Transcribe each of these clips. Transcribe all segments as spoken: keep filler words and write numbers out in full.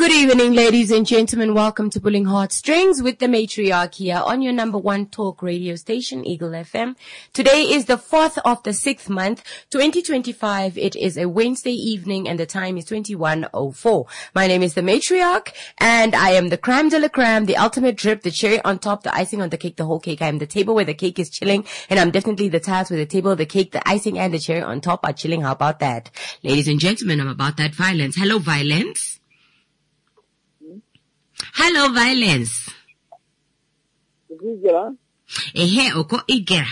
Good evening, ladies and gentlemen. Welcome to Pulling Heartstrings with the Matriarch here on your number one talk radio station, Eagle F M. Today is the fourth of the sixth month, twenty twenty-five. It is a Wednesday evening and the time is twenty-one oh four. My name is the Matriarch and I am the creme de la creme, the ultimate drip, the cherry on top, the icing on the cake, the whole cake. I am the table where the cake is chilling, and I'm definitely the tiles where the table, the cake, the icing and the cherry on top are chilling. How about that? Ladies and gentlemen, I'm about that violence. Hello, violence. Hello, violence. Ehe, oko igera.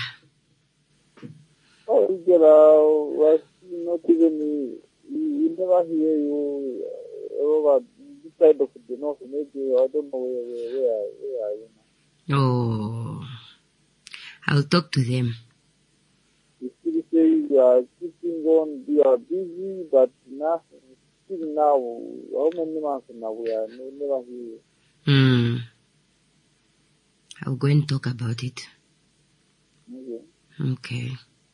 Oh, igera was not even, you never hear you over this side of the north, maybe, I don't know where, where, where are you now? Oh, I'll talk to them. You still say you are keeping on, you are busy, but now, still now, how many months now we are, never hear you. Hmm. I'll go and talk about it. Okay. Okay.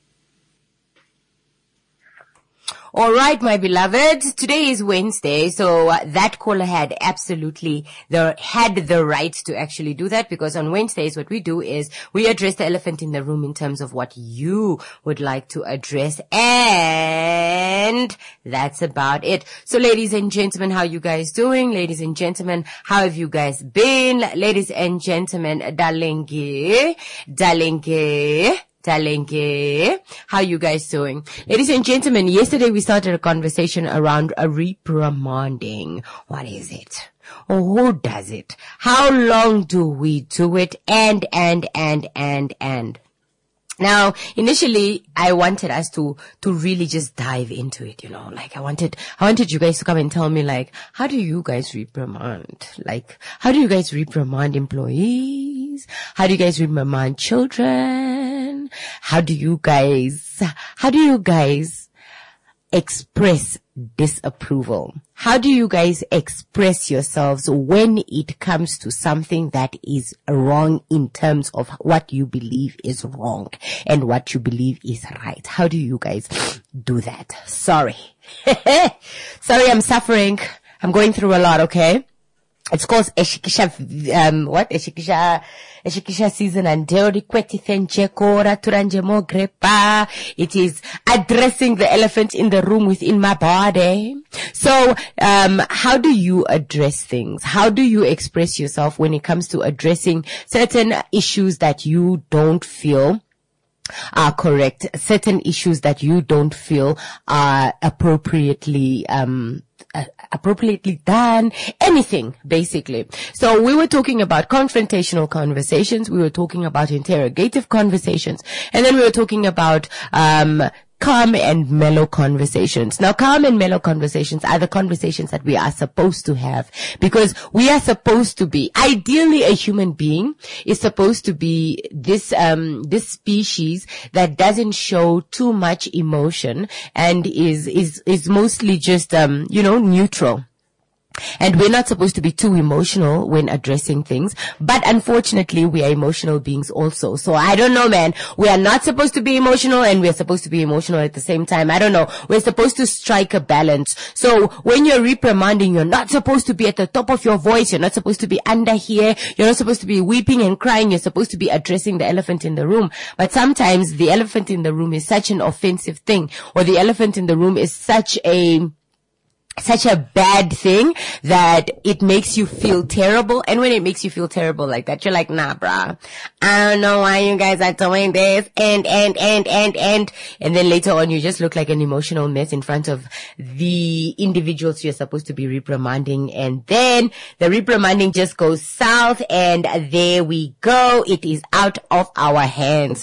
All right, my beloved. Today is Wednesday, so uh, that caller had absolutely the had the right to actually do that, because on Wednesdays what we do is we address the elephant in the room in terms of what you would like to address, and that's about it. So, ladies and gentlemen, how you guys doing? Ladies and gentlemen, how have you guys been? Ladies and gentlemen, Dalingi, Dalingi. Talenke, how you guys doing? Ladies and gentlemen, yesterday we started a conversation around a reprimanding. What is it? Or who does it? How long do we do it? And, and, and, and, and. Now, initially, I wanted us to, to really just dive into it, you know, like I wanted, I wanted you guys to come and tell me, like, how do you guys reprimand? Like, how do you guys reprimand employees? How do you guys reprimand children? How do you guys, how do you guys express disapproval? How do you guys express yourselves when it comes to something that is wrong in terms of what you believe is wrong and what you believe is right? How do you guys do that? Sorry. Sorry, I'm suffering. I'm going through a lot, okay? It's called Eshikisha, um, what? Eshikisha, Eshikisha season and Deori Kweti Fenchekora Turanjemo Grepa. It is addressing the elephant in the room within my body. So, um, how do you address things? How do you express yourself when it comes to addressing certain issues that you don't feel are correct, certain issues that you don't feel are appropriately, um, Uh, appropriately done, anything, basically. So we were talking about confrontational conversations, we were talking about interrogative conversations, and then we were talking about, um, calm and mellow conversations. Now, calm and mellow conversations are the conversations that we are supposed to have, because we are supposed to be, ideally a human being is supposed to be this, um, this species that doesn't show too much emotion and is, is, is mostly just, um, you know, neutral. And we're not supposed to be too emotional when addressing things. But unfortunately, we are emotional beings also. So I don't know, man. We are not supposed to be emotional and we're supposed to be emotional at the same time. I don't know. We're supposed to strike a balance. So when you're reprimanding, you're not supposed to be at the top of your voice. You're not supposed to be under here. You're not supposed to be weeping and crying. You're supposed to be addressing the elephant in the room. But sometimes the elephant in the room is such an offensive thing, or the elephant in the room is such a such a bad thing that it makes you feel terrible. And when it makes you feel terrible like that, you're like, nah, bruh, I don't know why you guys are doing this, and, and, and, and, and, and then later on you just look like an emotional mess in front of the individuals you're supposed to be reprimanding. And then the reprimanding just goes south, and there we go. It is out of our hands.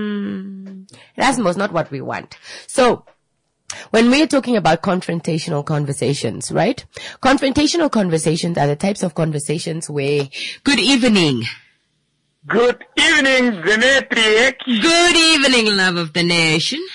Hmm. That's most not what we want. So, when we're talking about confrontational conversations, right? Confrontational conversations are the types of conversations where, good evening. Good evening, Demetri. Good evening, love of the nation.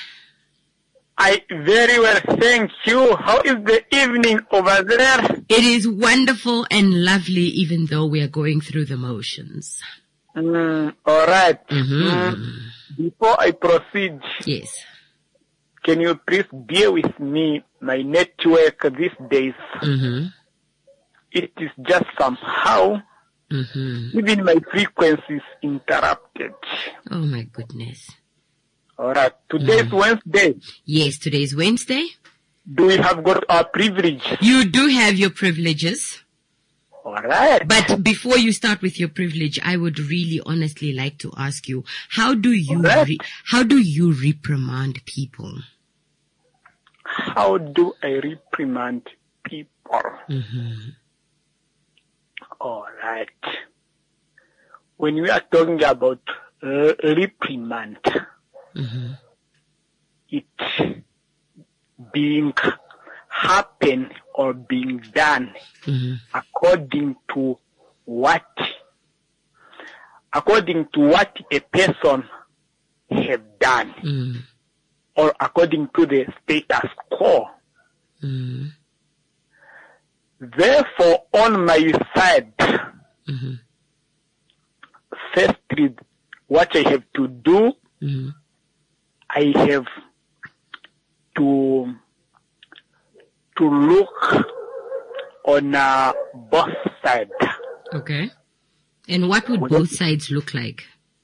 I very well thank you. How is the evening over there? It is wonderful and lovely, even though we are going through the motions. Mm, all right. Mm-hmm. Mm, before I proceed, yes. Can you please bear with me? My network these days. Mm-hmm. it is just somehow Mm-hmm. even my frequencies interrupted. Oh my goodness. All right. Today's Mm. Wednesday. Yes, today is Wednesday. Do we have got our privilege? You do have your privileges. All right. But before you start with your privilege, I would really honestly like to ask you, how do you, Alright. re- how do you reprimand people? How do I reprimand people? Mm-hmm. All right. When we are talking about uh, reprimand, Mm-hmm. it being happen or being done Mm-hmm. according to what according to what a person have done Mm-hmm. or according to the status quo. Mm-hmm. Therefore, on my side, Mm-hmm. firstly, what I have to do, Mm-hmm. I have to to look on uh, both sides. Okay. And what would both sides look like?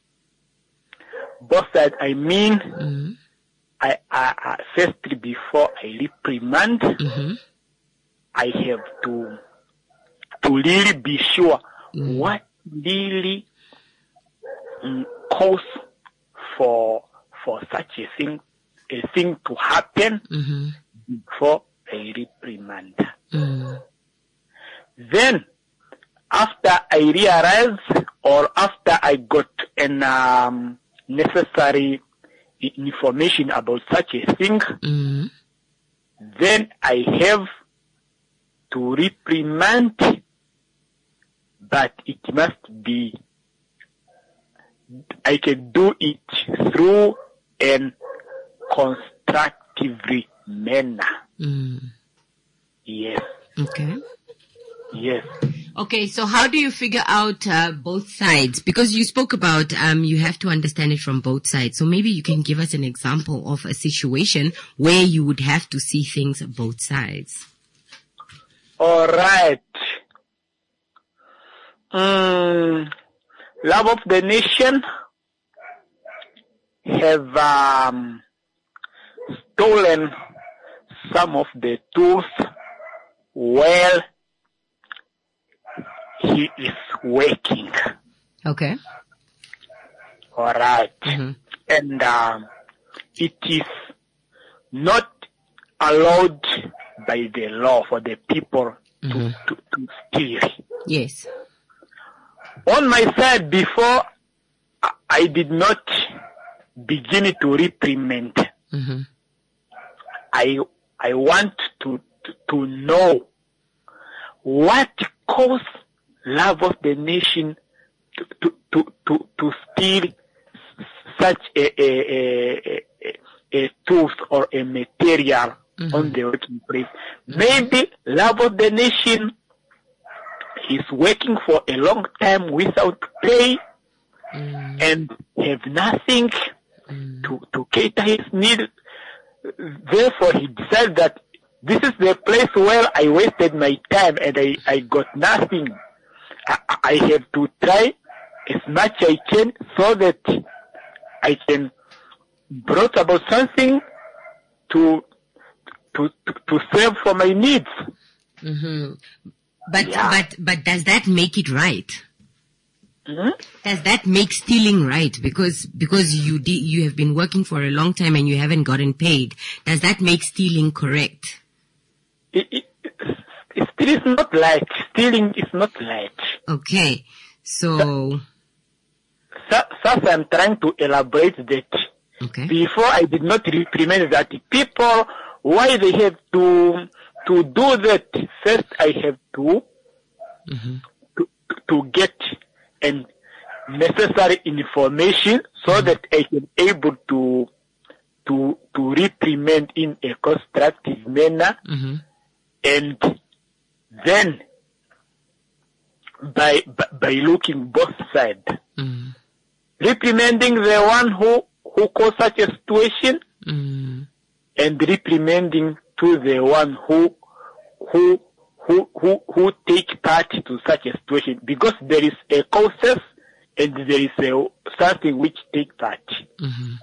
Both sides, I mean, Mm-hmm. I, I, I firstly, before I reprimand, Mm-hmm. I have to to really be sure Mm. what really mm, cause for for such a thing a thing to happen Mm-hmm. before I reprimand. Mm-hmm. Then, after I realize or after I got an um, necessary i- information about such a thing, Mm-hmm. then I have to reprimand, but it must be, I can do it through an constructive manner. Mm. Yes, Okay. yes. Okay, so how do you figure out uh, both sides? Because you spoke about um, you have to understand it from both sides. So maybe you can give us an example of a situation where you would have to see things both sides. All right. Mm, Love of the Nation have um, stolen some of the tools while he is working. Okay. All right. Mm-hmm. And um, it is not allowed by the law for the people Mm-hmm. to, to, to steal. Yes. On my side, before I- I did not begin to reprimand, Mm-hmm. I I want to, to to know what caused Love of the Nation to to to to, to steal such a a, a, a, a tools or a material Mm-hmm. on the working place. Maybe Love of the Nation is working for a long time without pay Mm. and have nothing Mm. to, to cater his needs. Therefore, he decided that this is the place where I wasted my time and I, I got nothing. I, I have to try as much I can so that I can brought about something to to to, to serve for my needs. Mm-hmm. But Yeah. but but does that make it right? Mhm. Does that make stealing right? Because because you di- you have been working for a long time and you haven't gotten paid. Does that make stealing correct? It, it, it still is not right. Stealing is not right. Okay. So So, thus I'm trying to elaborate that okay. before I did not reprimand that people, why they have to to do that. First, I have to Mm-hmm. to, to get an necessary information so that I can able to to to reprimand in a constructive manner, Mm-hmm. and then by by, by looking both sides, Mm-hmm. reprimanding the one who who caused such a situation, Mm-hmm. and reprimanding to the one who who who who who take part to such a situation, because there is a causes and there is a something which take part. Mm-hmm.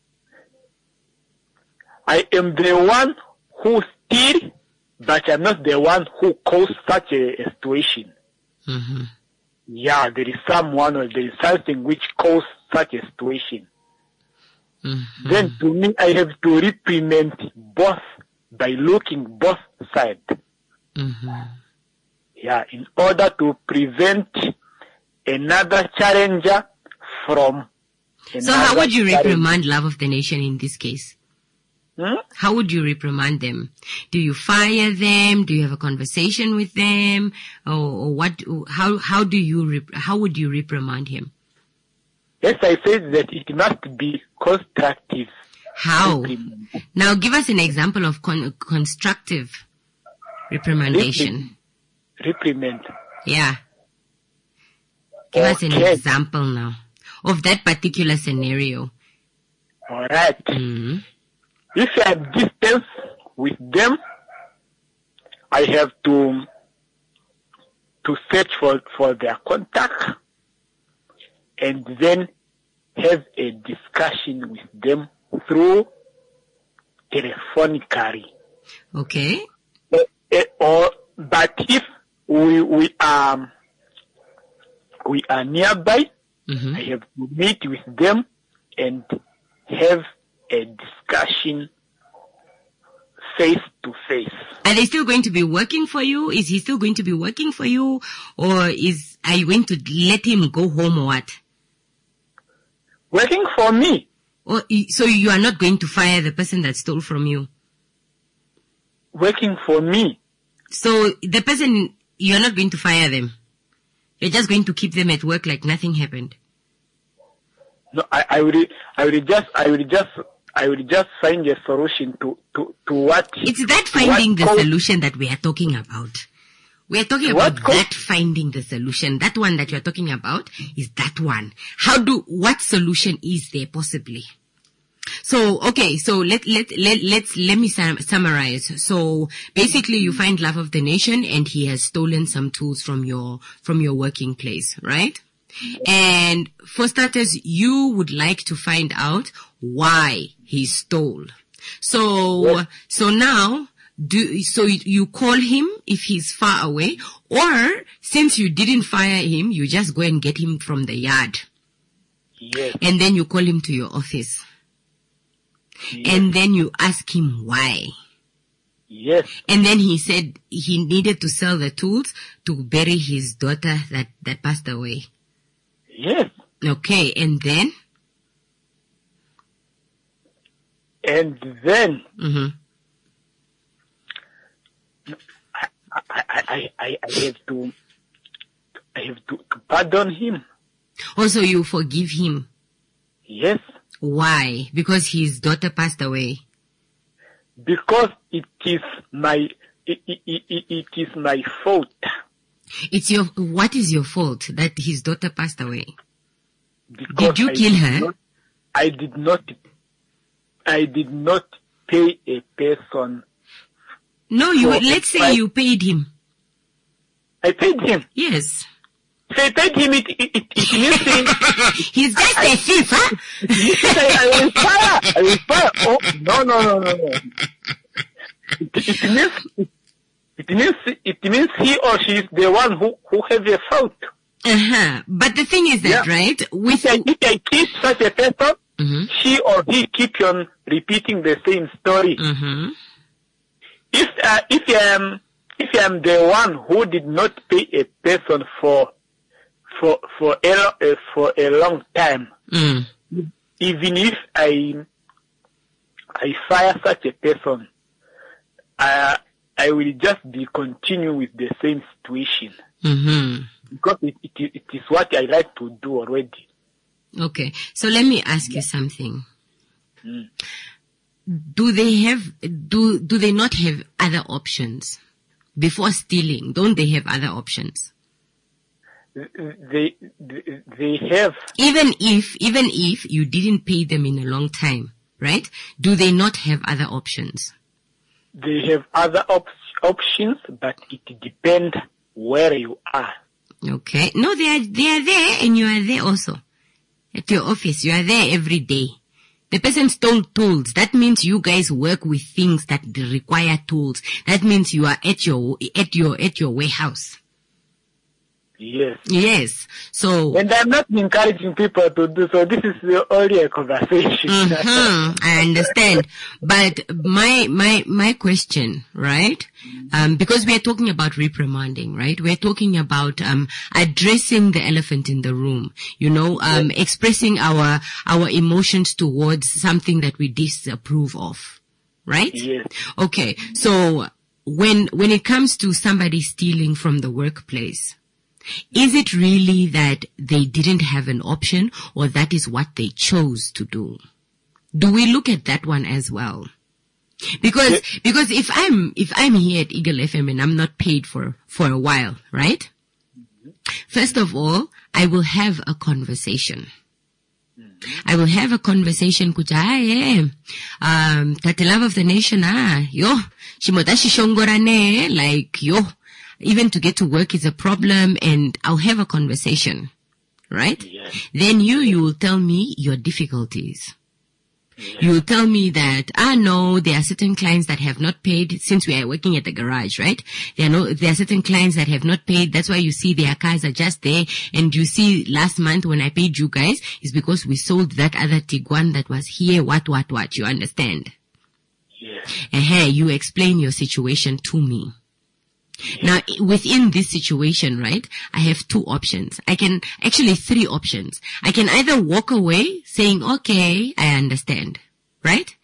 I am the one who steal, but I'm not the one who caused such a, a situation. Mm-hmm. Yeah, there is someone or there is something which caused such a situation. Mm-hmm. Then to me, I have to reprimand both by looking both sides. Mm-hmm. Yeah, in order to prevent another challenger from. So how would you challenger. reprimand Love of the Nation in this case? Hmm? How would you reprimand them? Do you fire them? Do you have a conversation with them? Or, or what? How how do you rep- how would you reprimand him? Yes, I said that it must be constructive. How? Reprimand. Now give us an example of con- constructive reprimandation. Reprimand. Yeah. Give us an Okay. example now of that particular scenario. All right. Mm-hmm. If I have distance with them, I have to to search for, for their contact and then have a discussion with them through telephonically. Okay. Eh, eh, or but if we we are we are nearby, Mm-hmm. I have to meet with them and have a discussion face to face. Are they still going to be working for you? Is he still going to be working for you? Or is, are you going to let him go home or what? Working for me. Or, so you are not going to fire the person that stole from you? Working for me. So the person, you're not going to fire them? You're just going to keep them at work like nothing happened? No, I, I will, I will just, I will just, I will just find a solution to, to, to what. It's that finding the co- solution that we are talking about. We are talking What about co- that finding the solution. That one that you're talking about is that one. How do, what solution is there possibly? So, okay, so let, let, let, let's, let me sum, summarize. So basically you find Love of the Nation and he has stolen some tools from your, from your working place, right? And for starters, you would like to find out why he stole. So, Yes. so now, do, so you call him if he's far away, or since you didn't fire him, you just go and get him from the yard. Yes. And then you call him to your office. Yes. And then you ask him why. Yes. And then he said he needed to sell the tools to bury his daughter that, that passed away. Yes. Okay, and then? And then Mm-hmm. I, I, I, I I have to, I have to, to pardon him. Also, you forgive him. Yes. Why? Because his daughter passed away. Because it is my, it, it, it, it is my fault. It's your, what is your fault that his daughter passed away? Because Did you I kill did her? Not, I did not, I did not pay a person. No, you, For let's say five- you paid him. I paid him. Yes. If I paid him, it, it, it, it means he- He's just a thief, huh? I, I will fire. I will fire. Oh, no, no, no, no, no. It, it means, it, it means, it means he or she is the one who, who has a fault. Uh-huh. But the thing is that, Yeah. right, with, If I, if I keep such a person, mm-hmm, she or he keep on repeating the same story. mm-hmm, If, uh, if I am, if I am the one who did not pay a person for, for, for a, uh, for a long time, mm, even if I, I fire such a person, uh, I will just be continue with the same situation mm-hmm. because it, it, it is what I like to do already. Okay. So let me ask you something. Mm. Do they have, do, do they not have other options? Before stealing, don't they have other options? They, they, they have, Even if, even if you didn't pay them in a long time, right? Do they not have other options? they have other op- options, but it depends where you are. Okay. No, they are, they are there and you are there also. At your office, you are there every day. The person stole tools. That means you guys work with things that require tools. That means you are at your, at your, at your warehouse. Yes. Yes. So. And I'm not encouraging people to do so. This is only a conversation. Mm-hmm, I understand. But my, my, my question, right? Um, because we are talking about reprimanding, right? We're talking about, um, addressing the elephant in the room, you know, um, yes. expressing our, our emotions towards something that we disapprove of, right? Yes. Okay. So when, when it comes to somebody stealing from the workplace, is it really that they didn't have an option or that is what they chose to do? Do we look at that one as well? Because, because if I'm, if I'm here at Eagle F M and I'm not paid for, for a while, right? First of all, I will have a conversation. I will have a conversation kucha, eh, um, tate love of the nation, ah, yo, shimotashi shongorane, like, yo, even to get to work is a problem, and I'll have a conversation, right? Yes. Then you, you will tell me your difficulties. Yes. You will tell me that, ah, no, there are certain clients that have not paid since we are working at the garage, right? There are no, there are certain clients that have not paid. That's why you see their cars are just there. And you see last month when I paid you guys is because we sold that other Tiguan that was here, what, what, what, you understand? Yes. And hey, you explain your situation to me. Now, within this situation, right, I have two options. I can, actually three options. I can either walk away saying, okay, I understand, right?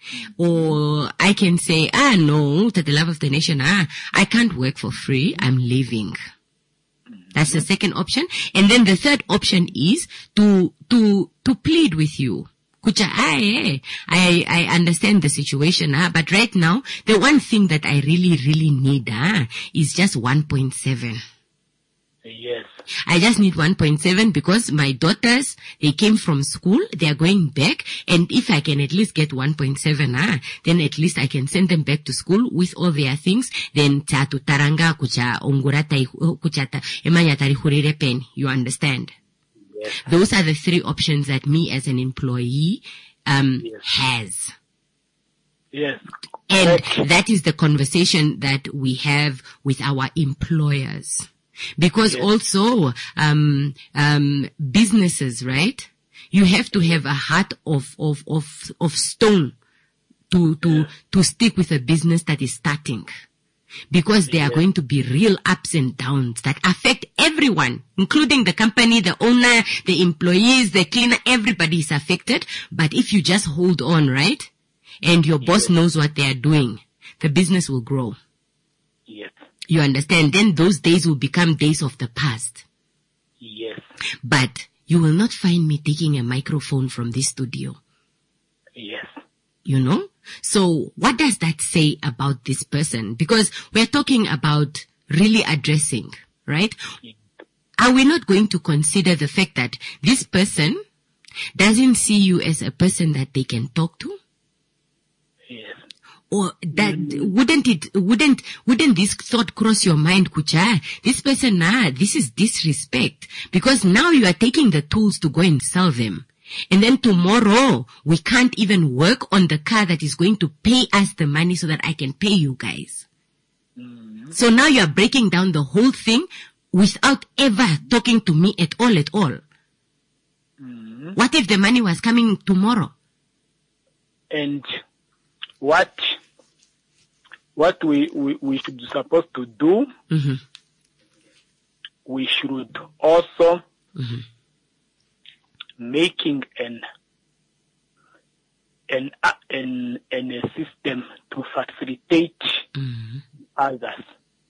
Or I can say, ah, no, to the love of the nation, ah, I can't work for free. I'm leaving. That's the second option. And then the third option is to, to, to plead with you. Kucha, I, I, I understand the situation, ah, but right now, the one thing that I really, really need, ah, is just one point seven. Yes. I just need one point seven because my daughters, they came from school, they are going back, and if I can at least get one point seven, ah, then at least I can send them back to school with all their things, then tatu taranga kucha, ongurata, kucha, emanya tarihurire pen, you understand? Yes. Those are the three options that me as an employee um yes. has. Yes. And okay. that is the conversation that we have with our employers. Because yes. also um um businesses, right? You have to have a heart of of of of stone to to yeah. to stick with a business that is starting. Because there are going to be real ups and downs that affect everyone, including the company, the owner, the employees, the cleaner, everybody is affected. But if you just hold on, right, and your boss yes. knows what they are doing, the business will grow. Yes. You understand? Then those days will become days of the past. Yes. But you will not find me taking a microphone from this studio. Yes. You know? So what does that say about this person? Because we're talking about really addressing, right? Are we not going to consider the fact that this person doesn't see you as a person that they can talk to? Yes. Or that, wouldn't it, wouldn't, wouldn't this thought cross your mind, Kucha? This person, nah, this is disrespect. Because now you are taking the tools to go and sell them. And then tomorrow, we can't even work on the car that is going to pay us the money so that I can pay you guys. Mm-hmm. So now you are breaking down the whole thing without ever talking to me at all, at all. Mm-hmm. What if the money was coming tomorrow? And what, what we, we, we should supposed to do, mm-hmm. we should also mm-hmm. making an an uh, an an a system to facilitate mm-hmm. others.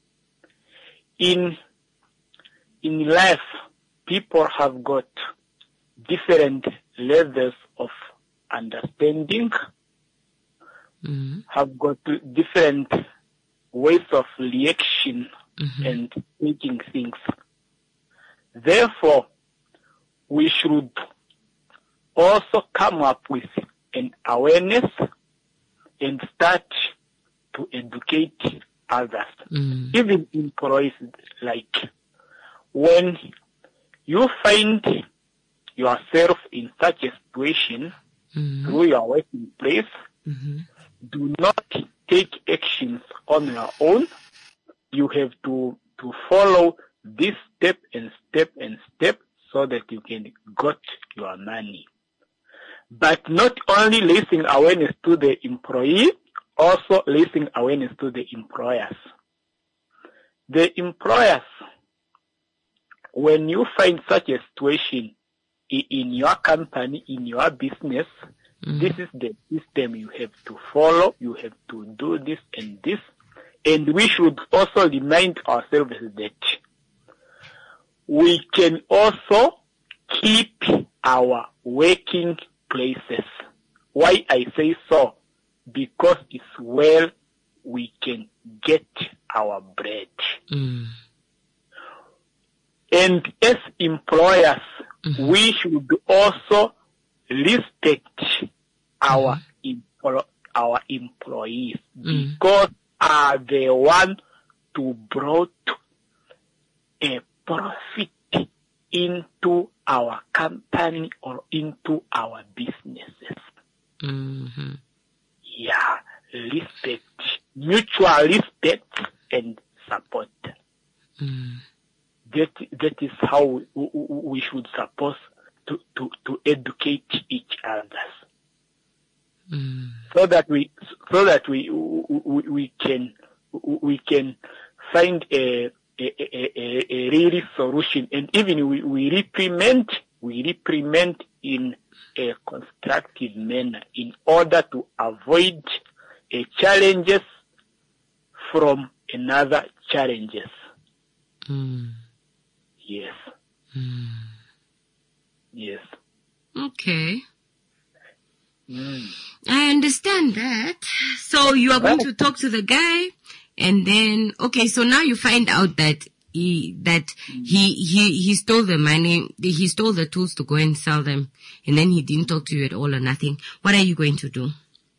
In in life, people have got different levels of understanding, mm-hmm. have got different ways of reaction mm-hmm. and taking things. Therefore, we should also come up with an awareness and start to educate others. Mm. Even employees, like when you find yourself in such a situation Mm. through your working place, Mm-hmm. do not take actions on your own. You have to, to follow this step and step and step so that you can get your money. But not only raising awareness to the employee, also raising awareness to the employers. The employers, when you find such a situation i- in your company, in your business, Mm. this is the system you have to follow. You have to do this and this. And we should also remind ourselves that we can also keep our working places. Why I say so? Because it's where we can get our bread. Mm. And as employers, Mhm. we should also respect our emplo- our employees Mm. because are the one to brought a profit into our company or into our businesses. Mm-hmm. Yeah, respect, mutual respect and support. Mm. That that is how we, we, we should suppose to, to, to educate each other, Mm. so that we so that we we, we can we can find a a, a, a, a really solution, and even we, we reprimand we reprimand in a constructive manner in order to avoid a challenges from another challenges. Mm. Yes. Mm. Yes. Okay. Mm. I understand that. So you are going to talk to the guy, and then okay. So now you find out that he that he he he stole the money. He stole the tools to go and sell them, and then he didn't talk to you at all or nothing. What are you going to do?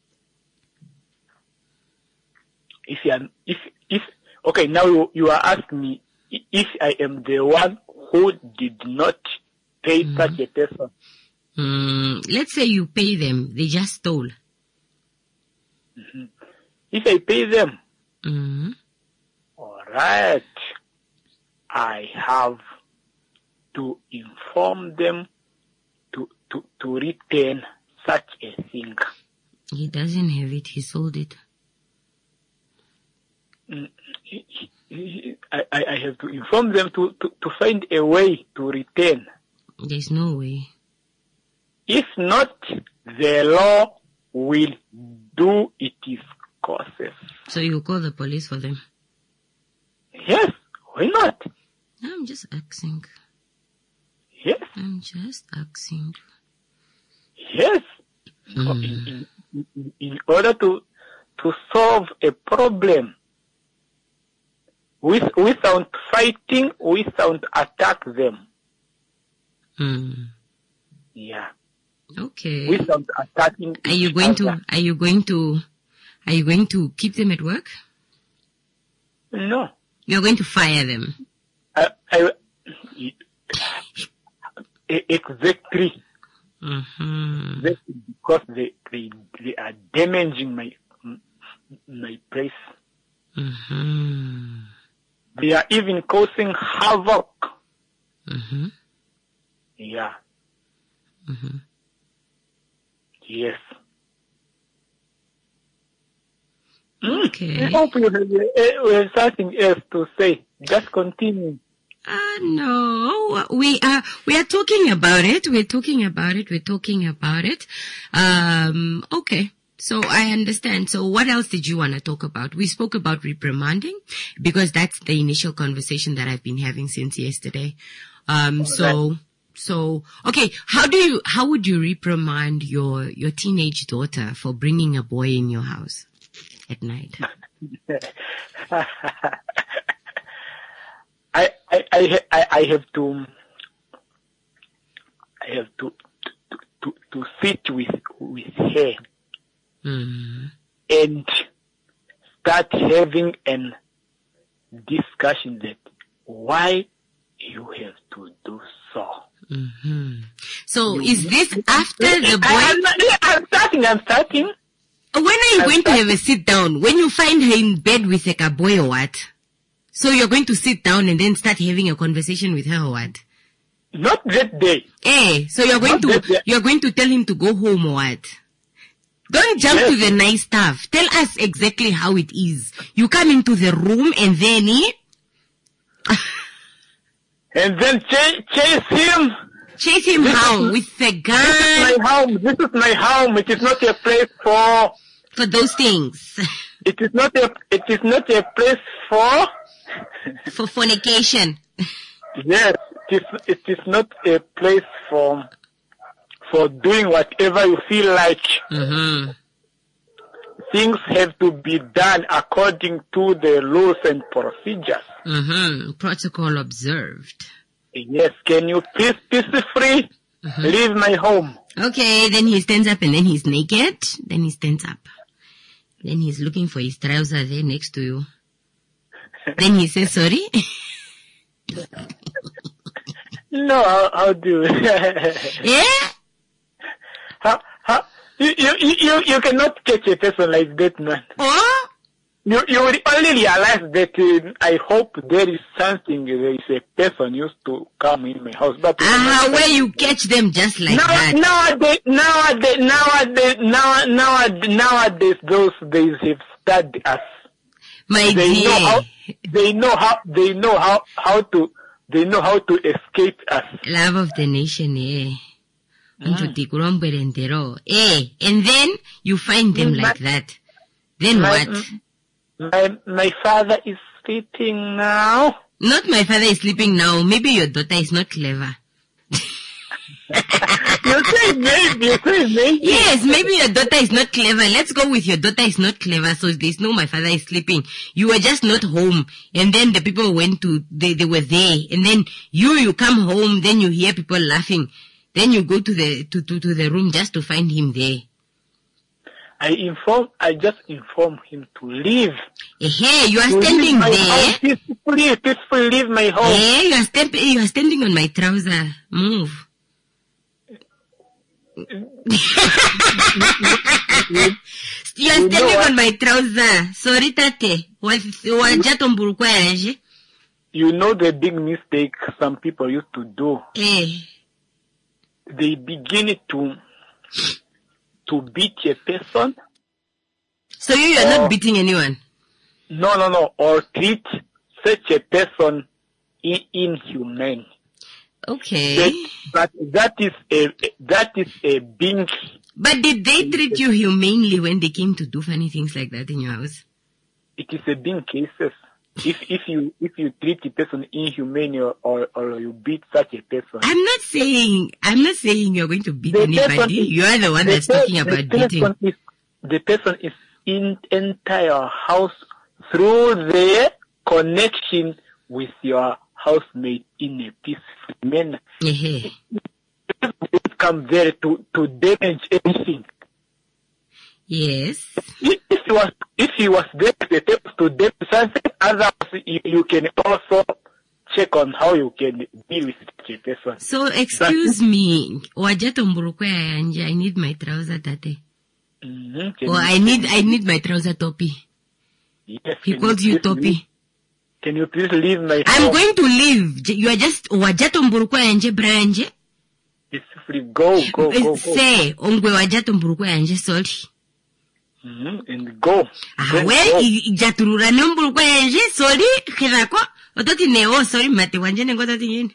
If you are, if if okay, now you, you are asking me if I am the one who did not pay Mhm. such a person. Mm, let's say you pay them. They just stole. If I pay them, Mm. all right, I have to inform them to to to return such a thing. He doesn't have it. He sold it. Mm, I, I I have to inform them to, to, to find a way to return. There's no way. If not, the law will do its courses. So you call the police for them. Yes, why not? I'm just asking. Yes, I'm just asking. yes. Mm. In, in, in, in order to to solve a problem with, without fighting, without attack them. Mm. Yeah, Okay. without attacking. Are you each going to, other. are you going to, are you going to keep them at work? No. You're going to fire them. I, I, exactly. Mm-hmm. That's because they, they, they are damaging my, my place. Mm-hmm. They are even causing havoc. Mm-hmm. Yeah. Mm-hmm. Yes. Okay. I hope you have, uh, we have something else to say. Just continue. Uh, no, we are, we are talking about it. We're talking about it. We're talking about it. Um, okay. So I understand. So what else did you want to talk about? We spoke about reprimanding because that's the initial conversation that I've been having since yesterday. Um, so, so, okay. How do you, how would you reprimand your, your teenage daughter for bringing a boy in your house at night? I, I, I, I I have to, I have to, to, to, to sit with, with her Mm. and start having an discussion that why you have to do so. Mm-hmm. So is this after the boy? I'm, I'm starting, I'm starting. When are you I'm going starting. to have a sit down? When you find her in bed with like a boy or what? So you're going to sit down and then start having a conversation with her or what? Not that day. Eh, so you're going Not that to, day. you're going to tell him to go home or what? Don't jump Yes. to the nice stuff. Tell us exactly how it is. You come into the room and then eh, And then chase, chase him. chase him This how? is- With the This is gun? my home. This is my home. It is not a place for, For those things. it is not a, it is not a place for, For fornication. yes, it is, it is not a place for, for doing whatever you feel like. Mm-hmm. Things have to be done according to the rules and procedures. Mm-hmm. Protocol observed. Yes, can you please peacefully Mm-hmm. leave my home? Okay, then he stands up and then he's naked. Then he stands up. Then he's looking for his trouser there next to you. Then he says sorry. No, how, how do Yeah? how, how, you, you, you, you cannot catch a person like that, man. Oh? You, you will only realize that uh, I hope there is something, there is a person used to come in my house. But Ah, where you catch them just like now, that. nowadays, nowadays, nowadays, now, nowadays, nowadays, those days have studied us. My They know how, dear. they know how, they know how, how to, they know how to escape us. Love of the nation, eh? Eh, and then you find them Mm, like but- that. Then My- what? My, my father is sleeping now. Not my father is sleeping now. Maybe your daughter is not clever. You say maybe, you say maybe. Yes, maybe your daughter is not clever. Let's go with your daughter is not clever. So there's no my father is sleeping. You were just not home. And then the people went to, they, they were there. And then you, you come home, then you hear people laughing. Then you go to the, to, to, to the room just to find him there. I inform, I just inform him to leave. Hey, you are To leave standing my there. house peacefully, peacefully leave my home. Hey, you are, step, you are standing on my trouser. Move. You are You know standing what? on my trouser. Sorry, tate. Wajatomburukwa yanje. You know the big mistake some people used to do. Eh. They begin to, to beat a person. So you, you are Oh. not beating anyone. No, no, no, or treat such a person in, inhumane. Okay. But, but that is a, that is a being. But did they treat you humanely when they came to do funny things like that in your house? It is a being cases. If, if you, if you treat a person inhumane or, or, or you beat such a person. I'm not saying, I'm not saying you're going to beat The person anybody. is- You are the one the that's per- talking the about person beating. Is, the person is in entire house through their connection with your housemate in a peaceful manner. Eh, It come there to, to damage anything. yes. If if he was, if he was there to to damage something, otherwise you, you can also check on how you can deal with such a person. So excuse me. Wajatomburukwa yanje. I need my trouser tate. Mm-hmm. Can Or you- I need, I need my trouser topi. yes, He can calls you please leave- topi. Can you please leave my I'm home? going to leave. J- You are just wajatomburukwa yanje branje. Peacefully go, go, go, go. Say, ongwe wajatomburukwa yanje sorry. Mm-hmm. And go. Ah, Then we, go. i- jaturura nomburukwa yanje sorry. Khirako. Ototi ne, oh sorry mate wanje nengo toti yini.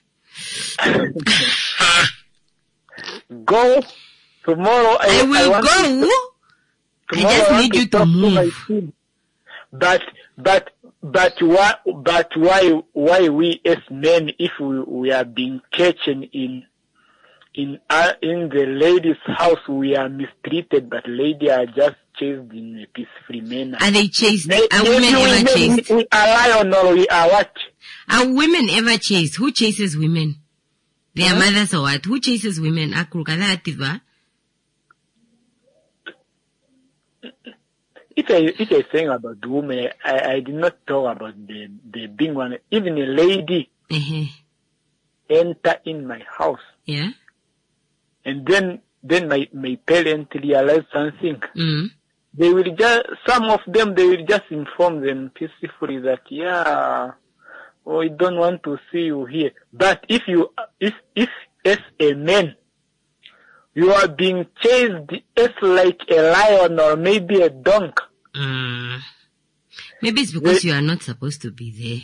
Go. Tomorrow I, I will want go. To, I tomorrow just want need to you to talk my move. team. But, but, but why, but why, why we as men, if we, we are being catching in, in, uh, in the lady's house, we are mistreated, but lady are just chased in a peaceful manner. Are they chased? May- Are maybe women we, ever we, chased? we are lion or we are what? Are women ever chased? Who chases women? Their Huh? mothers or what? Who chases women? Akrukada ativa. if I if I saying about the woman, I, I did not talk about the the being one. Even a lady Uh-huh. enter in my house, Yeah. and then then my my parents realize something. Mm. They will just some of them they will just inform them peacefully that yeah, oh, I don't want to see you here. But if you if if as a man you are being chased as like a lion or maybe a donkey. Mm. Maybe it's because They- you are not supposed to be there.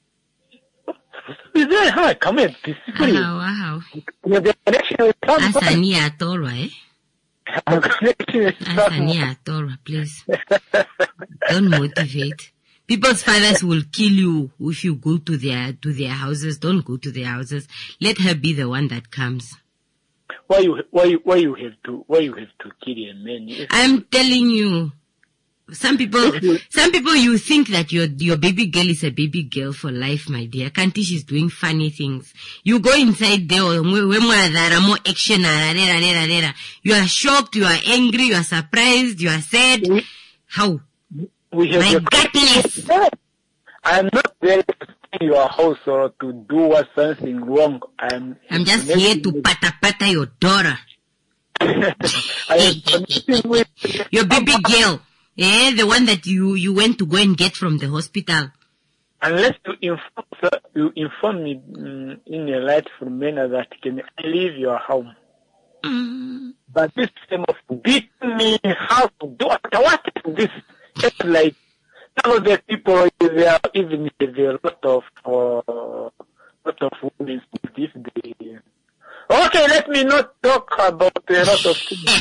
Is that how I come in peacefully? Wow, wow. Your connection will come. Asani atorwa, eh? Your connection will Asani come. atorwa, please. Don't motivate. People's fathers will kill you if you go to their to their houses. Don't go to their houses. Let her be the one that comes. Why you why you why you have to why you have to kill a man? Yes. I'm telling you. Some people, some people, you think that your your baby girl is a baby girl for life, my dear. Kanti, she's doing funny things. You go inside there, more action, you are shocked, you are angry, you are surprised, you are sad. We, How? we have My a- goodness! I'm not there to stay in your house or to do what something wrong. I'm I'm just here to pata pata your daughter, I am connecting with your baby girl. Eh, the one that you you went to go and get from the hospital. unless you inform sir, you inform me mm, in a rightful manner that can I leave your home. Mm. But this time of beating me, how to do it, what is this? It's like some of the people they are even there are a lot of uh, lot of women if they okay, let me not talk about a lot of things.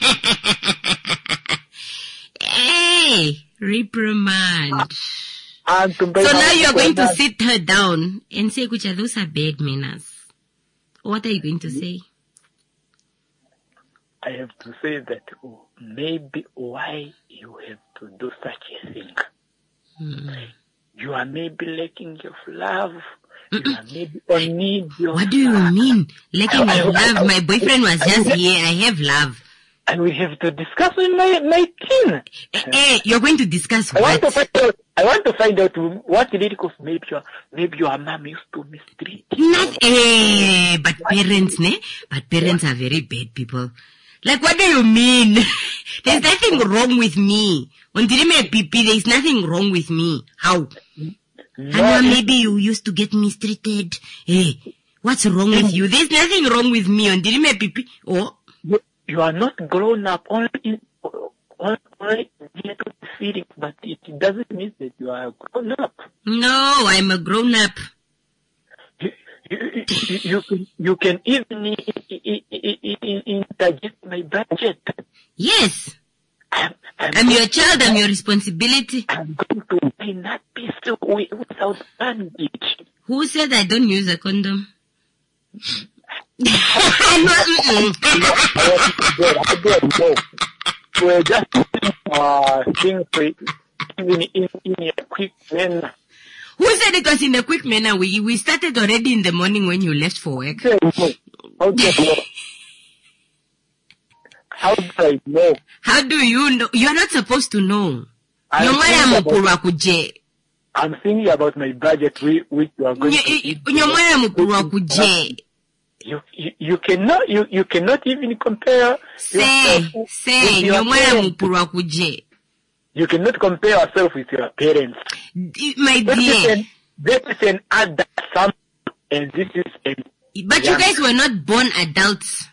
Hey, reprimand. And to So now you are going to sit her down and say, Kucha, those are bad manners. What are you going to say? I have to say that oh, maybe why you have to do such a thing. Hmm. You are maybe lacking of love. You are maybe on need of What do you love. mean? Lacking of love? My boyfriend was just here. I have love. And we have to discuss with my, my teen. Eh, eh, you're going to discuss I want to what? find out. I want to find out what really because maybe your maybe your mom used to mistreat you. Not, eh, but parents, ne? But parents are very bad people. Like, what do you mean? There's nothing wrong with me. Until me pipi, there's nothing wrong with me. How? Hannah, maybe you used to get mistreated. Hey, what's wrong with you? There's nothing wrong with me. Until me pipi. Oh, You, you are not grown up only in, only, only due to the feelings, but it doesn't mean that you are grown up. no, I'm a grown up. You, you, you, you, can, you can even i- i- i- i- interject my budget. Yes. I'm, I'm, I'm your child. I'm your responsibility. I'm going to buy that piece wi- without bandage. Who said I don't use a condom? No, mm-mm. I don't know. We're just uh, things even in, in a quick manner. Who said it was in a quick manner? We we started already in the morning when you left for work. How do I know? How do I know? How do you know? You are not supposed to know. I'm Nyomara thinking about- mupurwa kuje. I'm thinking about my budget, we- which you are going to eat. Nyomara mupurwa kuje. You, you, you cannot, you, you cannot even compare Say, yourself say, with your nyomara parents. mupurwa kuje. You cannot compare yourself with your parents. D- My That is dear. an, that is an adult sum, and this is an But you young- guys were not born adults.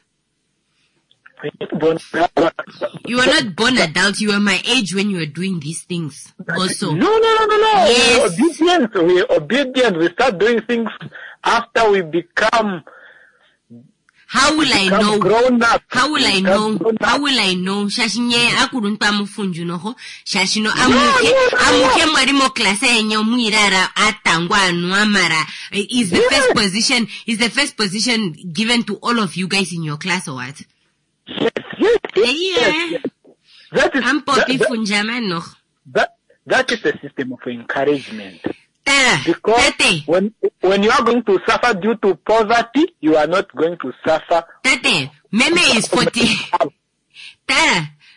You were not born adults. You were my age when you were doing these things. Also. No, no, no, no, no. Yes. We're obedient. We're obedient. We start doing things after we become, How will I become know? grown up. How will I Become know? grown up. How will I know? Shashinye akurunpa mufunju noho. Shashino amuke amuke mwarimo klasa enyo muirara atangwa anuamara. Is the first position is the first position given to all of you guys in your class or what? Yes, yes, yes, yes, Yeah. yes. That is, I'm that, poppy that, funjama no. that, that is a system of encouragement. Tara, Because tate, when, when you are going to suffer due to poverty, you are not going to suffer. tate, meme is forty. Tara,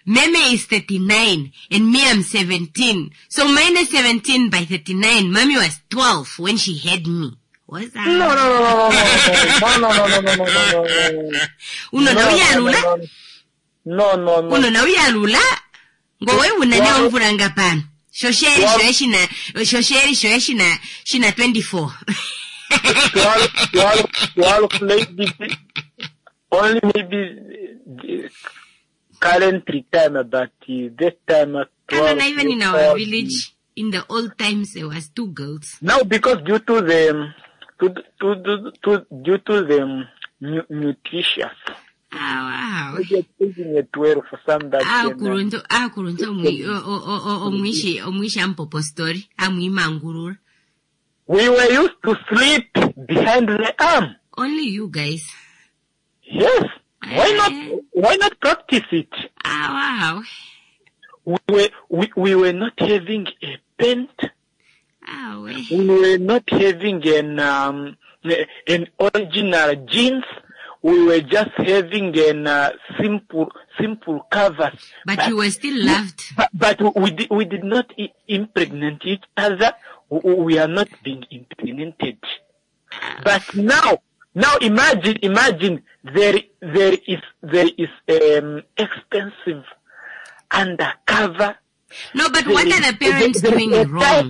Meme is thirty-nine and me I'm seventeen. So minus seventeen by thirty-nine. Mommy was twelve when she had me. What's that? No, no, no, no, no, no, no, no, no, no, no. Uno na uyalula? No, no, no. Uno na uyalula? Ngowe unane umvulanga pan. Shosheri shoshina, shosheri shoshina, shina twenty-four. twelve, twelve, twelve, maybe, only maybe current time, but uh, this time at twelve. And even in our village, in the old times, there was two girls. Now, because due to the, to, to, to, to due to the nu- nutritious. Oh, wow. We get taking a twelve for some that. Ah, kurunto, ah, kurunto, omwi, o, o, o, omwishi, omwishi ampopo story, amwi mangurur. We were used to sleep behind the arm. Only you guys. Yes. Why not, why not practice it? Ah, wow. We were, we, we were not having a paint. Ah, we. We were not having an, um, an original jeans. We were just having an, uh, simple, simple covers. But, but you were still loved. But, but we did, we did not I- impregnate each other. We are not being impregnated. But now, now imagine, imagine there, there is, there is, um, expensive undercover. No, but what are the parents there, doing there wrong?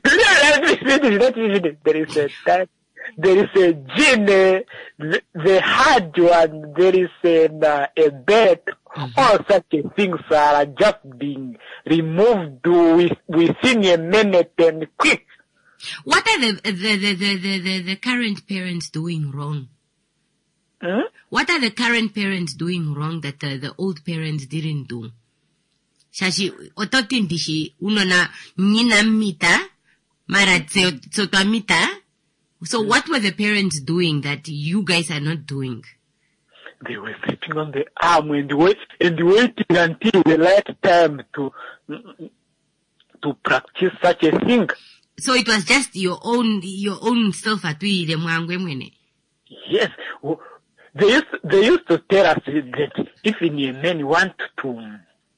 There is a type, there is a gene, uh, the, the hard one, there is an, uh, a bed. Mm-hmm. All such things are just being removed with, within a minute and quick. What are the, the, the, the, the, the current parents doing wrong? Hmm? What are the current parents doing wrong that the, the old parents didn't do? Shashi, ototindishi, unona nina mita, mara tsotwa mita. So what were the parents doing that you guys are not doing? They were sitting on the arm and wait and waiting until the right time to to practice such a thing. So it was just your own your own self atwile mwangwe mwene. Yes, they used they used to tell us that if a man want to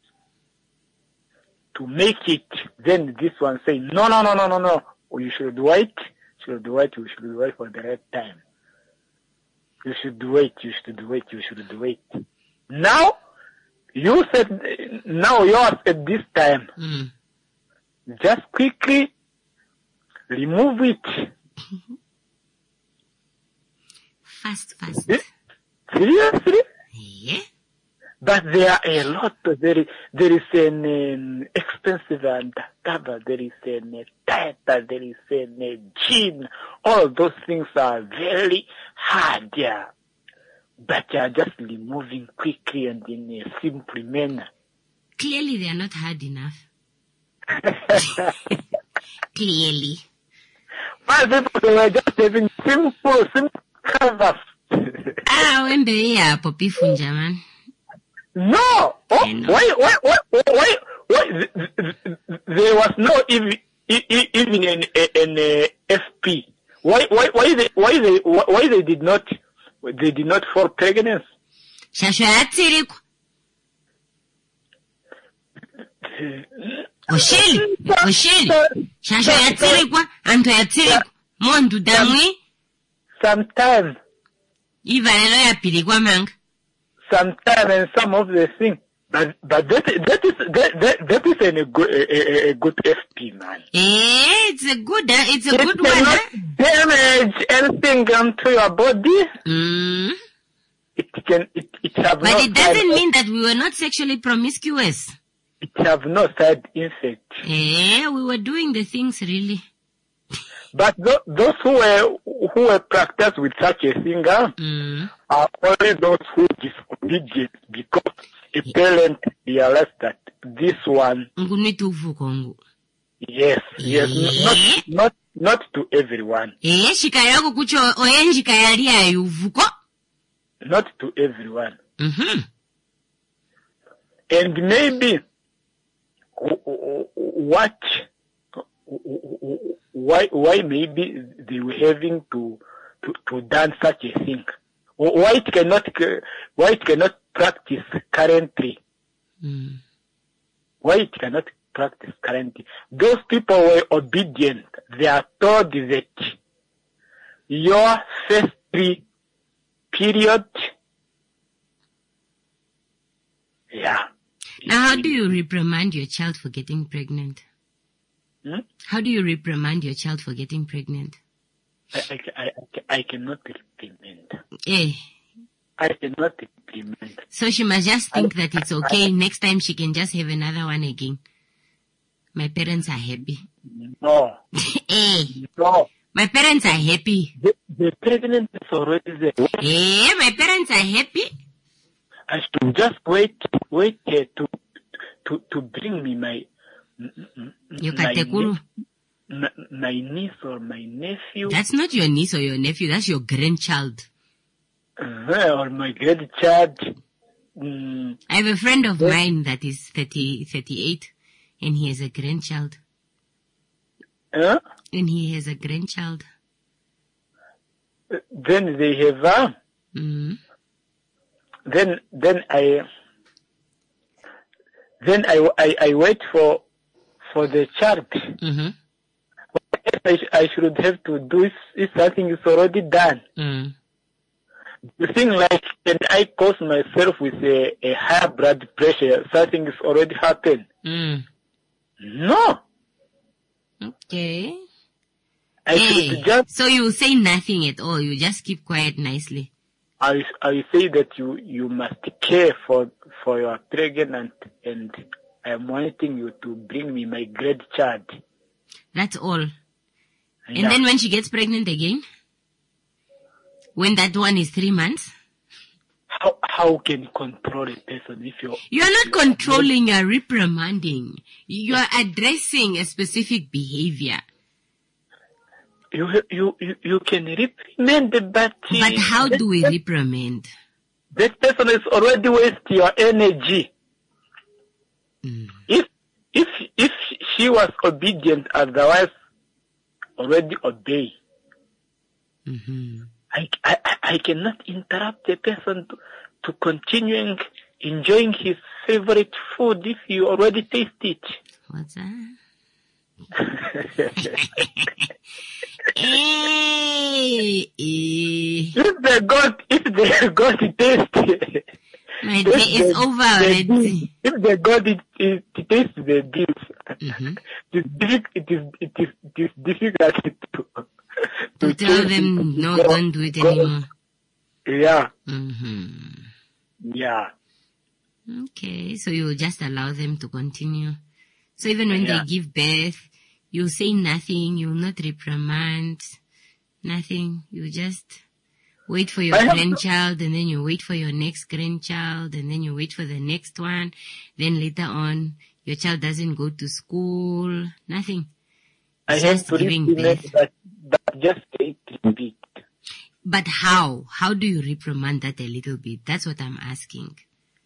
to make it, then this one say no no no no no no. You should wait. You should wait. You should wait for the right time. You should wait, you should wait, you should wait. Now, you said, now yours at this time. Mm. Just quickly remove it. Fast, fast. Seriously? Yeah. But there are a lot. There is, there is an um, expensive undercover. There is an titer. There is an gin. All those things are very hard, yeah. But you are just removing quickly and in a simple manner. Clearly they are not hard enough. Clearly. But people, they were just having simple, simple covers. Ah, when they are poppy funja, man. No! Oh, why, why, why, why, why, there was no even, even an, an, an F P. Why, why, why they, why they, why they did not, they did not fall pregnant? Shasho yatsirikwa. Oshili, oshili. Shasho yatsirikwa, anto yatsirikwa. Mondu damwi. Sometimes. Iva lelo yapirikwa manga. Sometimes and some of the things, but but that that is that that, that is an, a good a, a good F P, man. Eh, it's a good uh, it's a it good one. Huh? Damage anything onto your body. Mm. It can it it have but no it doesn't side, mean that we were not sexually promiscuous. It have no side effect. Eh, we were doing the things really. But th- those who were who were practiced with such a thing uh, mm. are only those who disobedient because a parent realized that this one. Yes, yes, yeah. not not not to everyone. Eh, shikayako kucho oyenjika yali ayuvuko. Not to everyone. Mm-hmm. And maybe what. Why, why maybe they were having to, to, to done such a thing? Why it cannot, why it cannot practice currently? Mm. why it cannot practice currently. Those people were obedient. They are told that your first three period, yeah. Now, how do you reprimand your child for getting pregnant? Hmm? How do you reprimand your child for getting pregnant? I, I, I, I cannot reprimand. Eh. I cannot reprimand. So she must just think I, that it's okay. I, Next time she can just have another one again. My parents are happy. No. Eh. No. My parents are happy. The, the pregnant is already there. Eh, my parents are happy. I should just wait, wait uh, to, to, to bring me my, my, ne- my, my niece or my nephew. That's not your niece or your nephew. That's your grandchild. Uh, or my grandchild. Mm. I have a friend of mine that is thirty, thirty-eight, and he has a grandchild. Huh? And he has a grandchild. Then they have, uh, mm-hmm. then, then I, then I, I, I wait for, for the child. Mm-hmm. What I, I should have to do is, is something is already done. Mm. The thing like, can I cause myself with a, a high blood pressure? Something is already happened. Mm. No. Okay. I hey, should just, so you say nothing at all. You just keep quiet nicely. I, I say that you, you must care for, for your pregnant, and I'm wanting you to bring me my grandchild. That's all. Yeah. And then when she gets pregnant again? When that one is three months? How, how can you control a person if you're... You are not controlling, you are reprimanding. You are addressing a specific behavior. You, you, you, you can reprimand, but... But how do we reprimand? That person is already wasting your energy. Mm. If, if, if she was obedient, otherwise already obey. Mm-hmm. I, I, I cannot interrupt a person to, to continuing enjoying his favorite food if you already taste it. What's that? Hey, if they got, if they got it tasty, my day is over already. If they got it, it, it tastes the dish. Mm-hmm. It is difficult. It is, it is, it is difficult to. To, to tell them, it. no, go, don't do it go, anymore. Yeah. Mm-hmm. Yeah. Okay, so you just allow them to continue. So even when yeah. they give birth, you say nothing, you will not reprimand, nothing. You just wait for your grandchild, and then you wait for your next grandchild, and then you wait for the next one. Then later on, your child doesn't go to school, nothing. I have to reprimand, but, but just a little bit. But how? How do you reprimand that a little bit? That's what I'm asking.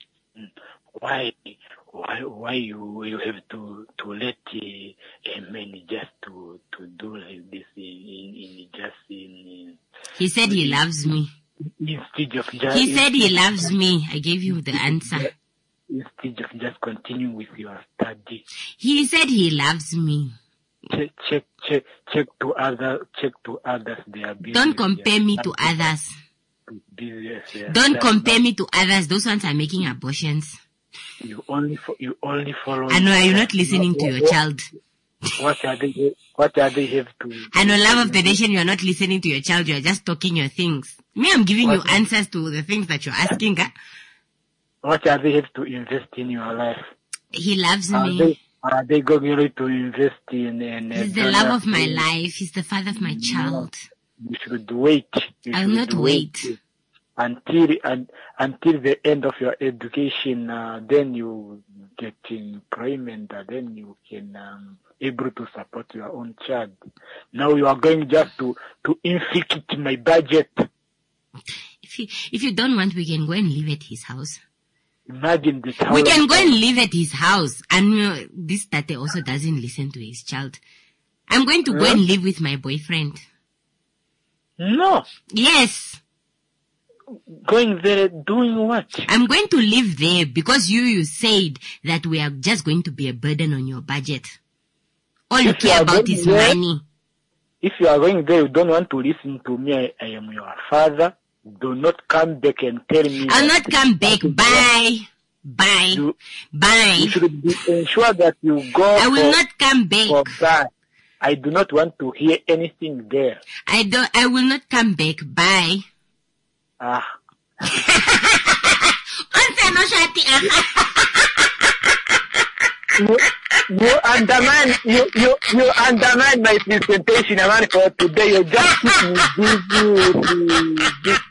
Why? Why? Why you you have to to let a, a man just to to do like this in in, in just in? He said he loves me. Instead of just. He said he loves me. I gave you the answer. Instead of just continuing with your study. He said he loves me. Check, check, check, check to other, check to others. They are busy. Don't compare me to others. Busy, Don't compare me to others. Those ones are making abortions. You only, fo- you only follow. I know you're not listening to your child. What are they? What are they have to? I know, love of the nation. You are not listening to your child. You are just talking your things. Me, I'm giving what you answers to the things that you're asking. Huh? What are they have to invest in your life? He loves are me. They, are they going to invest in? in He's the love of my life. He's the father of my child. You should wait. You I'll should not wait. wait. Until and until the end of your education, uh, then you get employment, and then you can um, able to support your own child. Now you are going just to to inflict my budget. If you if you don't want, we can go and live at his house. Imagine this. We can go and live at his house, and uh, this tate also doesn't listen to his child. I'm going to huh? go and live with my boyfriend. No. Yes. Going there doing what? I'm going to live there because you, you said that we are just going to be a burden on your budget. All you If you care are about going is there- money. If you are going there, you don't want to listen to me. I, I am your father. Do not come back and tell me. I'll that not come back. Bye. Bye. You, Bye. you should be ensure that you go. I will for, not come back. for that. I do not want to hear anything there. I don't, I will not come back. Bye. Ah. you, you undermine you, you you undermine my presentation, man, for today. You just keep me busy with this.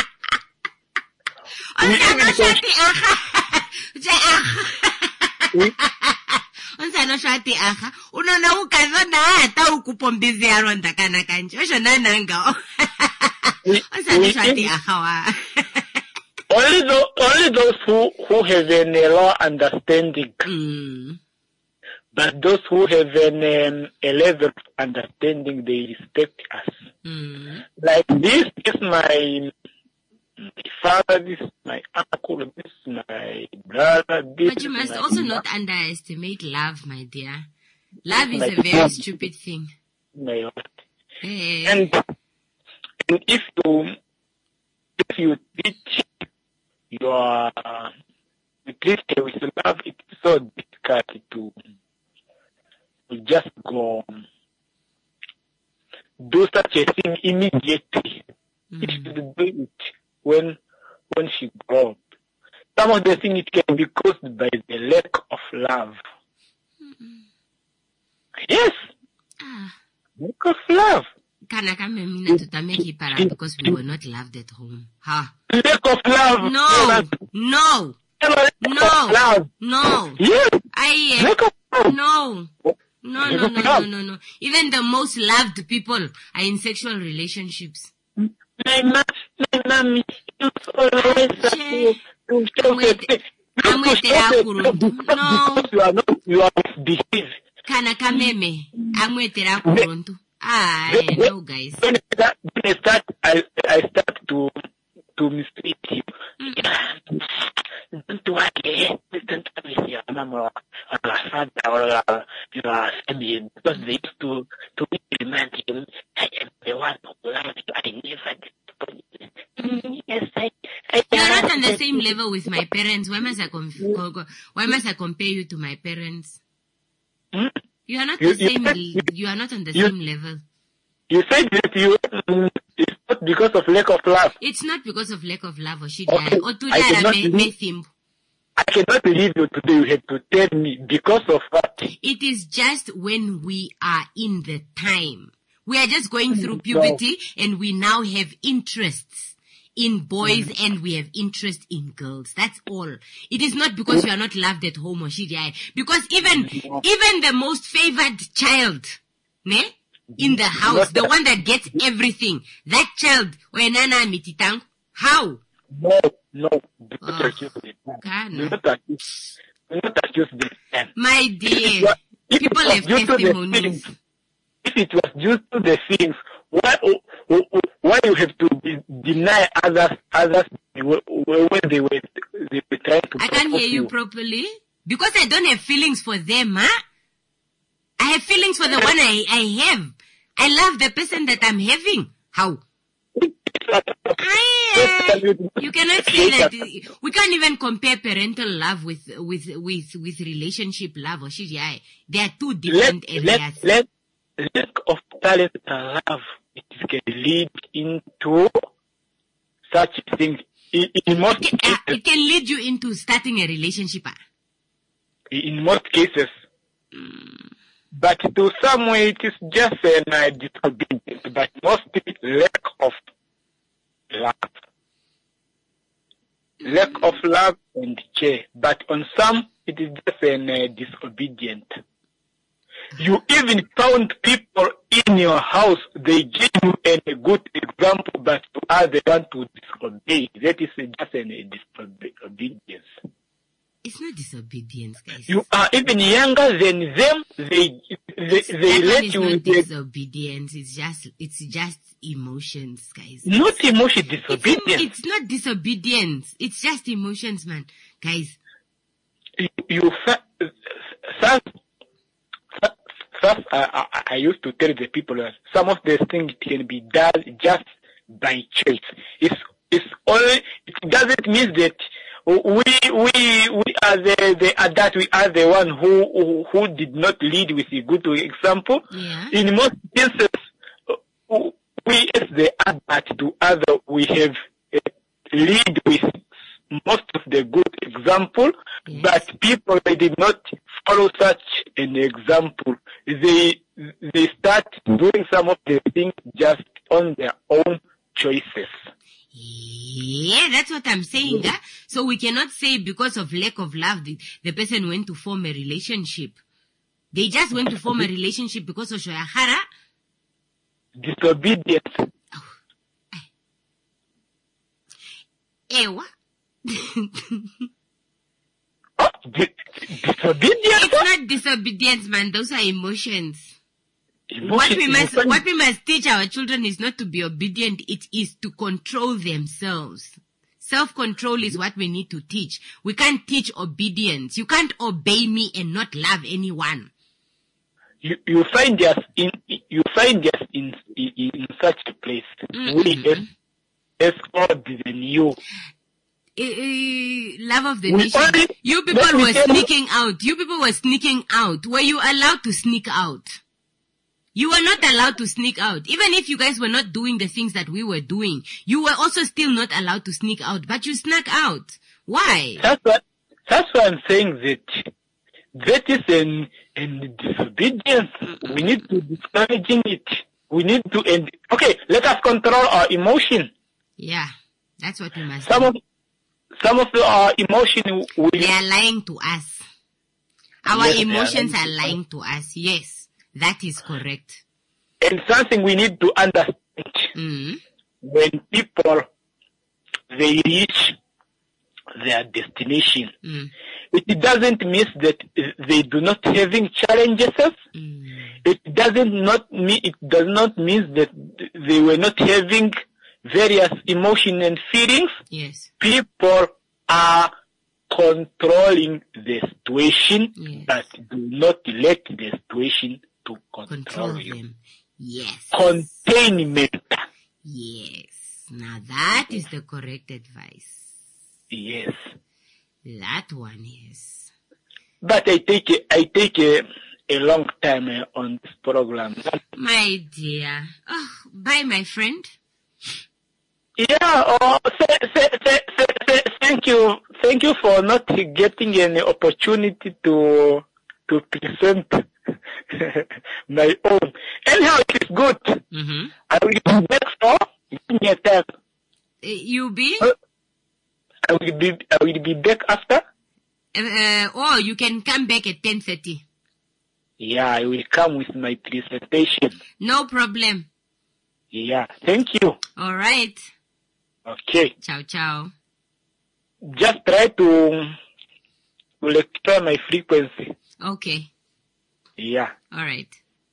We- Unsano shwati aha. Unona ukazona hata ukupombezi aronda kana kanje. Osho nananga. we- Unsano we- shwati aha wa. Only those, only those who, who have an uh, low understanding, Mm. but those who have an, um, a level of understanding, they respect us. Mm. Like this is my, my father, this is my uncle, this is my brother, this But you is must my also ma- not underestimate love, my dear. Love is Like a very love. stupid thing. my lord. Eh. And, and if you if you teach your uh, you teach with love, it's so difficult to, to just go do such a thing immediately. Mm. It should do it when when she grows up. Some of the things it can be caused by the lack of love. Yes, Ah. lack of love. Kana kame mina tutameki para because we were not loved at home. Ha. Lack of love. No. No. Lack No. of love. No. Yes. I, Lack of love. no. No, Lack no, of no, no, love. no, no. Even the most loved people are in sexual relationships. My mom, my mommy used always to, Che. to show Wait, the I'm to with show the the- Akuruntu. No. because you are not, you are misbehaved. Kana kameme. Amwetera kuruntu. Ah, no, guys. When I start, when I start, I, I start to, to mistreat you. Don't worry, don't worry with your mom or, or your father or your, your family, because they used to, to remind you, I am the one who loves you, I never did. Yes, I, I You're not on the same level with my parents. Why must I com- co- co- why must I compare you to my parents? Hmm? You are not You- the you same. said- l- You are not on the you- same level. You said that you, mm, it's not because of lack of love. It's not because of lack of love or shit. Okay, Or I cannot me, believe- me thimb. I cannot believe you today. You had to tell me because of what? It is just when we are in the time. We are just going through puberty and we now have interests in boys and we have interest in girls. That's all. It is not because we are not loved at home or shit. Yeah. Because even, even the most favored child, ne? In the house, the one that gets everything, that child, wenana mititang, how? No, no. Do not Ah, accuse the man. Kana. Do not accuse. Do not accuse the man. My If dear, it was- if people it was have due to the testimonies. feelings, If it was due to the feelings, why why you have to de- deny others others when they were they were trying to? I can't propose hear you properly because I don't have feelings for them, huh? I have feelings for the one I, I have. I love the person that I'm having. How? I, uh, you cannot say that. uh, We can't even compare parental love with with with with relationship love or shit. Yeah, they are two Let, different let, areas. let, lack of talent and love, it can lead into such things. In, in most It can, uh, cases, it can lead you into starting a relationship. ah. in most cases, but to some way it is just an uh, disobedience, but mostly lack of love. Lack of love and care, but on some it is just an uh, disobedient. You even found people in your house, they give you a good example, but you are the one to disobey. That is just an uh, disobedience. It's not disobedience, guys. You are even younger than them. They they, they That let one is you, not they, disobedience. It's just, it's just emotions, guys. not emotion, It's, disobedience. it's not disobedience. It's just emotions, man. Guys. You, you fa- first, first I, I, I used to tell the people that some of these things can be done just by choice. It's, it's only, it doesn't mean that we, we, we are the, the adult, we are the one who, who, who did not lead with a good example. Yeah. In most cases, we as the adult to other, we have uh, lead with most of the good example, yes. But people, they did not follow such an example. They, they start doing some of the things just on their own choices. Yeah, that's what I'm saying. Huh? So we cannot say because of lack of love, the, the person went to form a relationship. They just went to form a relationship because of Shoyahara. Disobedience. Oh. Ewa. Oh, di- disobedience? It's not disobedience, man. Those are emotions. Emotion, what we must, emotion. what we must teach our children is not to be obedient. It is to control themselves. Self-control is what we need to teach. We can't teach obedience. You can't obey me and not love anyone. You, you find us in, you find us in, in, in such a place. Mm-hmm. We as, as old than you. Uh, uh, love of the we nation. Only, you people were sneaking you. out. You people were sneaking out. Were you allowed to sneak out? You were not allowed to sneak out. Even if you guys were not doing the things that we were doing, you were also still not allowed to sneak out, but you snuck out. Why? That's what, that's why I'm saying that that is an, an disobedience. Mm-hmm. We need to discouraging it. We need to end. Okay, let us control our emotion. Yeah, that's what we must some do. Of, some of our emotion will... They are lying to us. Our yes, emotions are lying, are lying to us, yes. That is correct. And something we need to understand. Mm-hmm. When people, they reach their destination, mm. it doesn't mean that they do not having challenges. Mm. It doesn't not mean, it does not mean that they were not having various emotions and feelings. Yes. People are controlling the situation, yes. But do not let the situation to control, control you. Them. Yes. Containment. Yes. Now that is the correct advice. Yes. That one is. But I take a, I take a, a long time uh, on this program. My dear. Oh, bye, my friend. Yeah. Oh, th- th- th- th- th- thank you. Thank you for not getting an opportunity to to present my own. Anyhow, it is good. Mm-hmm. I will be back for give me a time. You be? Uh, I will be. I will be back after. Uh, oh, you can come back at ten thirty. Yeah, I will come with my presentation. No problem. Yeah, thank you. All right. Okay. Ciao, ciao. Just try to rectify my frequency. Okay. Yeah. All right.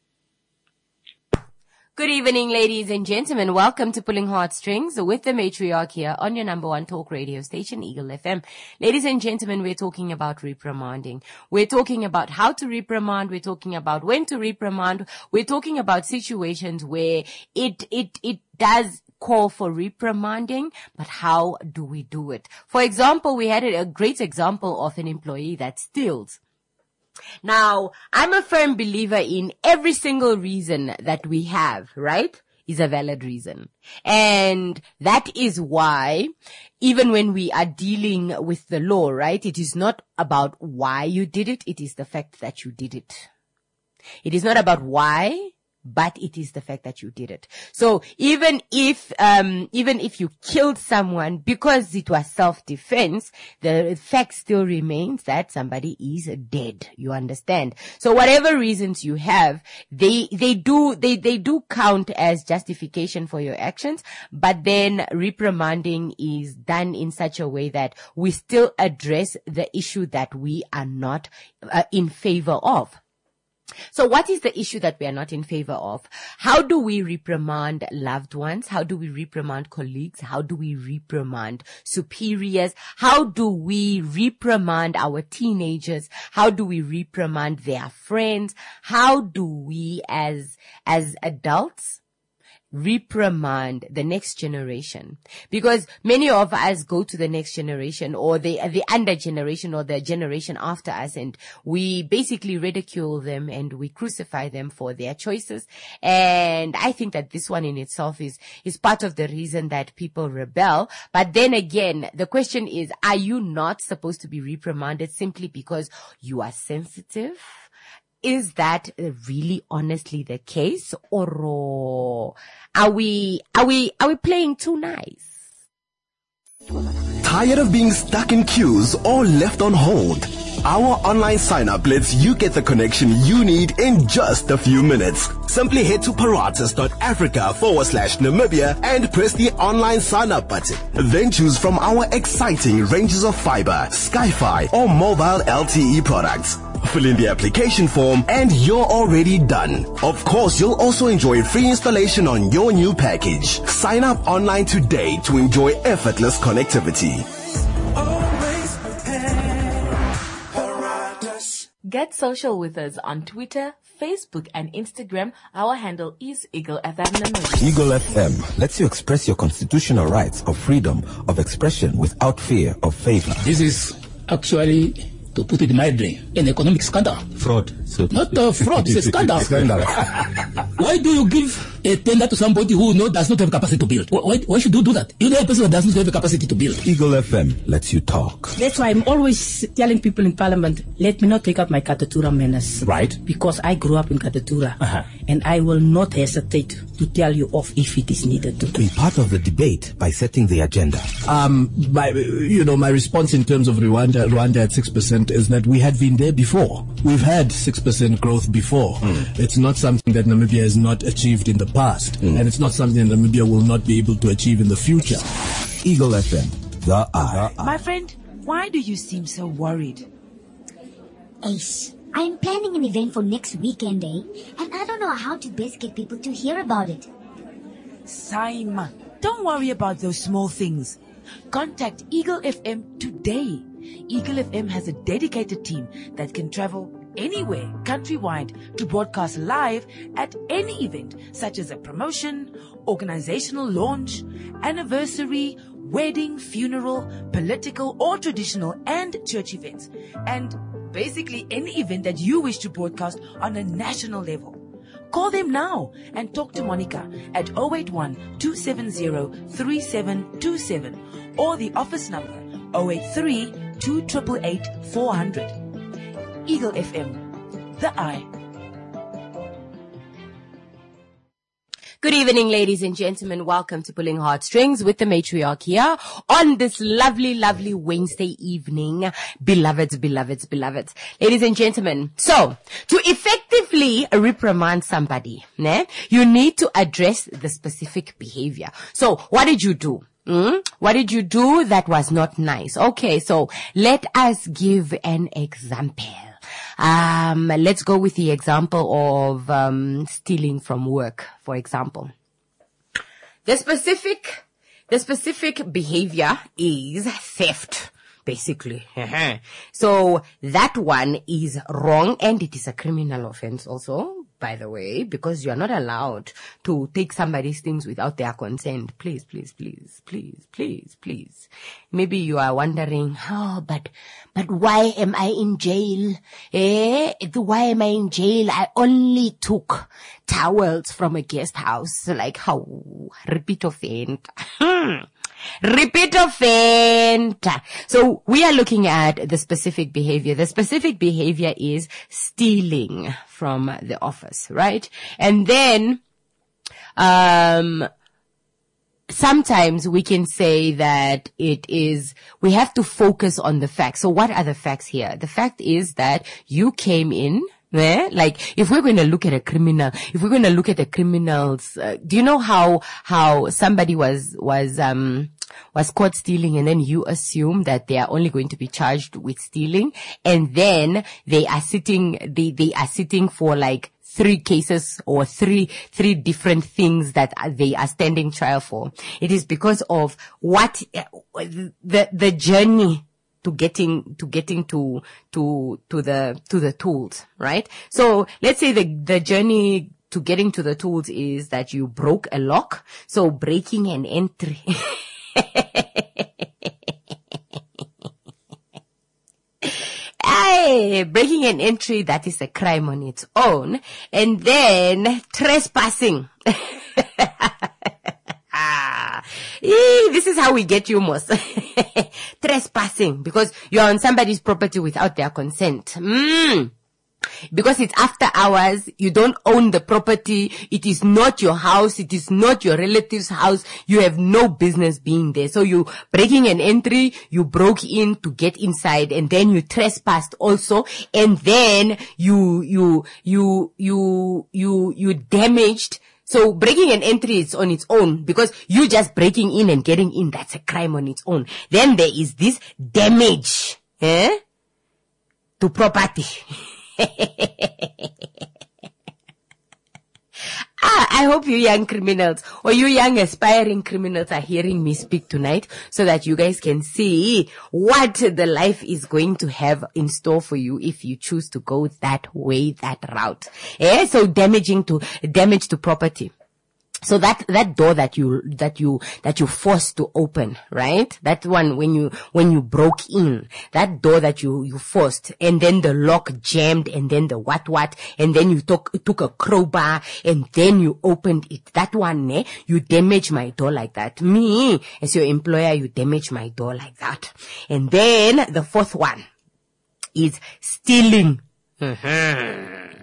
Good evening, ladies and gentlemen. Welcome to Pulling Heartstrings with the matriarch here on your number one talk radio station, Eagle F M. Ladies and gentlemen, we're talking about reprimanding. We're talking about how to reprimand. We're talking about when to reprimand. We're talking about situations where it, it, it does call for reprimanding, but how do we do it? For example, we had a great example of an employee that steals. Now, I'm a firm believer in every single reason that we have, right, is a valid reason. And that is why, even when we are dealing with the law, right, it is not about why you did it, it is the fact that you did it. It is not about why, but it is the fact that you did it. So even if, um, even if you killed someone because it was self-defense, the fact still remains that somebody is dead. You understand? So whatever reasons you have, they, they do, they, they do count as justification for your actions, but then reprimanding is done in such a way that we still address the issue that we are not uh, in favor of. So what is the issue that we are not in favor of? How do we reprimand loved ones? How do we reprimand colleagues? How do we reprimand superiors? How do we reprimand our teenagers? How do we reprimand their friends? How do we as, as adults reprimand the next generation? Because many of us go to the next generation or the the under generation or the generation after us, and we basically ridicule them and we crucify them for their choices. And I think that this one in itself is is part of the reason that people rebel. But then again, the question is, are you not supposed to be reprimanded simply because you are sensitive? Is that really honestly the case, or are we, are we, are we playing too nice? Tired of being stuck in queues or left on hold? Our online sign-up lets you get the connection you need in just a few minutes. Simply head to paratus.africa forward slash Namibia and press the online sign-up button. Then choose from our exciting ranges of fiber, Sky-Fi, or mobile L T E products. Fill in the application form and you're already done. Of course, you'll also enjoy free installation on your new package. Sign up online today to enjoy effortless connectivity. Get social with us on Twitter, Facebook, and Instagram. Our handle is Eagle F M Namibia. Eagle F M lets you express your constitutional rights of freedom of expression without fear of favor. This is actually, to put it mildly, an economic scandal. Fraud. So Not a fraud, it's a scandal. Scandal. Why do you give a tender to somebody who no, does not have capacity to build? Why, why should you do that? You know a person that does not have the capacity to build. Eagle F M lets you talk. That's why I'm always telling people in Parliament, let me not take up my Katatura menace. Right. Because I grew up in Katatura. Uh-huh. And I will not hesitate to tell you off if it is needed to. Be part of the debate by setting the agenda. Um, my, you know, my response in terms of Rwanda, Rwanda at six percent is that we had been there before. We've had six percent growth before. Mm. It's not something that Namibia has not achieved in the past. Mm. And it's not something that Namibia will not be able to achieve in the future. Eagle F M, the eye. My friend, why do you seem so worried? Ace, I'm planning an event for next weekend, eh? And I don't know how to best get people to hear about it. Saima, don't worry about those small things. Contact Eagle F M today. Eagle F M has a dedicated team that can travel anywhere countrywide to broadcast live at any event, such as a promotion, organizational launch, anniversary, wedding, funeral, political or traditional and church events, and basically any event that you wish to broadcast on a national level. Call them now and talk to Monica at zero eight one, two seven zero, three seven two seven or the office number zero eight three, two eight eight, eight, four zero zero. Eagle F M, the eye. Good evening, ladies and gentlemen. Welcome to Pulling Heartstrings with the matriarch here on this lovely, lovely Wednesday evening. Beloveds, beloveds, beloveds. Ladies and gentlemen, so to effectively reprimand somebody, né, you need to address the specific behavior. So what did you do? Mm? What did you do that was not nice? Okay, so let us give an example. Um, let's go with the example of um, stealing from work, for example. The specific, the specific behavior is theft, basically. So that one is wrong, and it is a criminal offense also, by the way, because you are not allowed to take somebody's things without their consent. Please, please, please, please, please, please. Maybe you are wondering, oh, but, but why am I in jail? Eh? Why am I in jail? I only took towels from a guest house. Like how? Repeat offense. Repeat offense. So we are looking at the specific behavior. The specific behavior is stealing from the office, right? And then, um, sometimes we can say that it is, we have to focus on the facts. So what are the facts here? The fact is that you came in, eh? Like, if we're going to look at a criminal, if we're going to look at the criminals, uh, do you know how, how somebody was, was, um, was caught stealing, and then you assume that they are only going to be charged with stealing, and then they are sitting, they, they are sitting for like three cases or three, three different things that they are standing trial for. It is because of what, the, the journey to getting, to getting to, to, to the, to the tools, right? So let's say the, the journey to getting to the tools is that you broke a lock. So breaking an entry. Hey, breaking an entry, that is a crime on its own. And then trespassing. ah, ee, this is how we get you, Mos. Trespassing, because you're on somebody's property without their consent. Mm. Because it's after hours, you don't own the property, it is not your house, it is not your relative's house, you have no business being there. So you breaking an entry, you broke in to get inside, and then you trespassed also, and then you, you, you, you, you, you damaged. So breaking an entry is on its own, because you just breaking in and getting in, that's a crime on its own. Then there is this damage, eh, to property. ah, I hope you young criminals or you young aspiring criminals are hearing me speak tonight, so that you guys can see what the life is going to have in store for you if you choose to go that way, that route. Eh? So damaging to, damage to property. So that, that door that you, that you, that you forced to open, right? That one when you, when you broke in, that door that you, you forced, and then the lock jammed, and then the what what, and then you took, took a crowbar, and then you opened it. That one, eh? You damage my door like that. Me, as your employer, you damage my door like that. And then the fourth one is stealing. Mm-hmm.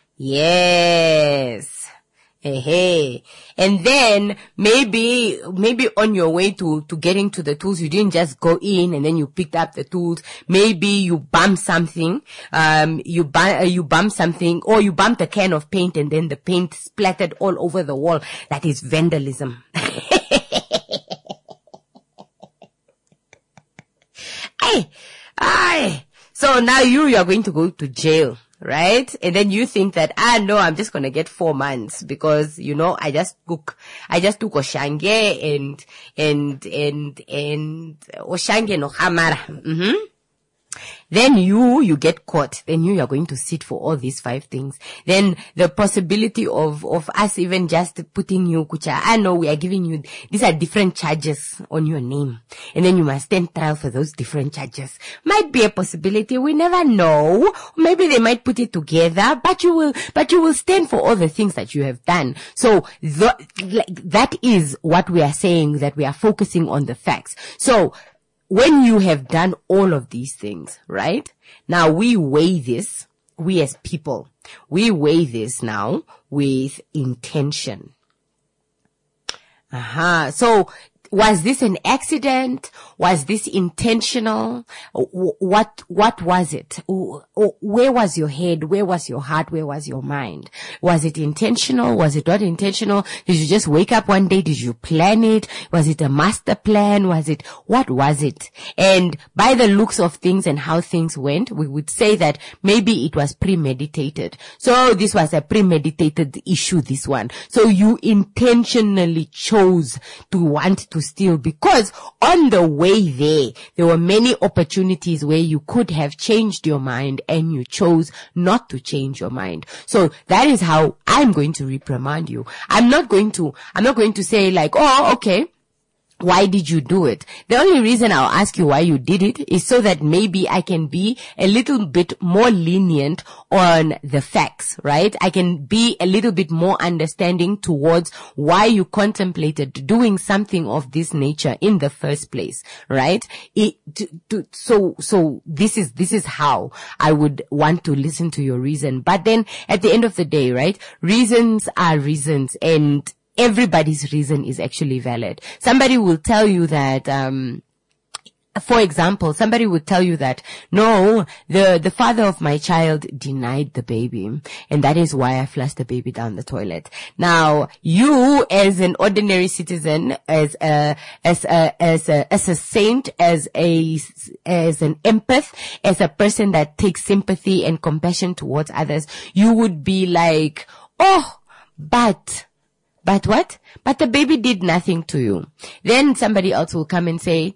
Yes. Hey, hey. And then maybe, maybe on your way to, to getting to the tools, you didn't just go in and then you picked up the tools. Maybe you bumped something, um, you bump, uh, you bumped something, or you bumped a can of paint and then the paint splattered all over the wall. That is vandalism. Hey, aye. So now you, you are going to go to jail. Right? And then you think that, ah, no, I'm just going to get four months because, you know, I just took, I just took Oshange and, and, and, and, Oshange no Hamara. Mm-hmm. Then you, you get caught. Then you are going to sit for all these five things. Then the possibility of, of us even just putting you, kucha, I know we are giving you, these are different charges on your name. And then you must stand trial for those different charges. Might be a possibility. We never know. Maybe they might put it together, but you will, but you will stand for all the things that you have done. So the, that is what we are saying, that we are focusing on the facts. So, when you have done all of these things, right? Now we weigh this, we as people, we weigh this now with intention. Aha. So, was this an accident? Was this intentional? What, what was it? Where was your head? Where was your heart? Where was your mind? Was it intentional? Was it not intentional? Did you just wake up one day? Did you plan it? Was it a master plan? Was it, what was it? And by the looks of things and how things went, we would say that maybe it was premeditated. So this was a premeditated issue, this one. So you intentionally chose to want to steal, because on the way there, there were many opportunities where you could have changed your mind and you chose not to change your mind. So that is how I'm going to reprimand you. I'm not going to, I'm not going to say like, oh, okay, why did you do it? The only reason I'll ask you why you did it is so that maybe I can be a little bit more lenient on the facts, right? I can be a little bit more understanding towards why you contemplated doing something of this nature in the first place, right? It, to, to, so, so this is, this is how I would want to listen to your reason. But then at the end of the day, right? Reasons are reasons, and everybody's reason is actually valid. Somebody will tell you that, um, For example, somebody would tell you that, no, the, the father of my child denied the baby, and that is why I flushed the baby down the toilet. Now, you as an ordinary citizen, as a, as a, as a, as a saint, as a, as an empath, as a person that takes sympathy and compassion towards others, you would be like, oh, but, but what? But the baby did nothing to you. Then somebody else will come and say,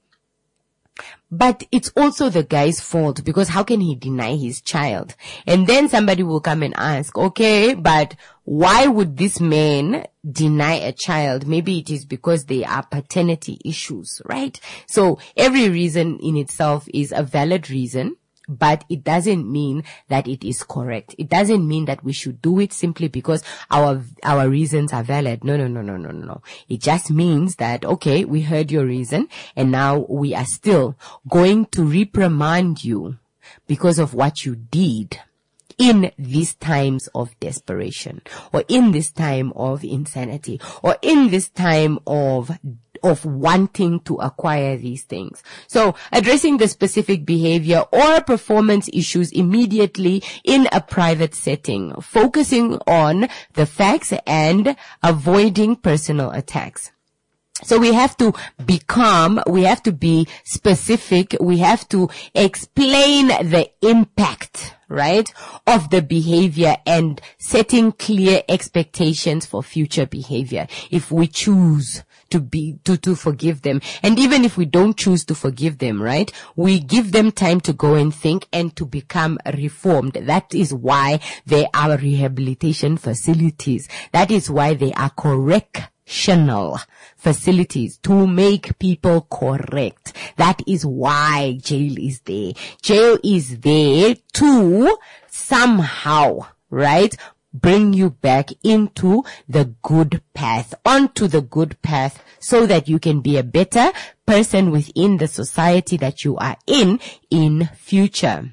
but it's also the guy's fault, because how can he deny his child? And then somebody will come and ask, okay, but why would this man deny a child? Maybe it is because there are paternity issues, right? So every reason in itself is a valid reason, but it doesn't mean that it is correct. It doesn't mean that we should do it simply because our our reasons are valid. No, no, no, no, no, no. It just means that, okay, we heard your reason, and now we are still going to reprimand you because of what you did in these times of desperation, or in this time of insanity, or in this time of of wanting to acquire these things. So addressing the specific behavior or performance issues immediately in a private setting, focusing on the facts and avoiding personal attacks. So we have to become, we have to be specific, we have to explain the impact, right, of the behavior and setting clear expectations for future behavior if we choose to be, to, to forgive them. And even if we don't choose to forgive them, right, we give them time to go and think and to become reformed. That is why there are rehabilitation facilities. That is why they are correctional facilities, to make people correct. That is why jail is there. Jail is there to somehow, right, bring you back into the good path, onto the good path, so that you can be a better person within the society that you are in in future.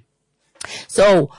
So,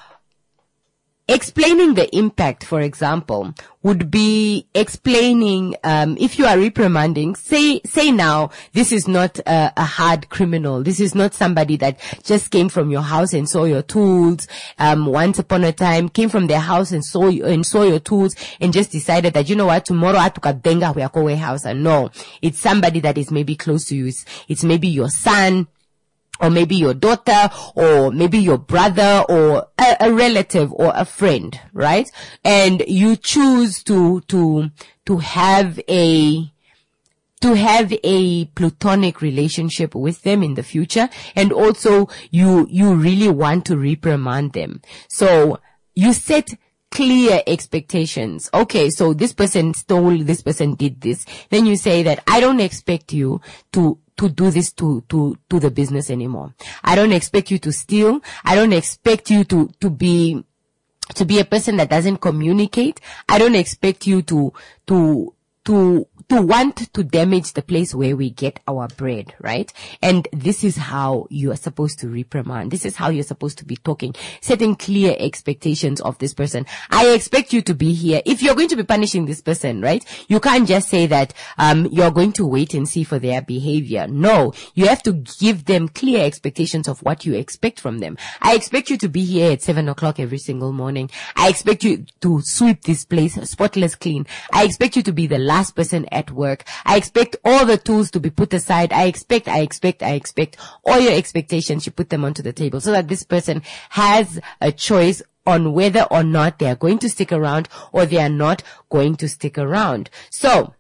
explaining the impact, for example, would be explaining, um, if you are reprimanding, say, say now, this is not a, a hard criminal. This is not somebody that just came from your house and saw your tools, um, once upon a time, came from their house and saw you, and saw your tools and just decided that, you know what, tomorrow I took a denga we are going house. And no, it's somebody that is maybe close to you. It's, it's maybe your son, or maybe your daughter, or maybe your brother, or a, a relative, or a friend, right? And you choose to, to, to have a, to have a platonic relationship with them in the future. And also you, you really want to reprimand them. So you set clear expectations. Okay, so this person stole, this person did this. Then you say that I don't expect you to to do this to, to, to the business anymore. I don't expect you to steal. I don't expect you to, to be, to be a person that doesn't communicate. I don't expect you to, to, to, to want to damage the place where we get our bread, right? And this is how you are supposed to reprimand. This is how you're supposed to be talking, setting clear expectations of this person. I expect you to be here. If you're going to be punishing this person, right, you can't just say that, um, you're going to wait and see for their behavior. No, you have to give them clear expectations of what you expect from them. I expect you to be here at seven o'clock every single morning. I expect you to sweep this place spotless clean. I expect you to be the last person at work. I expect all the tools to be put aside. I expect, I expect, I expect all your expectations. You put them onto the table so that this person has a choice on whether or not they are going to stick around or they are not going to stick around. So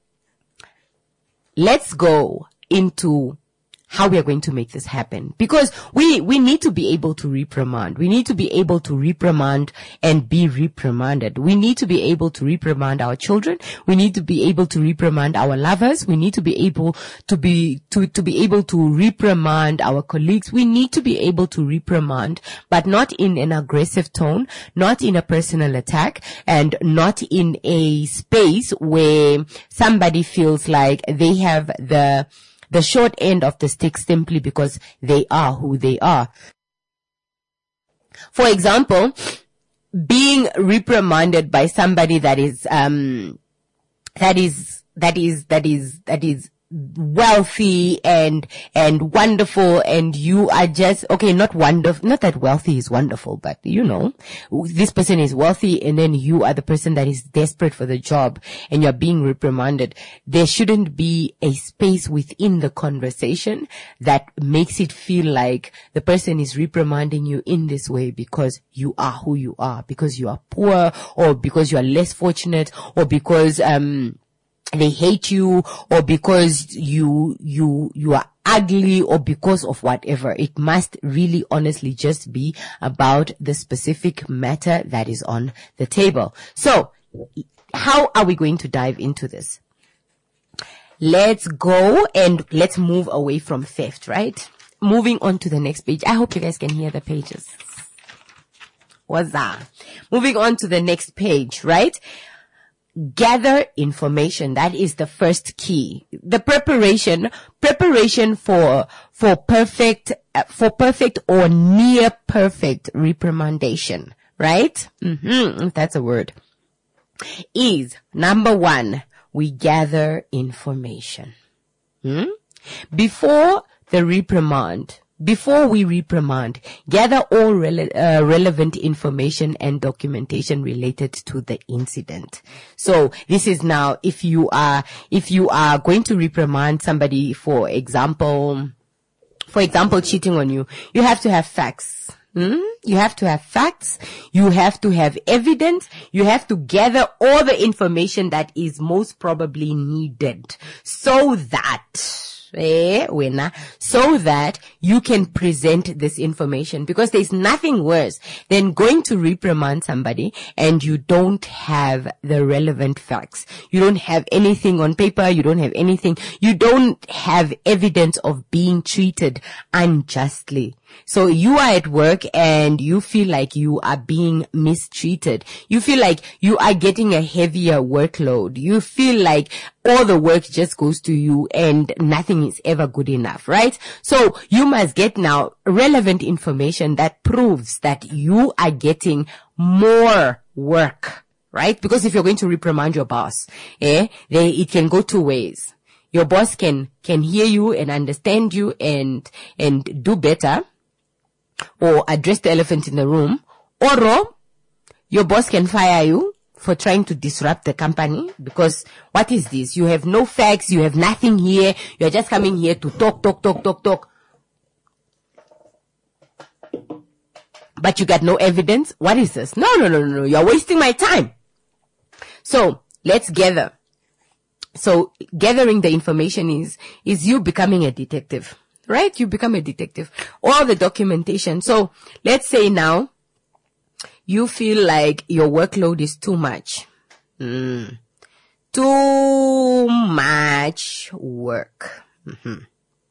let's go into how we are going to make this happen, because we, we need to be able to reprimand. We need to be able to reprimand and be reprimanded. We need to be able to reprimand our children. We need to be able to reprimand our lovers. We need to be able to be, to, to be able to reprimand our colleagues. We need to be able to reprimand, but not in an aggressive tone, not in a personal attack, and not in a space where somebody feels like they have the the short end of the stick simply because they are who they are. For example, being reprimanded by somebody that is, um, that is, that is, that is, that is wealthy and, and wonderful, and you are just, okay, not wonderful, not that wealthy is wonderful, but you know, this person is wealthy and then you are the person that is desperate for the job and you're being reprimanded. There shouldn't be a space within the conversation that makes it feel like the person is reprimanding you in this way because you are who you are, because you are poor, or because you are less fortunate, or because, um, they hate you, or because you, you, you are ugly, or because of whatever. It must really honestly just be about the specific matter that is on the table. So, how are we going to dive into this? Let's go and let's move away from theft, right? Moving on to the next page. I hope you guys can hear the pages. What's that? Moving on to the next page, right? Gather information. That is the first key. The preparation, preparation for, for perfect, uh, for perfect or near perfect reprimandation, right? Mm-hmm. That's a word. Is number one, we gather information. Hmm? Before the reprimand, Before we reprimand, gather all rele- uh, relevant information and documentation related to the incident. So this is now, if you are, if you are going to reprimand somebody, for example, for example, cheating on you, you have to have facts. Hmm? You have to have facts. You have to have evidence. You have to gather all the information that is most probably needed so that Eh, winner, so that you can present this information, because there's nothing worse than going to reprimand somebody and you don't have the relevant facts. You don't have anything on paper. You don't have anything. You don't have evidence of being treated unjustly. So you are at work and you feel like you are being mistreated. You feel like you are getting a heavier workload. You feel like all the work just goes to you and nothing is ever good enough, right? So you must get now relevant information that proves that you are getting more work, right? Because if you're going to reprimand your boss, eh, they, it can go two ways. Your boss can, can hear you and understand you and, and do better, or address the elephant in the room, or your boss can fire you for trying to disrupt the company, because what is this? You have no facts, you have nothing here, you're just coming here to talk, talk, talk, talk, talk. But you got no evidence? What is this? No, no, no, no, you're wasting my time. So, let's gather. So, gathering the information is, is you becoming a detective. Right? You become a detective. All the documentation. So let's say now you feel like your workload is too much. Mm. Too much work. Mm-hmm.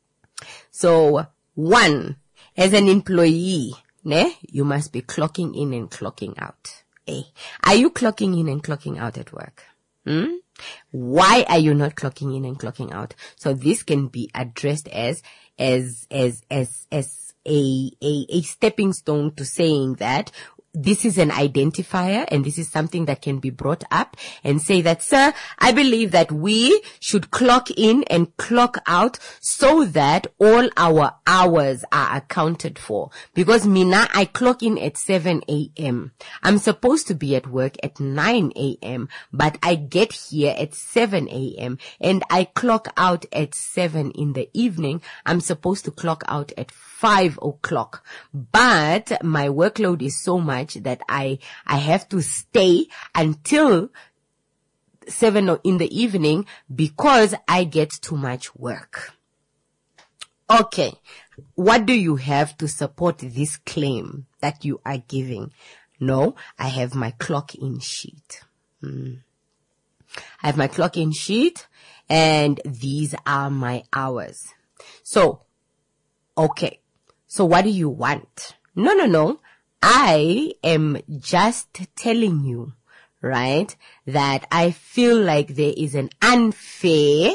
So one, as an employee, ne, you must be clocking in and clocking out. Eh? Are you clocking in and clocking out at work? Hmm? Why are you not clocking in and clocking out? So this can be addressed as as as as as a a, a stepping stone to saying that this is an identifier and this is something that can be brought up and say that, sir, I believe that we should clock in and clock out so that all our hours are accounted for. Because Mina, I clock in at seven a.m. I'm supposed to be at work at nine a.m., but I get here at seven a.m. and I clock out at seven in the evening. I'm supposed to clock out at five o'clock. But my workload is so much that I, I have to stay until seven in the evening because I get too much work. Okay. What do you have to support this claim that you are giving? No, I have my clock in sheet. Hmm. I have my clock in sheet and these are my hours. So, okay. So what do you want? No, no, no. I am just telling you, right, that I feel like there is an unfair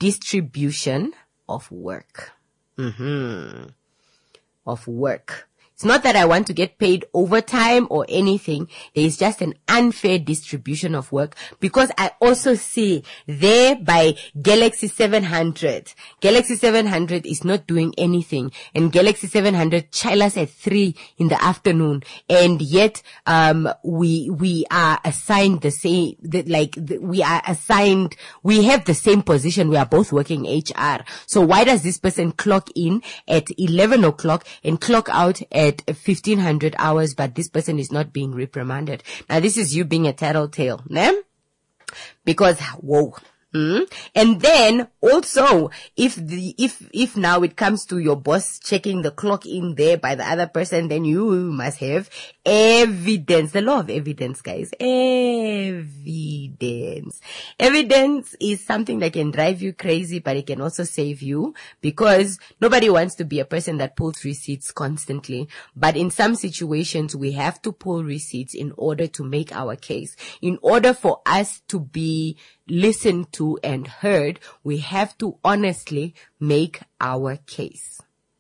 distribution of work. Mm-hmm. Of work. It's not that I want to get paid overtime or anything. There is just an unfair distribution of work, because I also see there by Galaxy seven hundred. Galaxy seven hundred is not doing anything, and Galaxy seven hundred chill us at three in the afternoon, and yet um we we are assigned the same, the, like the, we are assigned, we have the same position. We are both working H R. So why does this person clock in at eleven o'clock and clock out at at fifteen hundred hours, but this person is not being reprimanded? Now this is you being a tattletale, né? Because, whoa. Mm. And then also, if the, if, if now it comes to your boss checking the clock in there by the other person, then you must have evidence. The law of evidence, guys. Evidence. Evidence is something that can drive you crazy, but it can also save you, because nobody wants to be a person that pulls receipts constantly. But in some situations, we have to pull receipts in order to make our case. In order for us to be listened to and heard, we have to honestly make our case.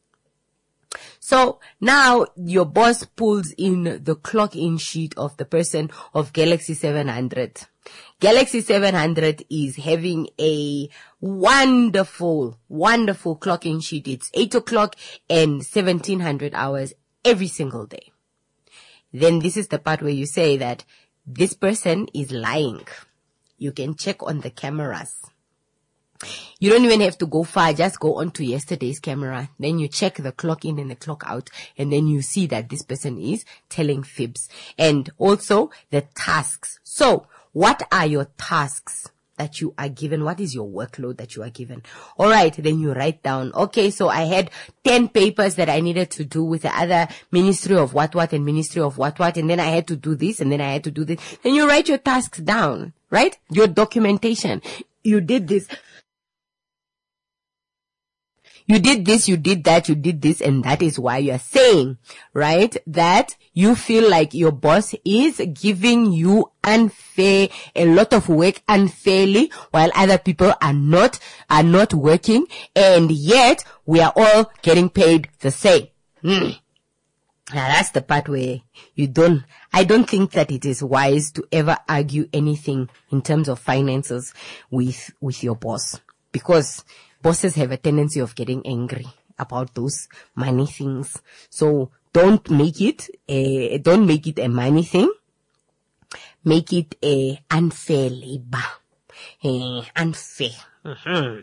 So now your boss pulls in the clock in sheet of the person of Galaxy seven hundred. Galaxy seven hundred is having a wonderful, wonderful clock in sheet. It's eight o'clock and seventeen hundred hours every single day. Then this is the part where you say that this person is lying. You can check on the cameras. You don't even have to go far. Just go onto yesterday's camera. Then you check the clock in and the clock out. And then you see that this person is telling fibs. And also the tasks. So what are your tasks that you are given? What is your workload that you are given? All right. Then you write down, okay, so I had ten papers that I needed to do with the other ministry of what what and ministry of what what. And then I had to do this and then I had to do this. Then you write your tasks down, right? Your documentation. You did this. You did this, you did that, you did this, and that is why you're saying, right, that you feel like your boss is giving you unfair, a lot of work unfairly, while other people are not, are not working, and yet we are all getting paid the same. Mm. Now that's the part where you don't, I don't think that it is wise to ever argue anything in terms of finances with, with your boss, because bosses have a tendency of getting angry about those money things. So don't make it a, don't make it a money thing. Make it a unfair labor. Uh, unfair. Mm-hmm.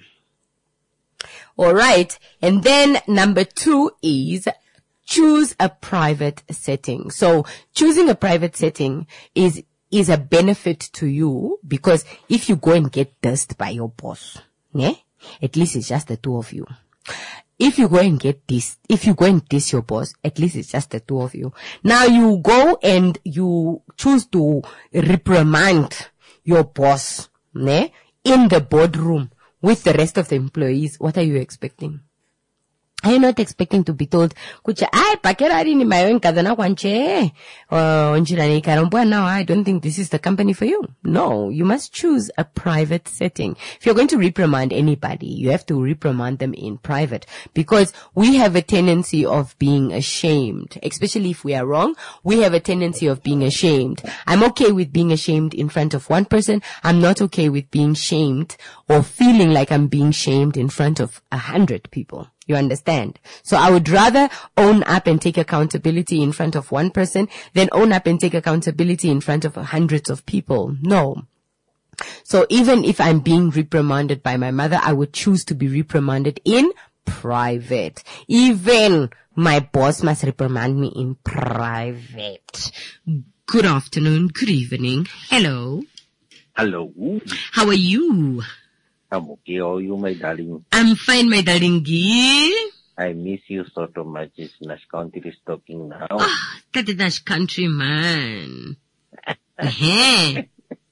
All right. And then number two is choose a private setting. So choosing a private setting is, is a benefit to you, because if you go and get dissed by your boss, yeah, at least it's just the two of you. If you go and get this, if you go and diss your boss, at least it's just the two of you. Now you go and you choose to reprimand your boss, ne, in the boardroom with the rest of the employees. What are you expecting? Are you not expecting to be told, Kucha, ay, pakerari ni mayo nkadana kwanche, or njirani karambwa, now I don't think this is the company for you. No, you must choose a private setting. If you're going to reprimand anybody, you have to reprimand them in private, because we have a tendency of being ashamed, especially if we are wrong. We have a tendency of being ashamed. I'm okay with being ashamed in front of one person. I'm not okay with being shamed or feeling like I'm being shamed in front of a hundred people. You understand? So I would rather own up and take accountability in front of one person than own up and take accountability in front of hundreds of people. No. So even if I'm being reprimanded by my mother, I would choose to be reprimanded in private. Even my boss must reprimand me in private. Good afternoon. Good evening. Hello. Hello. How are you? I'm okay. How are you, my darling? I'm fine, my darling. I miss you so much. It's Nash Country is talking now. Ah, that is Nash Country, man. uh-huh.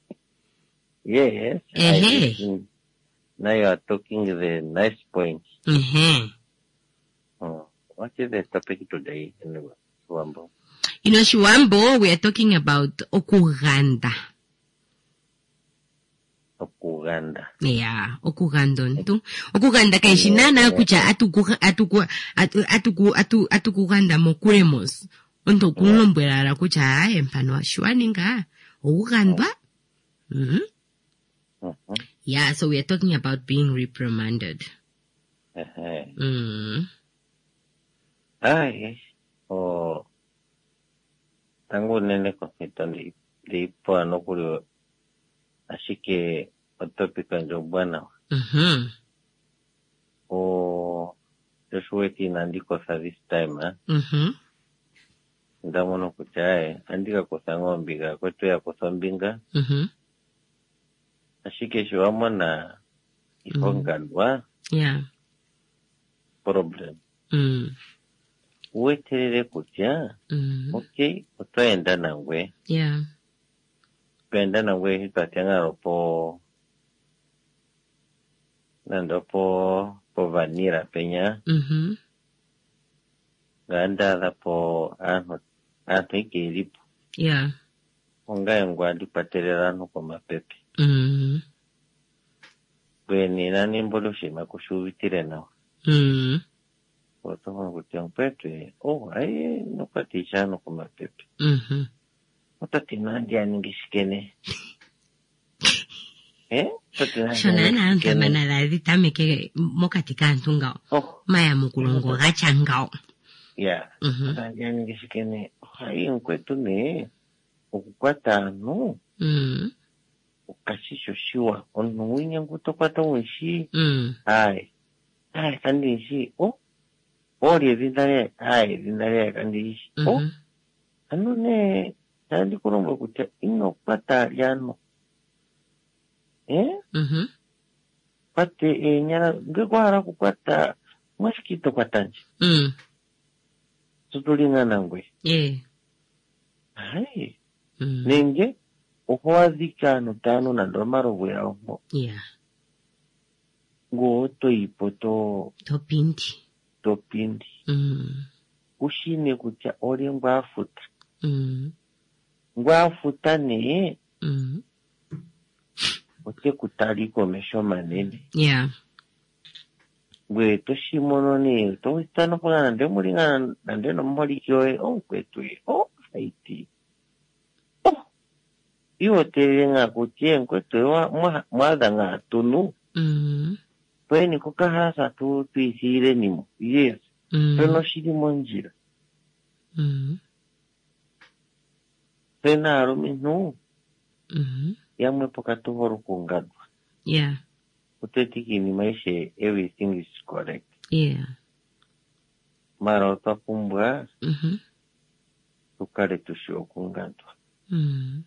Yes. Uh-huh. Now you are talking the nice points. Uh-huh. Oh, what is the topic today, Shwambo? You know, Shwambo, we are talking about Okuganda. okuganda. Yeah, okuganda ntu. Okuganda kaishinana kucha atuku atuku atuku atu atukuganda mokuremos. Onto kunlombwera kucha aye mpano shwaninga okugandwa. Mhm. Mhm. Yeah, so we are talking about being reprimanded. Eh. Mhm. Ay, o tangu nene konsito ndi ndipo anokuri ashike otopika njo bwana. Mhm. O Joshua nandiko service time eh. Mhm. Ndamono kuchae andika kusangombiga kwetu ya kusombinga. Mhm. Ashike shwamo na ifongandwa. Yeah. Problem. Mm. Uweterere kutya. Mm. Okay, utoenda nangwe. Yeah. Penda nangwe hitatyanga ropo nandopo po vanira penya. Mhm. Ganda da po ano ato ikiripo. Yeah. Onga yangwa dipaterera no kwa mapepe. Mhm. Bweni nani mbolo shima kushuvitire nao. Mhm. Wato kutia mpete. Oh, aye no patisha no kwa mapepe. Mhm. Utatina ndia ningishikene. Eh? Utatina Shonana anta manala ditame ke mokatika ntunga. Oh. Maya mukulongo gachangao. Yeah. Mhm. Ndia ningishikene. Aye nkwetu ne okukwata no. Mhm. Ukashisho shiwa ono winya ngutokwata unshi. Mhm. Ai. Ai kandi shi. Oh. Ori vindare ai vindare kandi shi. Oh. Ano ne tandi kuromba kutia ino kwata yano. Eh? Mhm. Pate e nyara ngegwara kukwata mwasikito kwatanji. Mhm. Tutulinga nangwe. Yeah. Ai. Mm. Nenge okwazika no tano na ndomaro bwera ho. Yeah. Go to ipoto topindi. Topindi. Mm. Ushine kucha ori ngwafuta. Mm. Ngwafuta ne. Mm. Ote kutali komesho manene. Yeah. Gwe to shimono ne to istano pona nde mulinga nande no moli kyoe on kwetu e. Oh, haiti. Oh. Iyo terenga kutie kwetu wa mwada nga tunu. Mm. Pweni kukahasa tu tuisire nimo. Yes. Mm. Peno shiri monjira. Mm. Pena arumi no. Mhm. Yamwe pokatu horu kungadwa. Yeah. Utetiki ni maishe everything is correct. Yeah. Mara utakumbwa. Mhm. Tukare tushio kungadwa. Mhm.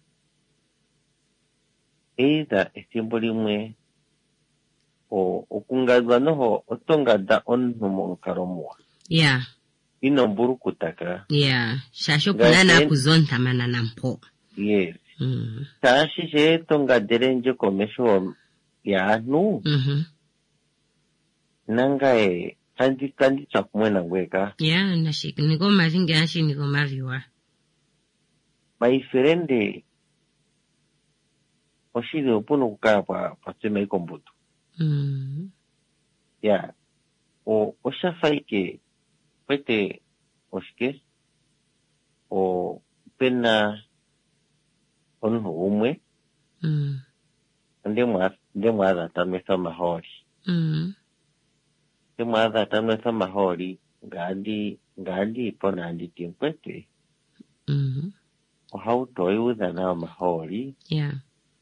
Either esimboli mwe o okungadwa noho otongada onnumo nkaromwa. Yeah. Ino mburu kutaka. Yeah. Shasho kunana kuzonta manana mpo. Yes. Mhm. Tashi she tongadere nje komesho ya nu. Mhm. Nanga e kandi kandi chakumwe na ngweka. Yeah, nashik niko mazingi ashi niko maviwa. My friend oshide opono kukaa pa pasema iko mbuto. Mhm. Yeah. O oshafaike pete oshike o pena onho umwe. Mhm. Ndemwa ndemwa za tamesa mahori. Mhm. Ndemwa za tamesa mahori ngadi ngadi pona andi timpete. Mhm. O how to use na mahori. Yeah.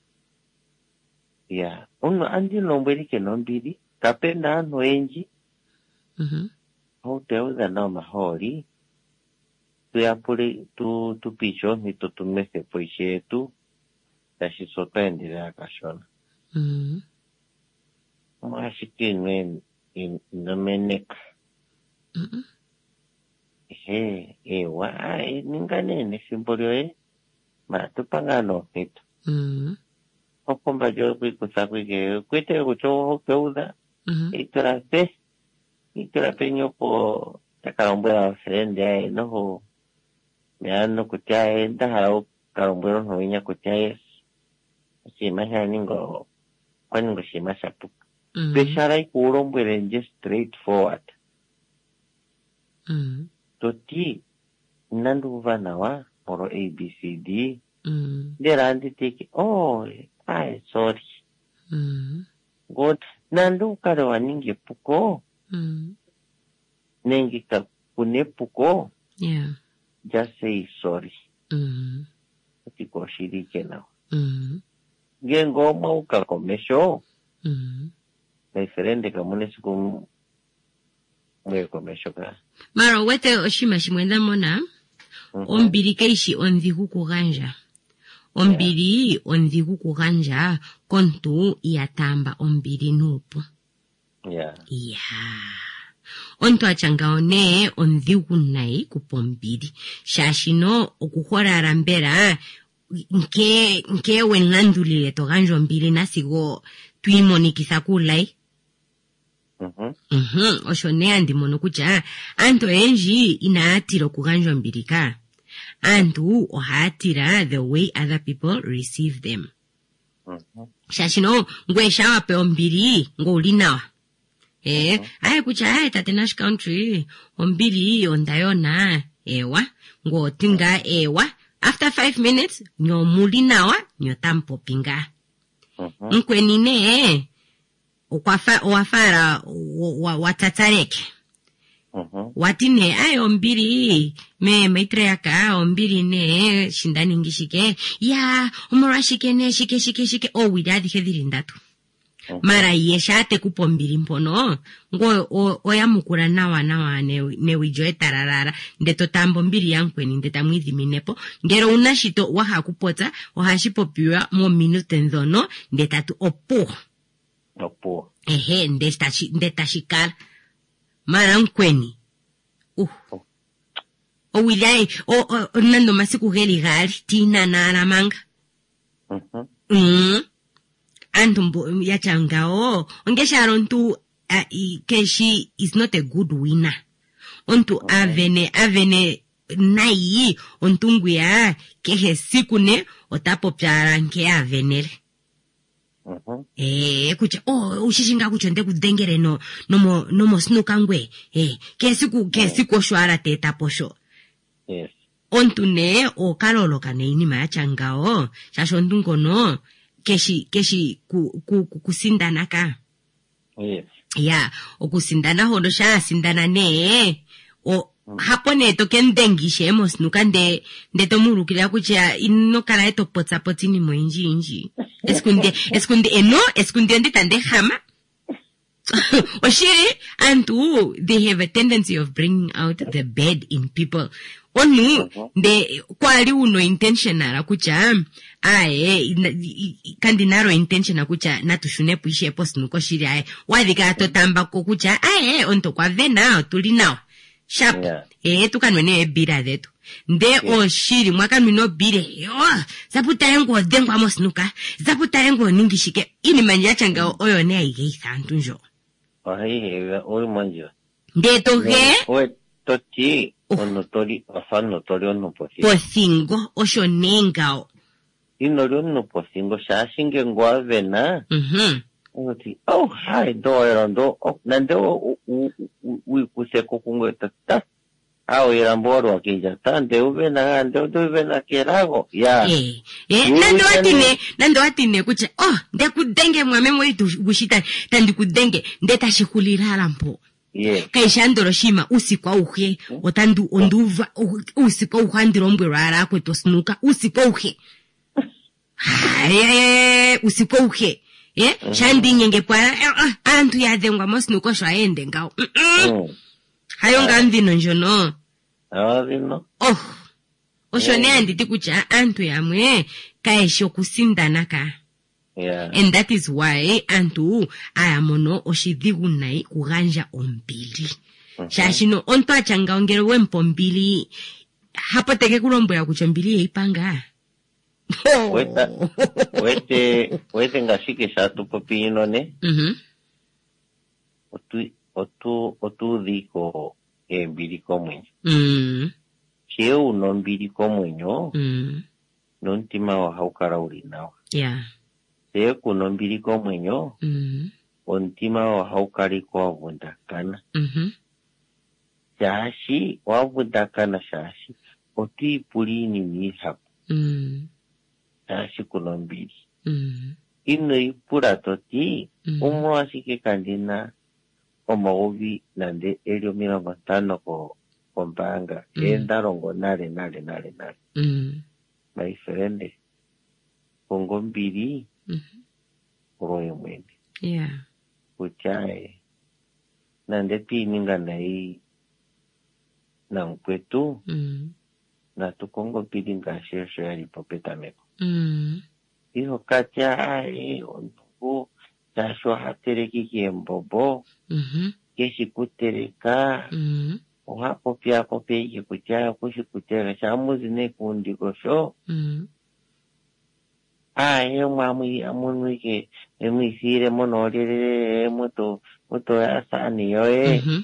Yeah. Uno andi lomberi ke nombiri kapenda no enji. Mhm. How to use na mahori. Tu ya pure tu tu picho ni tu tu mese poishe tu. Tashi sotendi la kashona. Mhm. Mwashiki nwe in nomenek. Mhm. He, e wa e ningane ne simbolio e. Ma tu pangano nito. Mhm. Okomba jo kuikusa kuike kuite kucho keuda. Mhm. Itura pe. Itura pe nyoko takarambura frende no ho. Me ano kuchae ndahara karambura no inya kuchae. Si maha ningo kwaningo shima shapu. Mm. Pesharai kurombwere nje straightforward. Mm. Toti, nanduva nawa, moro A, B, C, D. Mm. Derandi tiki, oh, ay, sorry. Mm. God, nandu kare waninge puko. Mm. Nengi ka kune puko. Yeah. Just say sorry. Mm. Tiko shirike now. Mm. Gengo mauka komesho. Mm. Na diferente kamune siku mwe komesho ka. Mara wete oshima shimwenda mona. Mm-hmm. Ombiri keishi ondhigu kuganja. Ombiri yeah. ondhigu kuganja kontu yatamba ombiri nupu. Yeah. Yeah. Onto achangaone ondhigu nai kupombiri. Shashino okuhora mbera nke nke wenlandulile to ganjo mbiri nasigo tuimonikisa kulai. Mhm. Mhm. Oshone andi mono kucha anto enji inaatiro kuganjo mbirika. Antu ohatira the way other people receive them. Mhm. Shashino ngwe shawa pe ombiri ngo ulinawa. Eh, aye kucha aye tatenash country ombiri ondayona ewa ngo tinga ewa. After five minutes nyo mulinawa nyo tampo pinga. Mhm. Nkwenine okwafa wafara watatareke. Mhm. Watine ayo ombiri me maitre yaka ombiri ne shindani ngishike ya umorashike ne shike shike shike o widadi hedhirindatu. Mara yeshate kupombiri mpono ngo oyamukura nawa nawa ne ne wijoe tararara ndeto tambo mbiri yankweni ndeta mwithi minepo ngero unashito waha kupota ohashipopiwa mo minute nzono ndetatu opo opo ehe ndeta ndeta shikala mara nkweni uh o wilai o nando masiku geli gali tina na manga. Mhm. Mm. Antumbo ya changao ongesha ontu uh, keshi is not a good winner. Ontu okay. avene avene nai ontungu ya kehe sikune otapo pyara nke avenere. Mhm. Eh kucha oh ushishinga kuchonde kudengere no nomo nomo snukangwe eh kesiku kesiku shwara teta posho. Yes. Ontu ne o kalolo kaneini ma changao shashondungo no keshi keshi ku, ku, ku kusindana ka. Yes. Ya okusindana hondo sha sindana ne o mm. hapone to kendengishe mos nukande nde tomurukira kucha ino kala eto potsa potini mo inji inji eskunde eskunde eno eskunde nditande hama. Oshiri antu they have a tendency of bringing out the bad in people. Onu de kwali uno intentional kucha ae kandinaro intentional kucha natushune puishe post nuko shiri ae wadika to tamba ko kucha ae onto kwa vena tulinao sharp yeah. Eh tukanwene bira detu nde yeah. O shiri mwaka mino bire yo zaputa yengo dengwa mosnuka zaputa yengo ningishike ini manja changa oyo ne aigeisa antunjo ai oyo manja nde toge oe toti onotori afan notori ono posingo posingo osho nengao inori ono posingo shashinge ngwa vena mhm oti oh hai do erondo nande o u kuseko kungwe tata ao iramboro akija tande uvena ande uvena kerago ya eh eh nando atine nando atine kucha oh ndekudenge mwame mwetu gushita tandi kudenge ndetashikulilara mpo. Yeah. Kaishandoro shima usikwa uhe otandu onduva usikwa uhandiro mbwera kweto snuka usikwa uhe haye usikwa uhe eh mm-hmm. Shandi nyenge kwa antu ya dengwa mosnuko shwa ende ngao mm hayo ngandino njono ah vino oh oshone yeah. Anditi kucha antu yamwe kaisho kusindana ka. Yeah. And that is why antu ayamono oshidhigu nai kuganja ombili. Uh-huh. Shashino onto achanga ongero wempo mbili hapo teke kulombwela kucho mbili yeipanga. Weta wete wete ngashike shatu popino ne. Mhm. Otu otu otu dhiko e mbili komwenyo. Mhm. Cheo no mbili komwenyo. Mhm. Nontima wa haukara ulinao. Yeah. te kuno mbili komwenyo Mhm. ontima wahaukaliko wavundakana Mhm. shashi wavundakana shashi otipulini nihapo Mhm. shashi kuno mbili Mhm. ino ipula toti Mhm. umwe wasike kandina omaovi nande elio mirongo ntano ko kombanga Mhm. enda longo nale nale nale nale Mhm. my friend kongo mbili Mhm. royo mwene Yeah. kuchae nande tininga nai na nkwetu Mhm. na tukongo mbili ngashesho yalipopetameko Mhm. iho kachae ondugu tasho hatereki kiembobo Mhm. keshikutereka Mhm. ohapopya kopeye kuchaya kushikutera shamuzine kundikosho Mhm. aye mwamwi amunwike emwisire monolelele muto muto yasani yoe Mhm.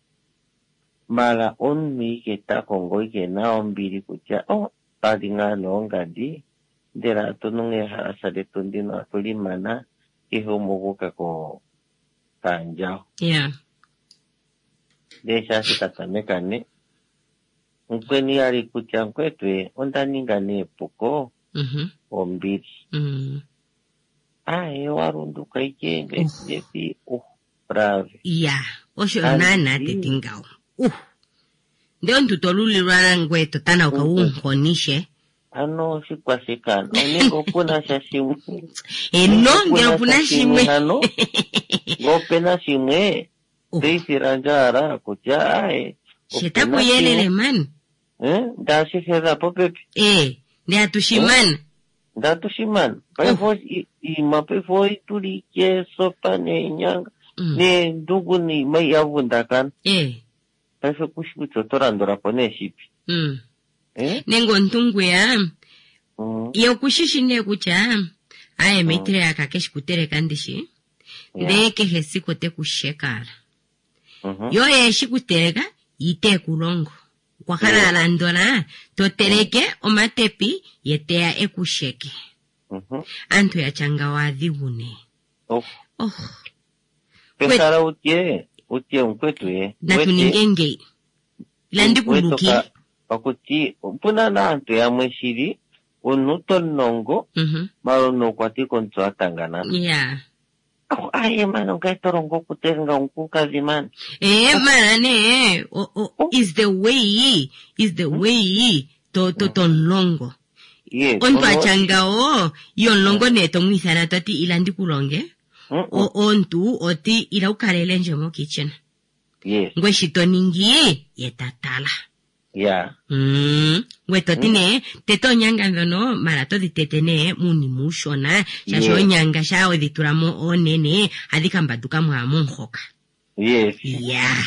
mala onwike takongo ike nao mbili kucha oh talinga nongandi ndera tununge hasade tundino atulimana iho muguka ko kanjao Yeah. desha sitatamekane nkweni ali kucha nkwetwe ondaningane puko Mhm. ombili Mhm. aye warunduka ikenge depi uh brave Yeah. Osho Andi. nana tetingao. Uh. Ndio ntutolulirwana ngweto tana ukawunkonishe. ano sikwasekana oneko kuna shashimwe Eno ngero puna shimwe. ano ngopena shimwe teisiranjara kucha aye Sheta kuyelele man. eh ndashikera popepi Eh, ndia atushimana. ndatushimana paifo ima paifo itulike sopa ne nyanga ne ndugu ni mai yavundakana eh paifo kushikutotorandora pone shipi mm eh nengo ntungu ya mm. iyo kushishine kucha aye metre akakeshi kutereka ndishi ndeke hesi kote kushekara Mhm. yo yeshi kutereka ite kulongo kwakana alandora totereke omatepi yetea ekusheke Mhm. antu ya changa wadhigune oh oh pesara utie utie unkwetu ye na tuningenge landi kuluki pakuti puna na antu ya mweshiri unuto nongo mhm maro no kwati kontu atangana yeah oh aye mano gaitorongo kutenga unkukazi man eh manane o o is the way is the way to to to longo yes onto achangao yo longo neto mwisana tati ilandi kulonge o ontu oti ila ukarele njemo kitchen yes ngwe shitoningi yetatala yeah mm ngwe totine teto nyanga ngono marato ditetene muni mushona shasho nyanga shao dituramo onene adikambaduka mwa monhoka yes yeah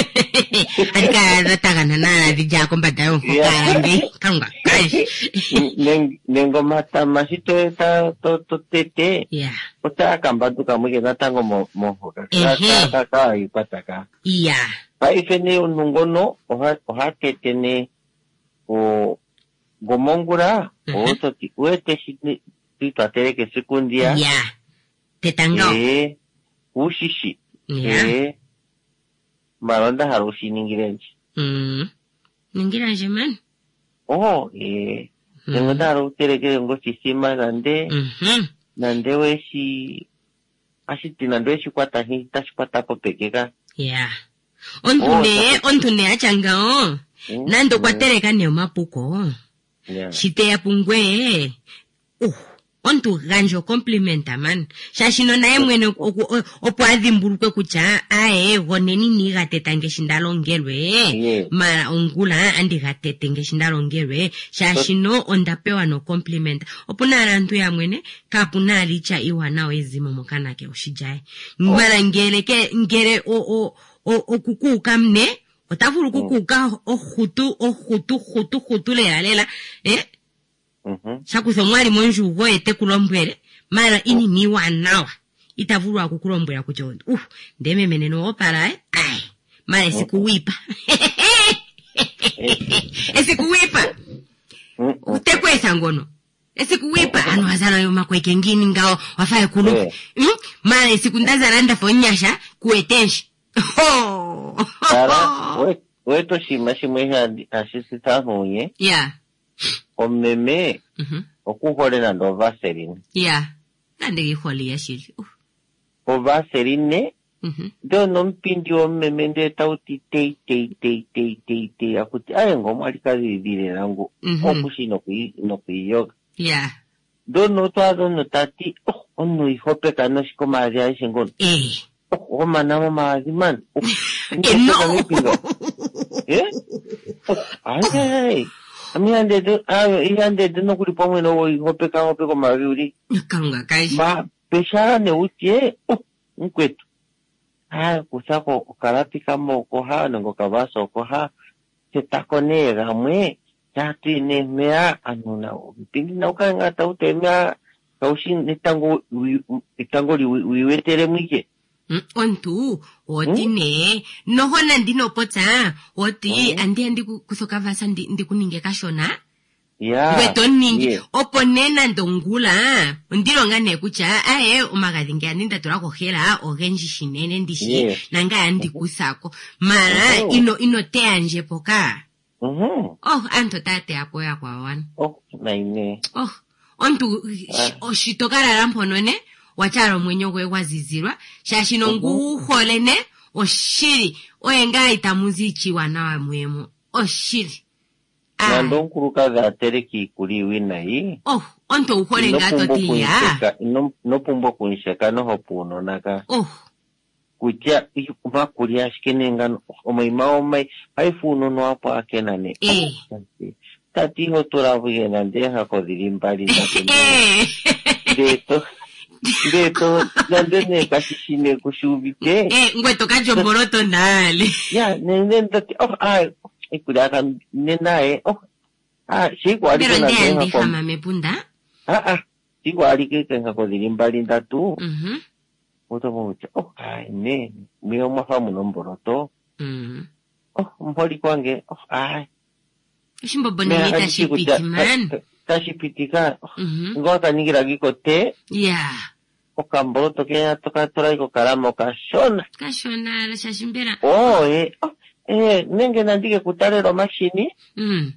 adika ratagana na dijako mbadayo hokarambe kanga kaji nengo mata masito ta to to tete yeah ota kambaduka mwige natango mo mohoka kaka kaka ipataka yeah paifene unungono oha oha tetene o gomongura o to ti uete shini titatere ke sekundia yeah tetanga eh ushishi yeah eh maronda harushi ningirenji mm ningirenji man oh eh nengo daro tereke ngo sistema nande mhm nande weshi ashiti nande weshi kwata hi tashipata popekeka yeah ontune ontune achangao nando kwatereka ne mapuko yeah shite ya pungwe uh ontu ganjo complimenta man shashino naye mwene opo adhimbulukwe kucha ae goneni ni gatetange shindalongelwe mara ongula andi gatetenge shindalongelwe shashino ondapewa no compliment opuna arantu ya mwene kapuna licha iwa nao ezimo mokana ke oshijae mara ngere ke ngere o o o kukuka mne otavulu kukuka ohutu ohutu hutu hutu lela lela eh mhm shakuzo mwali monjugo ete kulombwele mara ini ni wanawa itavulu akukulombwela kuchondo uh ndeme meneno opala eh ai mara esikuwipa esikuwipa utekwesa ngono esikuwipa anu hazana yo makweke ngini ngao wafaye kulu yeah. mm? Ma esikundaza randa fonyasha kuetenshi oh Sara we weto shima shimwe handi ashisita honye yeah omeme mhm okuhole na ndo vaseline yeah nande gihole yashili uh. o vaseline mhm do no mpindi omeme nde tauti tei tei tei tei tei tei akuti ayengo mwalikazi vile nangu mm-hmm. okushino kui no kuyoga yeah do no to ado no tati oh ono ihope kano shiko mazi aishingon eh oh manamo mazi man oh eh no eh ay ay ami ande do ah ande do no kulipo mweno wo ihope ka hope ko mazi uri kanga kai ma peshara ne utie oh nkwetu ha kusako karapika moko ha ngo kabaso ko ha tetakonera mwe tati ne mea anuna pingi na ukanga tautemea kaushin nitango itango liwetere mwike mm, ontu oti hmm? Ne noho nandino pota oti hmm? Andi andi kusoka vasa ndi, ndi kuninge kashona yeah weto ningi yeah. Oponena ndongula ndiro ngane kucha ae umagadinga ninda turako hela ogenji shinene ndishi yeah. Nanga andi kusako mara uh-huh. ino ino te anje poka mhm oh anto tate apo ya kwa wan oh naine oh ontu uh. oshitokara ramponone wacharo mwenyo gwe wazizirwa shashino ngu holene oshiri oyenga itamuzichi wana mwemu oshiri nando nkuruka za tereki kuli wina hii oh onto uhole ngato tiya no no pumbo kunshaka no hopuno naka oh kutia kuma kulia shikenenga omaima omai haifuno no apo akenane eh tati hotora bugena ndeha kodirimbali na deto deto nandene kashishine kushubite eh ngweto kajomboroto nale ya nende tati oh ai ikudaka nenae oh ah siku alikuwa na ndeha kwa kama mepunda ah ah siku alikuwa kodirimbali ndatu mhm Oto mocha oh ai ne mio mafamu nomboroto mhm oh mboli kwange oh ai shimbo bonita shipiti man tashipitika mhm ngota ningira gikote yeah okamboroto ke toka torai ko karamo kashona kashona la shashimbera oh eh oh, eh nenge nandike kutarero machine mhm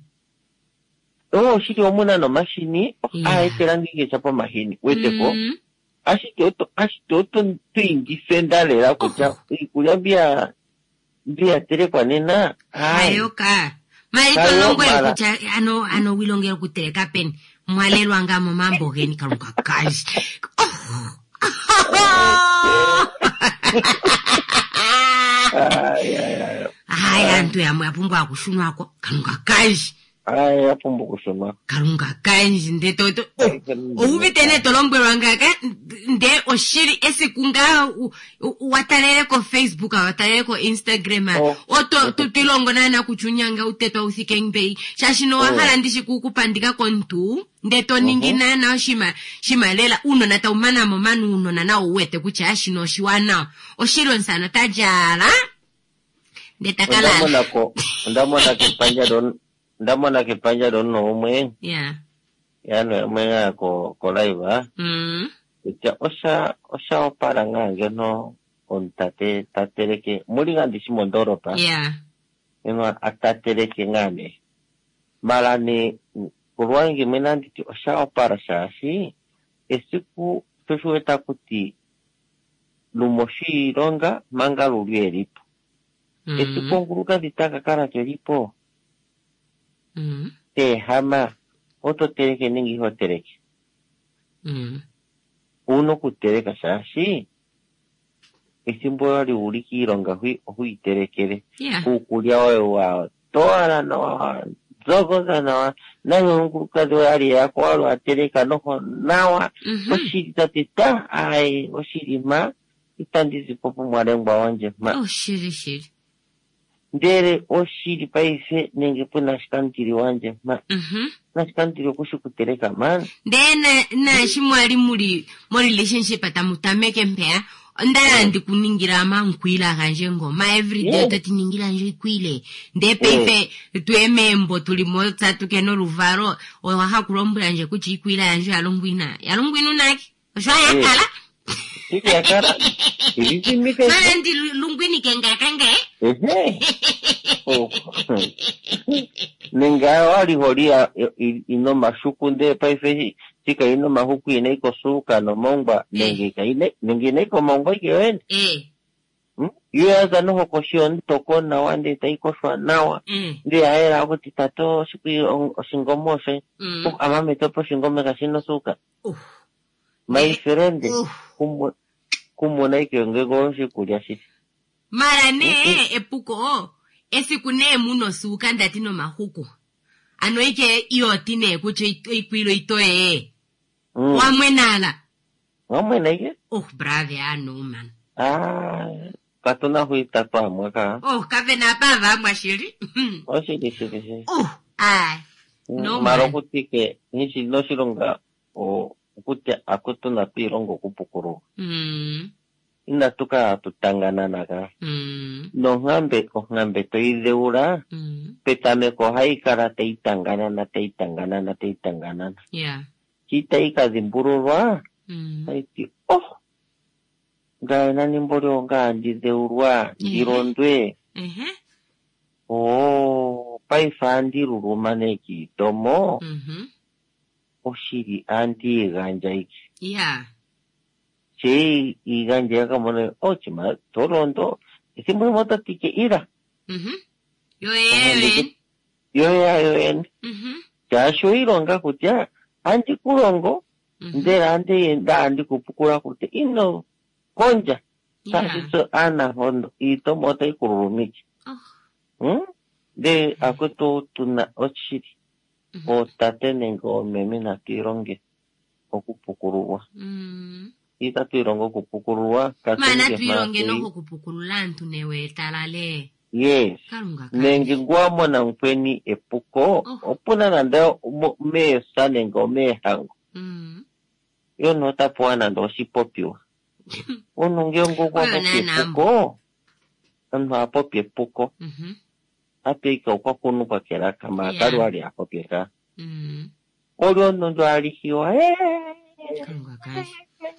oh shiri omuna no machine oh yeah. Ai terangike chapo mahini weteko mm. Ashitoto ashitoto twingi sendale la kucha ikuya bia bia tere kwa nena ayoka maito longo kucha ano ano wilongero kutereka pen mwalelo angamo mambo geni karuka kazi ay ay ay ay antu ya mwapumbo akushunwa ko karuka kazi ay apumbo kushunwa karunga kanji nde toto ubitene tolongwe wangaka nde oshiri esikunga watalele ko Facebook watalele ko Instagram oto tutilongo nana kuchunyanga uteto usikengbe shashino wahala ndishi kukupandika kontu nde to ningina na shima shimalela uno nata umana momanu uno na uwete kucha shino shiwana oshiro nsana tajala nde takala ndamona ko ndamona kipanja don ndamona kipanja don no mwe yeah yano mwe ko ko live mm ya osha osha opara ngange no ontate tatereke muri ngandi simondoro pa yeah eno atatereke ngane malani kurwangi menandi ti osha opara shashi esiku feshueta kuti lumoshi ronga mangalu lieripo mm. esiku nguruka ditaka kara keripo mm te hama oto tereke ningi ho tereke mm uno kutereka shashi esimbo ali uliki ronga hui hui terekere yeah ukulia wa toara no zogoza no nayo nguruka do ali yako alo atereka no nawa mm-hmm. oshiri tatita ai oshiri ma itandizi popo mwarengwa wanje ma oh shiri shiri ndere oshiri paise nenge puna shikantiri wanje ma mhm na shikantiri kushukutereka man ndena na shimwali muri mo relationship atamutameke mpea ndala ndikuningira mankwila kanje ngoma every day tatiningira nje ikwile ndepepe twemembo tulimotsa tukeno luvaro oha kulombula nje kuchi ikwila yanje yalungwina yalungwina naki osha yakala Tiki yakala Izi mike Mara ndi lungwini kenga kange Nenga wali horia ino mashukunde paife Tika ino mahuku inaiko suka no mongba Nengeka ine Nengi inaiko mongba ikiwen Eh Yuaza noho koshion toko na wande taiko shwa nawa Ndi aera ako titato shikui shingomoshe Amame topo shingome kasino suka My friend Kumu Kumu na iki ongego shikulia shisi Mara ne epuko Esikune muno suka ndatino mahuku Ano ike iotine kucho ikwilo itoe Wamwenala Wamwena ike? Oh brave ano man Ah Katuna huita pa mwaka Oh kave na pa va mwashiri Oh shiri shiri shiri Oh ay No Maro kutike Nishi no shironga O Kutia akutuna pirongo kupukuru Mm Ina tuka tutangana naga Mm No ngambe ko ngambe toideura Mm Petame ko haikara teitangana na teitangana na teitangana na Yeah Kita ika zimbururwa Mm Haiti Oh Gaena nimborio nga ndideurwa Ndirondwe Mhm Oh Paifa andiru maneki Tomo Mhm Oshiri andi ganja iki Yeah Che iganja yaka mone Ochima Torondo Isimburi mota tike ira Mhm Yo ewen Yo ya yo en Mhm Jasho ironga kutia Andi kurongo Ndera andi yenda andi kupukura kutia Ino Konja Sasiso ana hondo Ito mota ikururumiki Hmm De akuto tuna ochiri O tate nengo meme na tironge Okupukuruwa Mm Ita tirongo kupukuruwa Mana tironge no kupukurula ntunewe talale Yes Nengi guamo na mkweni epuko Opuna nandeo me sa nengo me hango Mm Yo nota puwa nando si popio Unungyo ngu kwa popi epuko Ano a popi epuko Mhm Ape ika ukwa kunu kwa kera kama karu wali a popi eka Mm Olo nondo alihiwa Eee Karunga kashi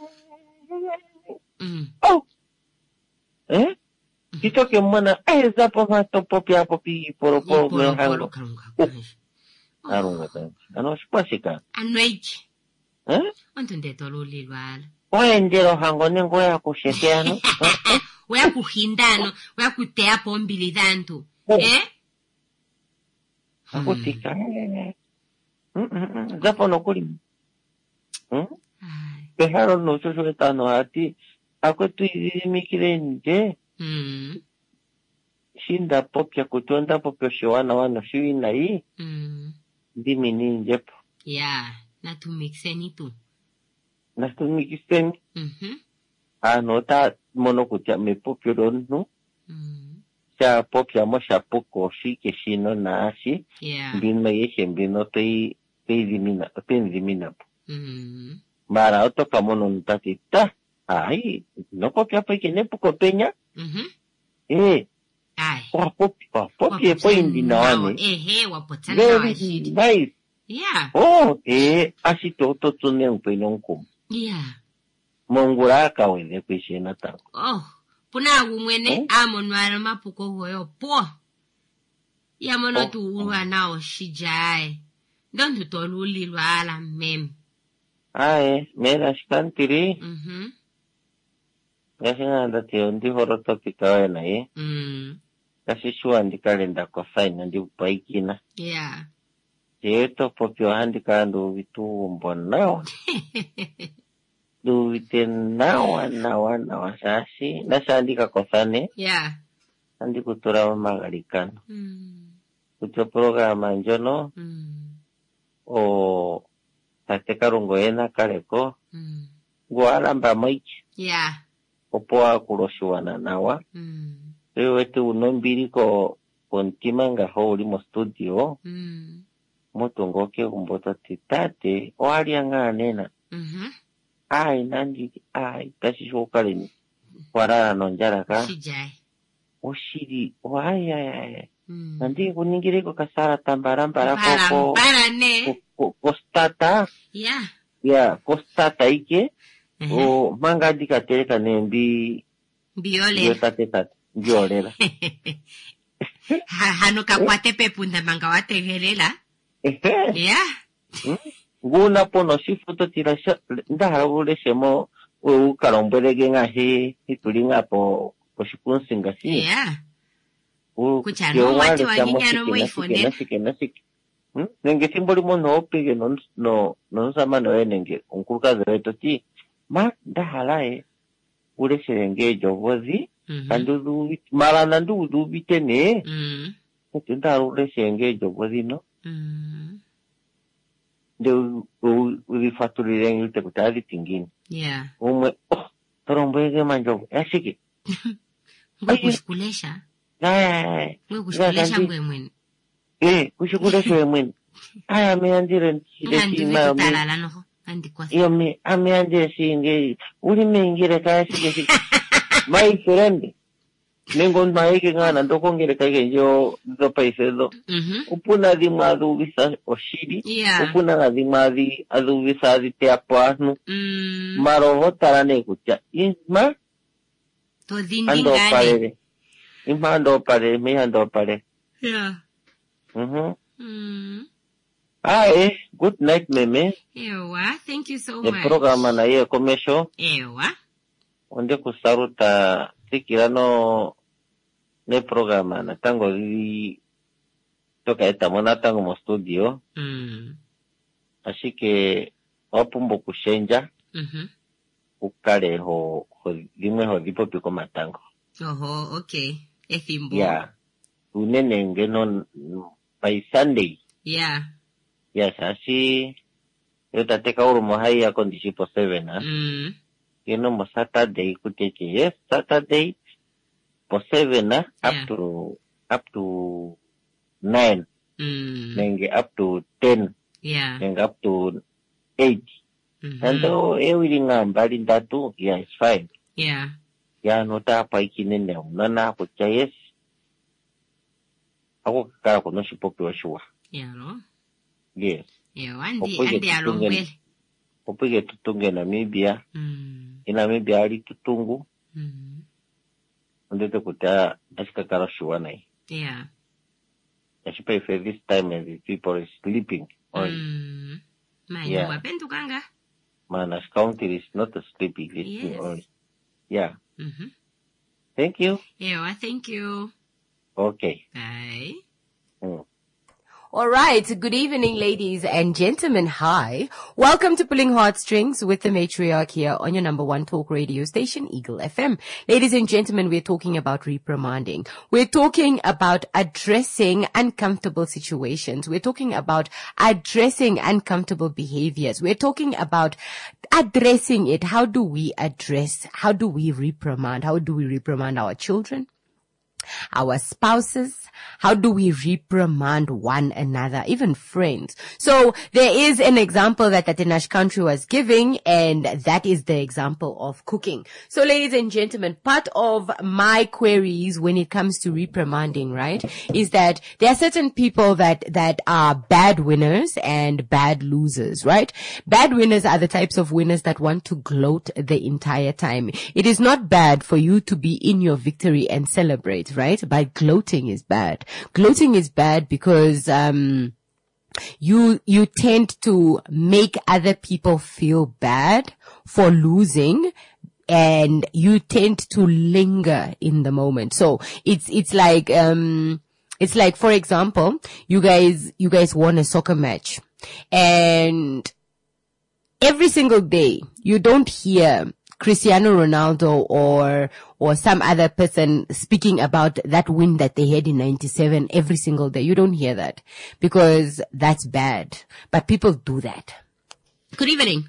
Mm Oh Eh Kito ke mwana Eh zapo mato popi a popi Poro poro me hango Karunga kashi Karunga kashi Ano shipashika Anweji Eh Anto ndeto luli lwala Oe ndero hango nengo ya kushekeano Wea kuhindano Wea kutea pombili dhantu Eh Akutika Zapo no kuri Peharo no shosho etano hati Ako tu izimikire nje Shinda popya kutonda popya shiwana wano shiwi na hii Ndimi ninje po Ya Natumikiseni tu Natumikiseni Mhm Ano ta mono kutia me popyo ronu Sha popya mo sha poko shike shino na ashi Yeah Mbino yeshe mbino tei Tei zimina Tei zimina po Mhm Mara otoka mono nutati ta Ai No popya po ikene poko penya Mhm Eh Ai Wapopi Wapopi epo indi na wane Ehe wapotana wa Very shidi nice Yeah Oh Eh Ashi toto tune mpeno nkumu Yeah Mongura kawene kwishe na tango Oh Puna umwene amonwara mapuko hoyo po Yamono tu uwa nao shijai Dontu toluli lwala mem Ae Mera shikantiri Mhm Yashi nganda tiyo ndi horo topika wena ye Mm Yashi shuwa ndi kalenda kwa saina ndi upaikina Yeah Yeto popyo handi kandu vitu mbonao Duwite nawa nawa nawa shashi Nasha andika kosane Yeah Andi kutura wa magarikano Mm Kucho programa njono Mm O Tate karungo ena kareko Mm Guala mba maiki Yeah Opoa kuroshiwana nawa Mm Ewe wetu unombiri ko Kontima nga hori mo studio Mm Moto ngoke kumbota titate Oari anga anena Mhm Ai nandi ai Tashi shokalini warara nonjara ka. Shijai. Oshiri. Oh, ay, ay, ay. Nanti kuningire ko kasara tambaran para ko. Para ne. Kostata. Yeah. Yeah, kostata ike. O manga di katere ka nembi. Biole. Biotate tat. Biole la. Hano ka kwate pe punda manga wate helela. Yeah. Guna po no shifuto tira sha. Nda harabule shemo. U karombelege nga he. Hitulinga po. Po shipun singa si. Yeah. U kuchano wate waginyano mo ifone. Nasike nasike. Hmm? Nenge simboli mo no pige no no no sama no enenge. Unkulka zeto ti. Ma dahala e. Ule serenge jovozi. Kandu du mala nandu du bitene. Mm. Tunda ule serenge jovozi no. Mm. De u u faturi rengi te kutali tingin. Yeah. Umwe oh torombege manjo. Asiki. Ngwe kushikulesha. Ay. Ngwe kushikulesha ngwe mwini. Eh, kushikulesha ngwe mwini. Aya me andire Ngandu viku talala noho. Andi kwa Yo me ame andire singe. Uli me ingire kaya sige. My friend. Nengo maike ngana ndoko ngire kage yo do paisedo. Mhm. Upuna di madu visa oshiri. Yeah. Upuna di madi adu visa di te apuasnu. Mm. Maroho tarane kucha. Isma. To dindi Ando ngane. pare. Isma ando pare. Me ando pare. Yeah. Mhm. Mm. Aye. Good night, meme. Ewa. Thank you so The much. programa na ye comesho. Ewa. Onde kusaruta sikirano ne programa na tango di toka estamos na tango mo studio. Mm. Así que opumbo kushenja Mhm. ukale ho ho dimwe ho dipo piko matango. Oho, okay. Ethimbo. Ya. Unene ngeno by Sunday. Yeah. Yes, así yo tateka urumo hai ya kondisipo seven ah. Mm. Kino mo Saturday kuteke. Yes, Saturday po seven ah, up Yeah. to up to nine. Mm. Nenge up to ten. Yeah. Nenge up to eight. Mhm. And though everything I'm bad in that too, yeah, it's fine. Yeah. Ya no ta pa ikinene nana ko chayes. Ako kakara ko no shipopi wa shua. Yeah, no? Yes. Ewa. Andi, Opwege andi alongwele. tutunge- Opwege tutunge Namibia. Mm. In Namibia ali tutungu. Mm. Ndete kuta ashikakara shua nai. Yeah. Ashipa ife this time and the people is sleeping. Only. Mm. Mani, Yeah. wapendu kanga. Manas County is not sleeping. It's Yes. only. Yeah. Mhm. Thank you. Ewa, thank you. Okay. Bye. Mm. All right. Good evening, ladies and gentlemen. Hi. Welcome to Pulling Heartstrings with the Matriarch here on your number one talk radio station, Eagle F M. Ladies and gentlemen, we're talking about reprimanding. We're talking about addressing uncomfortable situations. We're talking about addressing uncomfortable behaviors. We're talking about addressing it. How do we address? How do we reprimand? How do we reprimand our children? Our spouses? How do we reprimand one another, even friends? So there is an example that Tatinash Country was giving, and that is the example of cooking. So ladies and gentlemen, part of my queries when it comes to reprimanding, right, is that there are certain people that, that are bad winners and bad losers, right? Bad winners are the types of winners that want to gloat the entire time. It is not bad for you to be in your victory and celebrate, right? But gloating is bad. Gloating is bad because, um, you, you tend to make other people feel bad for losing, and you tend to linger in the moment. So it's, it's like, um, it's like, for example, you guys, you guys won a soccer match, and every single day you don't hear Cristiano Ronaldo or or some other person speaking about that win that they had in ninety-seven every single day. You don't hear that because that's bad. But people do that. Good evening.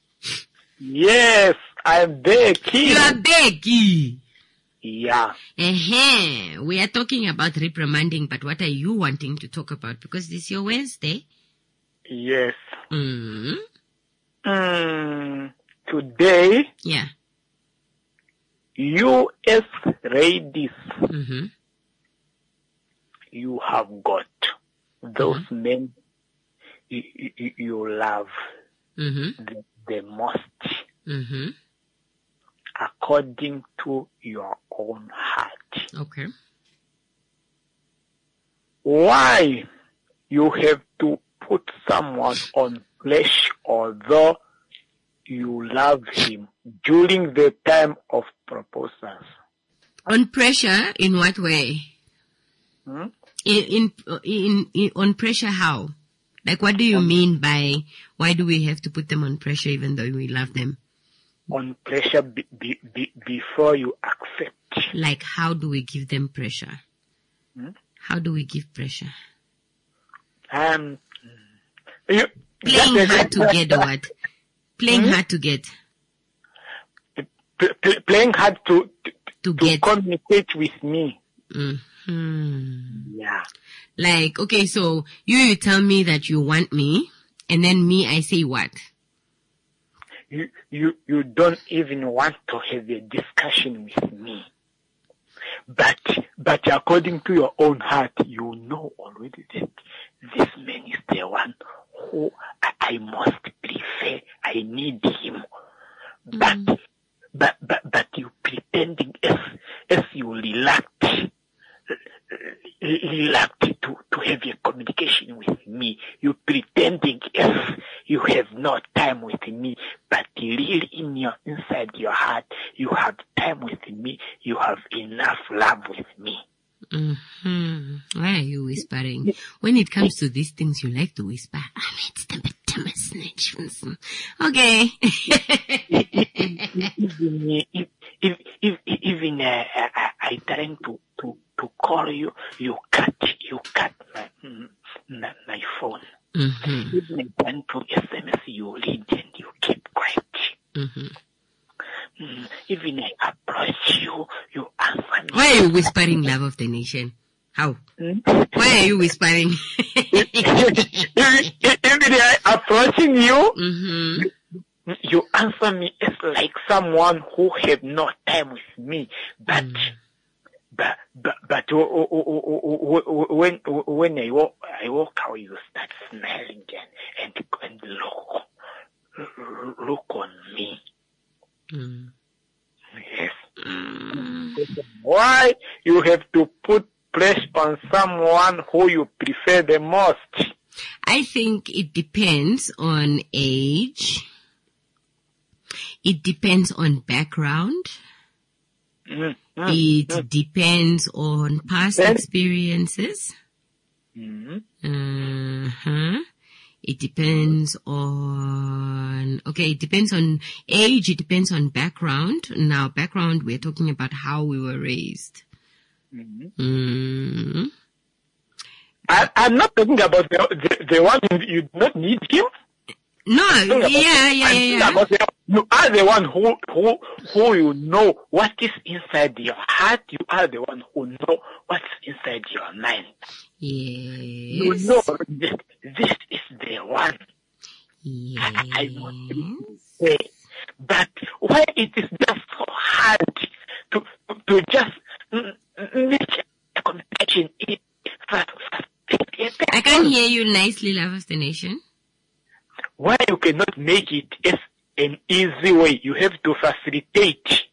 Yes, I'm Becky. You are Becky. Yeah. Uh-huh. We are talking about reprimanding, but what are you wanting to talk about? Because this is your Wednesday. Yes. Mm. Mm, today, Yeah. you as ladies, Mm-hmm. you have got those mm-hmm. men you, you, you love mm-hmm. the, the most, mm-hmm. according to your own heart. Okay. Why you have to put someone on flesh although you love him during the time of proposals? On pressure, in what way? Hmm? In, in, in, in, on pressure, how? Like, what do you on, mean by, why do we have to put them on pressure even though we love them? On pressure be, be, be, before you accept. Like, how do we give them pressure? Hmm? How do we give pressure? Um, you, Playing hard to get or what? Playing hmm? hard to get. P- p- playing hard to, to, to, to get. communicate with me. Mm-hmm. Yeah. Like, okay, so you, you tell me that you want me, and then me, I say what? You, you, you don't even want to have a discussion with me. But, but according to your own heart, you know already that this man is the one who I, I must prefer. I need him. But, mm. but, but, but you pretending as, as you reluct, reluct to, to have a communication with me. You pretending as you have no time with me, but really in your, inside your heart, you have time with me. You have enough love with me. Mm-hmm. Why are you whispering? When it comes to these things, you like to whisper. Okay. even if, if, even uh, I, I trying to, to, to call you, you cut, you cut my, my, my phone. Mm-hmm. Even trying to S M S, you read and you keep quiet. Mm-hmm. Mm, even I approach you, you answer me. Why are you whispering, love of the nation? How? Hmm? Why are you whispering? Even I approaching you, mm-hmm. you answer me as like someone who have no time with me. But, mm. but, but, but when when I walk, I walk out, you start smiling and and, and look look on me. Mm. Yes. Mm. Why you have to put pressure on someone who you prefer the most? I think it depends on age. It depends on background. Mm. Mm. It mm. depends on past then, experiences. Mm. Uh-huh. It depends on, okay, it depends on age, it depends on background. Now, background, we're talking about how we were raised. Mm-hmm. Mm. I, I'm not talking about the, the, the one you do not need him. No, yeah, yeah, yeah, yeah. About the, you are the one who, who, who you know what is inside your heart. You are the one who know what's inside your mind. Yes. You know that this is the one. Yes. I, I must say. But why it is just so hard to, to just make a communication? I can't hear you nicely, love of the nation. Why you cannot make it as an easy way? You have to facilitate.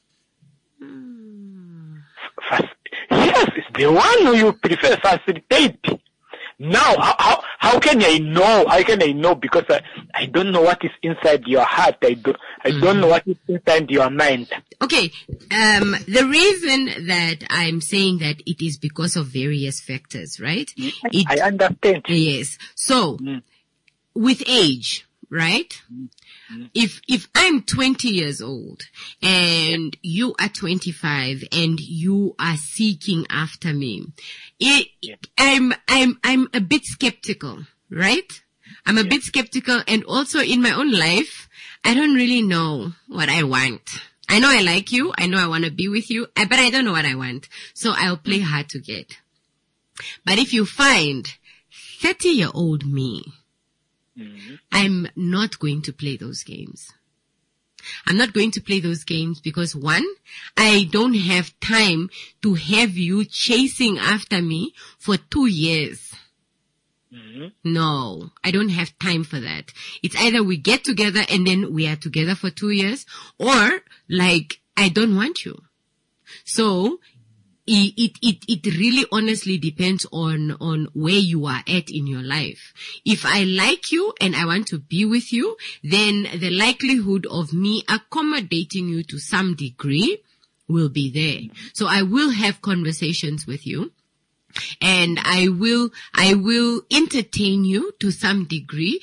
Hmm. Fas- yes, it's the one who you prefer facilitate. Now, how, how, how can I know? How can I know? Because I, I don't know what is inside your heart. I don't, I mm-hmm. don't know what is inside your mind. Okay. Um, the reason that I'm saying that it is because of various factors, right? It, I understand. Yes. So, mm. with age, right? Mm. If, if I'm twenty years old and you are twenty-five and you are seeking after me, it, yeah. I'm, I'm, I'm a bit skeptical, right? I'm a yeah. bit skeptical, and also in my own life, I don't really know what I want. I know I like you. I know I want to be with you, but I don't know what I want. So I'll play hard to get. But if you find thirty year old me, mm-hmm. I'm not going to play those games. I'm not going to play those games because one, I don't have time to have you chasing after me for two years. Mm-hmm. No, I don't have time for that. It's either we get together and then we are together for two years or like, I don't want you. So it, it, it, it really honestly depends on, on where you are at in your life. If I like you and I want to be with you, then the likelihood of me accommodating you to some degree will be there. So I will have conversations with you. And I will, I will entertain you to some degree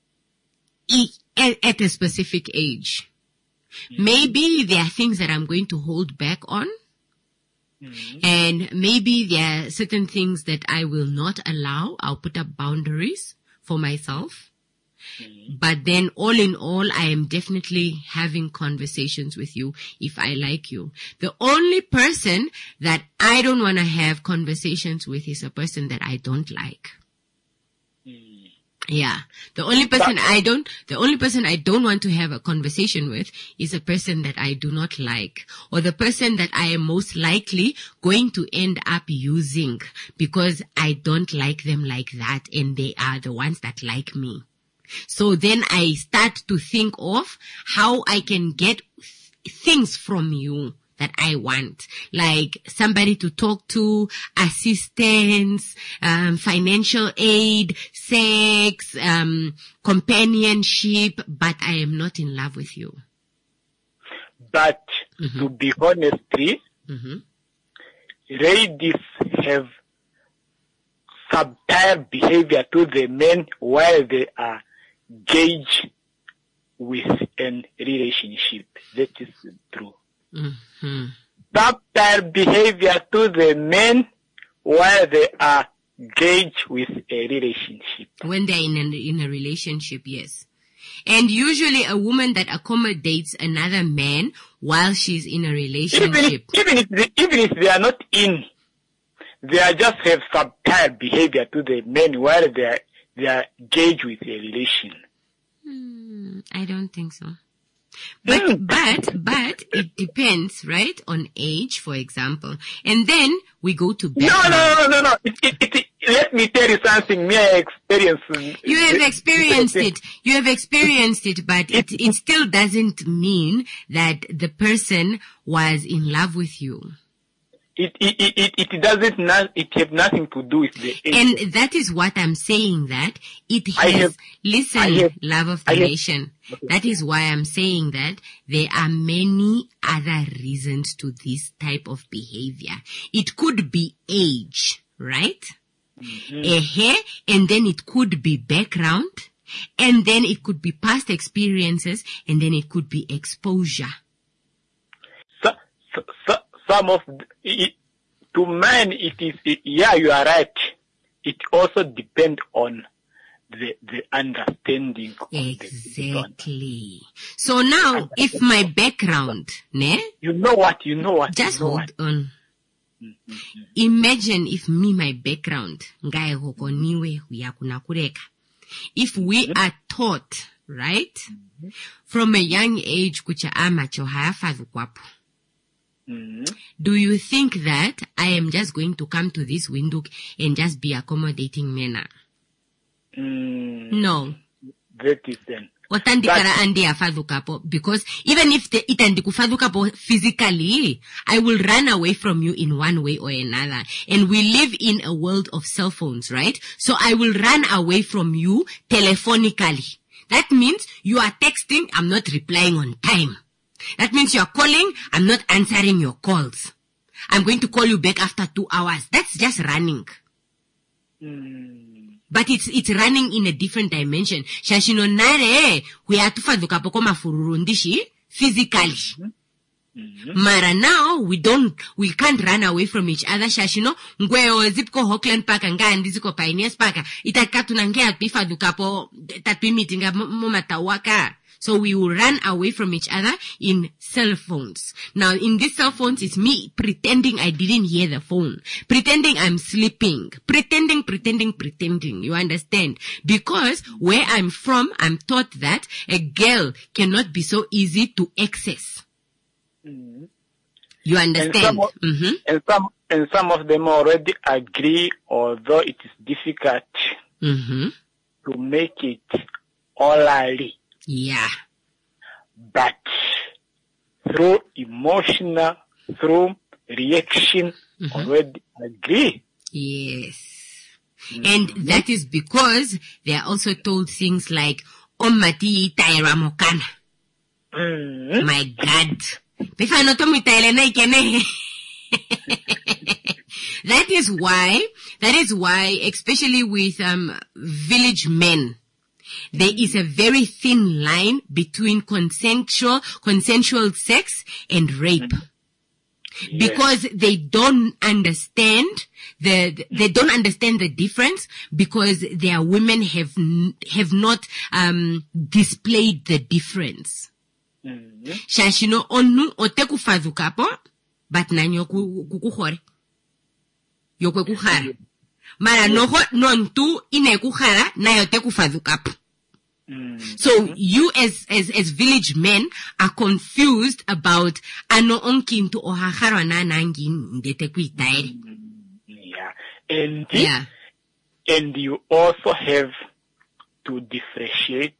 at, at a specific age. Mm-hmm. Maybe there are things that I'm going to hold back on. Mm-hmm. And maybe there are certain things that I will not allow. I'll put up boundaries for myself. Mm-hmm. But then all in all, I am definitely having conversations with you if I like you. The only person that I don't want to have conversations with is a person that I don't like. Mm. Yeah. The only person but, I don't, the only person I don't want to have a conversation with is a person that I do not like, or the person that I am most likely going to end up using because I don't like them like that and they are the ones that like me. So then I start to think of how I can get th- things from you that I want, like somebody to talk to, assistance, um, financial aid, sex, um, companionship, but I am not in love with you. But mm-hmm. to be honest, mm-hmm. ladies have subtle behavior to the men while they are engaged with a relationship. That is true. Mm-hmm. Subtle behavior to the men while they are engaged with a relationship. When they're in a, in a relationship, yes. And usually a woman that accommodates another man while she's in a relationship. Even, even, if, they, even if they are not in, they are just have subtle behavior to the men while they are, they are engaged with a relation. Hmm, I don't think so. But, mm. but, but it depends, right? On age, for example. And then we go to bed. No, no, no, no, no. It, it, it, it, let me tell you something. Me, I experienced. You have experienced it. You have experienced it, but it, it still doesn't mean that the person was in love with you. It, it, it, it doesn't, not, it have nothing to do with the age. And that is what I'm saying, that it has, have, listen, have, love of the I nation. Have, okay. That is why I'm saying that there are many other reasons to this type of behavior. It could be age, right? Mm-hmm. A hair, and then it could be background, and then it could be past experiences, and then it could be exposure. So, so, so Some of, it, to men, it is, it, yeah, you are right. It also depends on the, the understanding of exactly. The so now, if my background, ne? You know what, you know what. Just you know hold what. on. Mm-hmm. Imagine if me, my background, if we are taught, right, mm-hmm. from a young age, kucha amacho hayafadhukwapo. Mm-hmm. Do you think that I am just going to come to this window and just be accommodating men? Mm, no. That is then. Because even if the itandikufadukapo physically, I will run away from you in one way or another. And we live in a world of cell phones, right? So I will run away from you telephonically. That means you are texting, I'm not replying on time. That means you are calling, I'm not answering your calls. I'm going to call you back after two hours. That's just running. Mm. But it's it's running in a different dimension. Shashino nare, we are to fadukapoko mafururundishi physically. Mm-hmm. Mara now, we don't, we can't run away from each other. Shashino, ngweo zipko Hockland Park and Gandiziko Pioneers Park. Itakatu nange at bifadukapo, tatpi meeting momatawaka. So we will run away from each other in cell phones. Now, in these cell phones, it's me pretending I didn't hear the phone, pretending I'm sleeping, pretending, pretending, pretending. You understand? Because where I'm from, I'm taught that a girl cannot be so easy to access. Mm-hmm. You understand? And some, of, mm-hmm. and some and some of them already agree, although it is difficult mm-hmm. to make it orally. Yeah. But through emotional, through reaction, mm-hmm. already agree. Yes. Mm-hmm. And that is because they are also told things like, Omati taira mokana. Mm-hmm. My God. That is why, that is why, especially with um village men, there is a very thin line between consensual, consensual sex and rape. Yes. Because they don't understand the, they don't understand the difference because their women have, have not, um, displayed the difference. Mm-hmm. Shashino onu oteku fazukapo, but nanyo kukuhore. Yokwe kuhara. Mara noho nontu ine kuhara na yoteku fazukapo. So you as, as, as village men are confused about ano onkintu ohahara na nangin ndeteku itaere. Yeah. And, yeah. And you also have to differentiate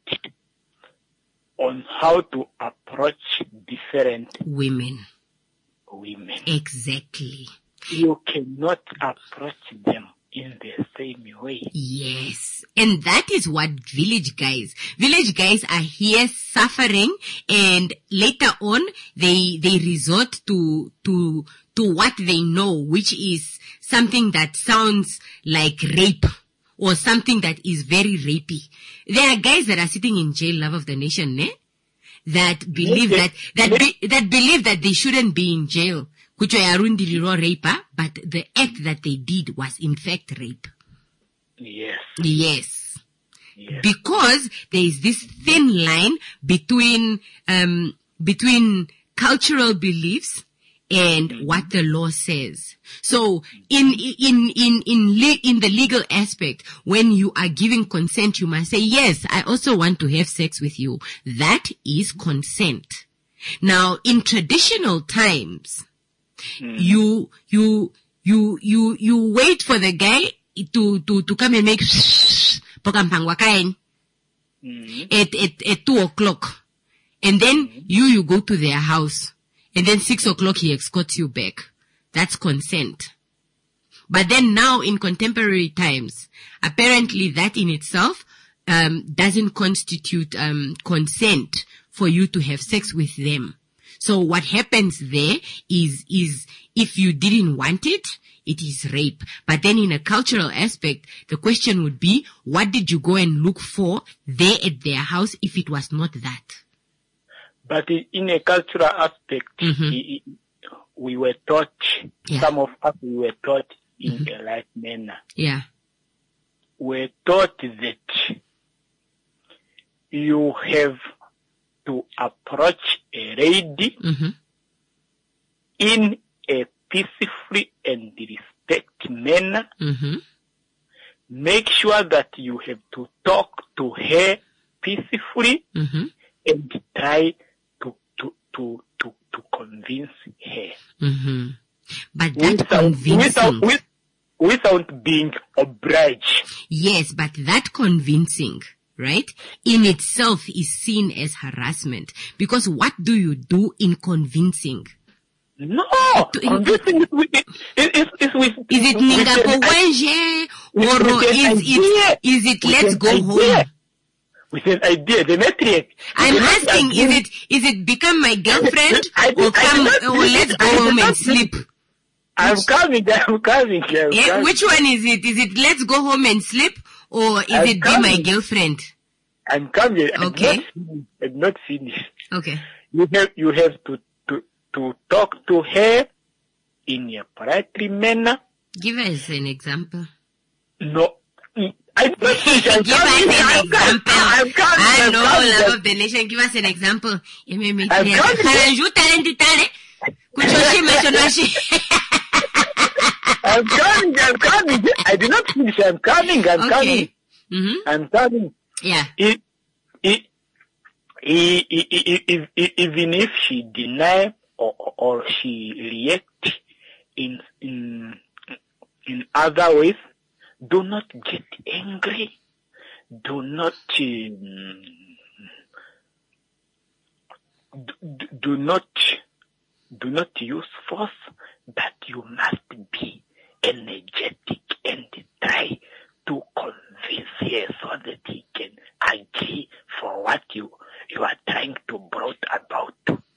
on how to approach different women. Women. Exactly. You cannot approach them in the same way. Yes. And that is what village guys, village guys are here suffering, and later on they, they resort to, to, to what they know, which is something that sounds like rape or something that is very rapey. There are guys that are sitting in jail, love of the nation, ne? That believe that, that, be, that believe that they shouldn't be in jail. But the act that they did was in fact rape. Yes. Yes. Yes. Because there is this thin line between, um, between cultural beliefs and mm-hmm. what the law says. So in, in, in, in, le- in the legal aspect, when you are giving consent, you must say, yes, I also want to have sex with you. That is consent. Now, in traditional times, mm. you, you, you, you, you wait for the guy to, to, to come and make pokampangwakain mm. at, at, at two o'clock. And then mm. you, you go to their house. And then six o'clock he escorts you back. That's consent. But then now in contemporary times, apparently that in itself, um, doesn't constitute, um, consent for you to have sex with them. So what happens there is, is if you didn't want it, it is rape. But then in a cultural aspect, the question would be, what did you go and look for there at their house if it was not that? But in a cultural aspect, mm-hmm. we were taught, yeah. some of us we were taught in mm-hmm. the right manner. Yeah. We're taught that you have to approach a lady mm-hmm. in a peaceful and respect manner. Mm-hmm. Make sure that you have to talk to her peacefully mm-hmm. and try to to to to, to convince her. Mm-hmm. But that without, convincing without, with, without being obliged. Yes, but that convincing, right, in itself is seen as harassment. Because what do you do in convincing? No, convincing is with, is, is, is with, is it Ningapo Wenje or is it, is it let's go idea. home? With an idea, the metric. I'm the asking, is it, is it become my girlfriend I, I, or come, or let's go home and sleep? I'm coming, I'm coming. I'm yeah, coming. Which one is it? Is it let's go home and sleep or is I'm it coming. Be my girlfriend? I'm coming. Okay. I'm not finished. Okay. You have, you have to, to, to talk to her in a polite manner. Give us an example. No. I don't think I'm Give us coming. an I'm example. coming. I'm coming. I I'm know, coming. love of the nation. Give us an example. You may make I'm clear. coming. Karanju talent tale. Kuchoshi mashonashi. I'm coming. I'm coming. I did not finish. I'm coming. I'm Okay. coming. Mm-hmm. I'm coming. Yeah. It, it, it, it, it, it, even if she deny or, or she react in in in other ways, do not get angry. Do not um, do, do not do not use force, but you must be energetic and try to convince her so that he can agree for what you you are trying to brought about.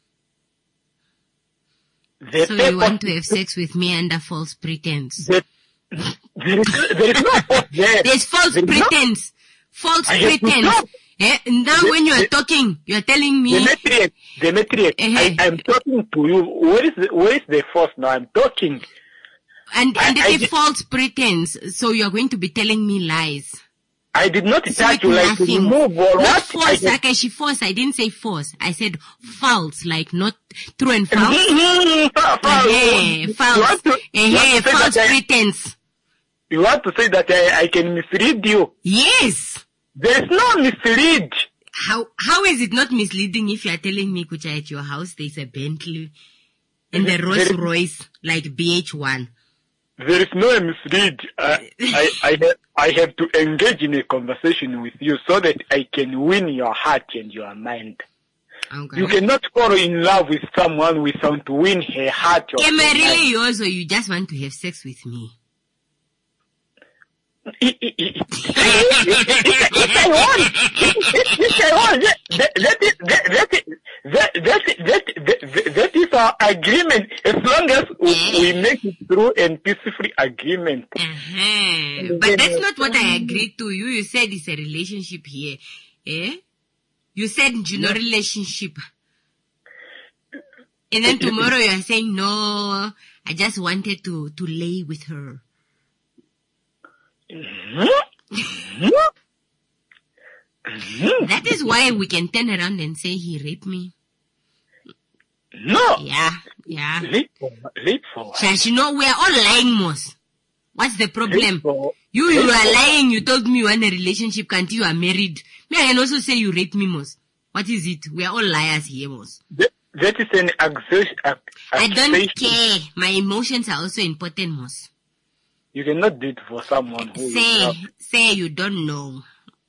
The So you want to have sex with me under false pretense? The, there, is, there is no false there. There's false there pretense. False I have to pretense. stop. Eh? Now The- when you are the- talking, you are telling me. Demetrius, Demetrius, I, I'm talking to you. Where is the, where is the force now? I'm talking. And, and I- I it's a did- false pretense. So you are going to be telling me lies. I did not Sweet touch you like to nothing. remove or Not what? false, I like I she false. I didn't say false. I said false, like not true and false. Mhm, fa- fa- Eh, you false. want to- Eh, you want to say false that I- pretense. You want to say that I, I can mislead you? Yes. There is no mislead. How how is it not misleading if you are telling me, Kucha, at your house there's a Bentley and the There Rolls is- Royce, like B H one? There is no mislead. Uh, I, I, ha- I have to engage in a conversation with you so that I can win your heart and your mind. Okay. You cannot fall in love with someone without to win her heart or Am her I really mind. yours or you just want to have sex with me? If I want, if I want, that, that, is, that, that, is- that, that, that, that, that is our agreement. As long as we, we make it through and peaceful agreement. Uh-huh. But that's not what I agreed to. You, you said it's a relationship here. Eh? You said you know relationship. And then tomorrow you are saying, no, I just wanted to, to lay with her. That is why we can turn around and say he raped me. No. Yeah, yeah. Leap for, leap for. Shash, you know, we are all lying, Mos. What's the problem? for- You, you leap are for- lying. You told me you are in a relationship. Can't you are married? Me, I can also say you raped me, Mos. What is it? We are all liars here, Mos. That, that is an accusation. I don't care. My emotions are also important, Mos. You cannot do it for someone who you Say, love. say you don't know.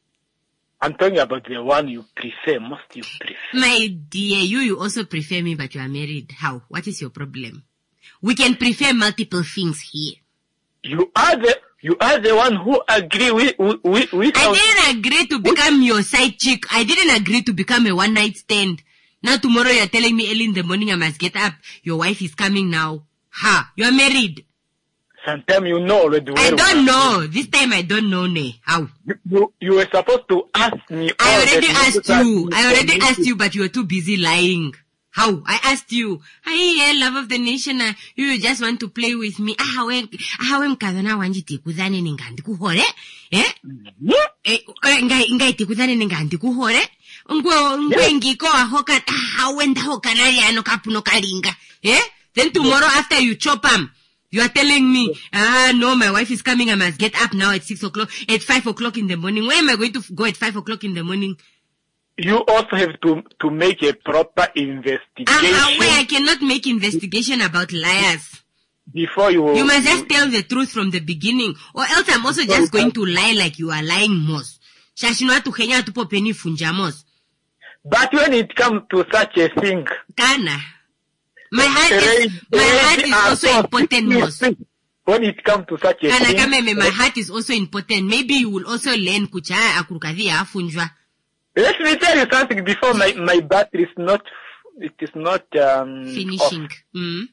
I'm talking about the one you prefer, most you prefer. My dear, you, you also prefer me, but you are married. How? What is your problem? We can prefer multiple things here. You are the, you are the one who agree with, with, with I didn't agree to become your side chick. I didn't agree to become a one night stand. Now tomorrow you're telling me early in the morning I must get up. Your wife is coming now. Ha! You're married. Sometimes you know already. I where don't we are. know. This time I don't know, ne. How? You, you, you were supposed to ask me. I all already the asked necessary you. I already information. asked you, but you were too busy lying. How? I asked you. Hey, love of the nation. Uh, you just want to play with me. Ah, how how am kazana wanjiti kuzane ningandi kuhore? Eh? Eh, ngai ngai tikuzane ningandi kuhore? Ngwe ngwe ngiko ahoka how wenda hoka na yano kapuno kalinga. Eh? Then tomorrow after you chop am, you are telling me, ah, no, my wife is coming. I must get up now at six o'clock, at five o'clock in the morning. Where am I going to go at five o'clock in the morning? You also have to to make a proper investigation Ah, where I cannot make investigation about liars. before you. You must just tell the truth from the beginning, or else I'm also just going to lie like you are lying, Mos. Shashinwa tu Kenya tu popeni funjamos. But when it comes to such a thing, Kana. My heart is, my heart is also important, Mos. When it comes to such a Kana thing, kameme, my heart is also important. Maybe you will also learn kucha akurukadhi ya afunjwa. let me tell you something before my, my battery is not, it is not, um, Finishing. Mm.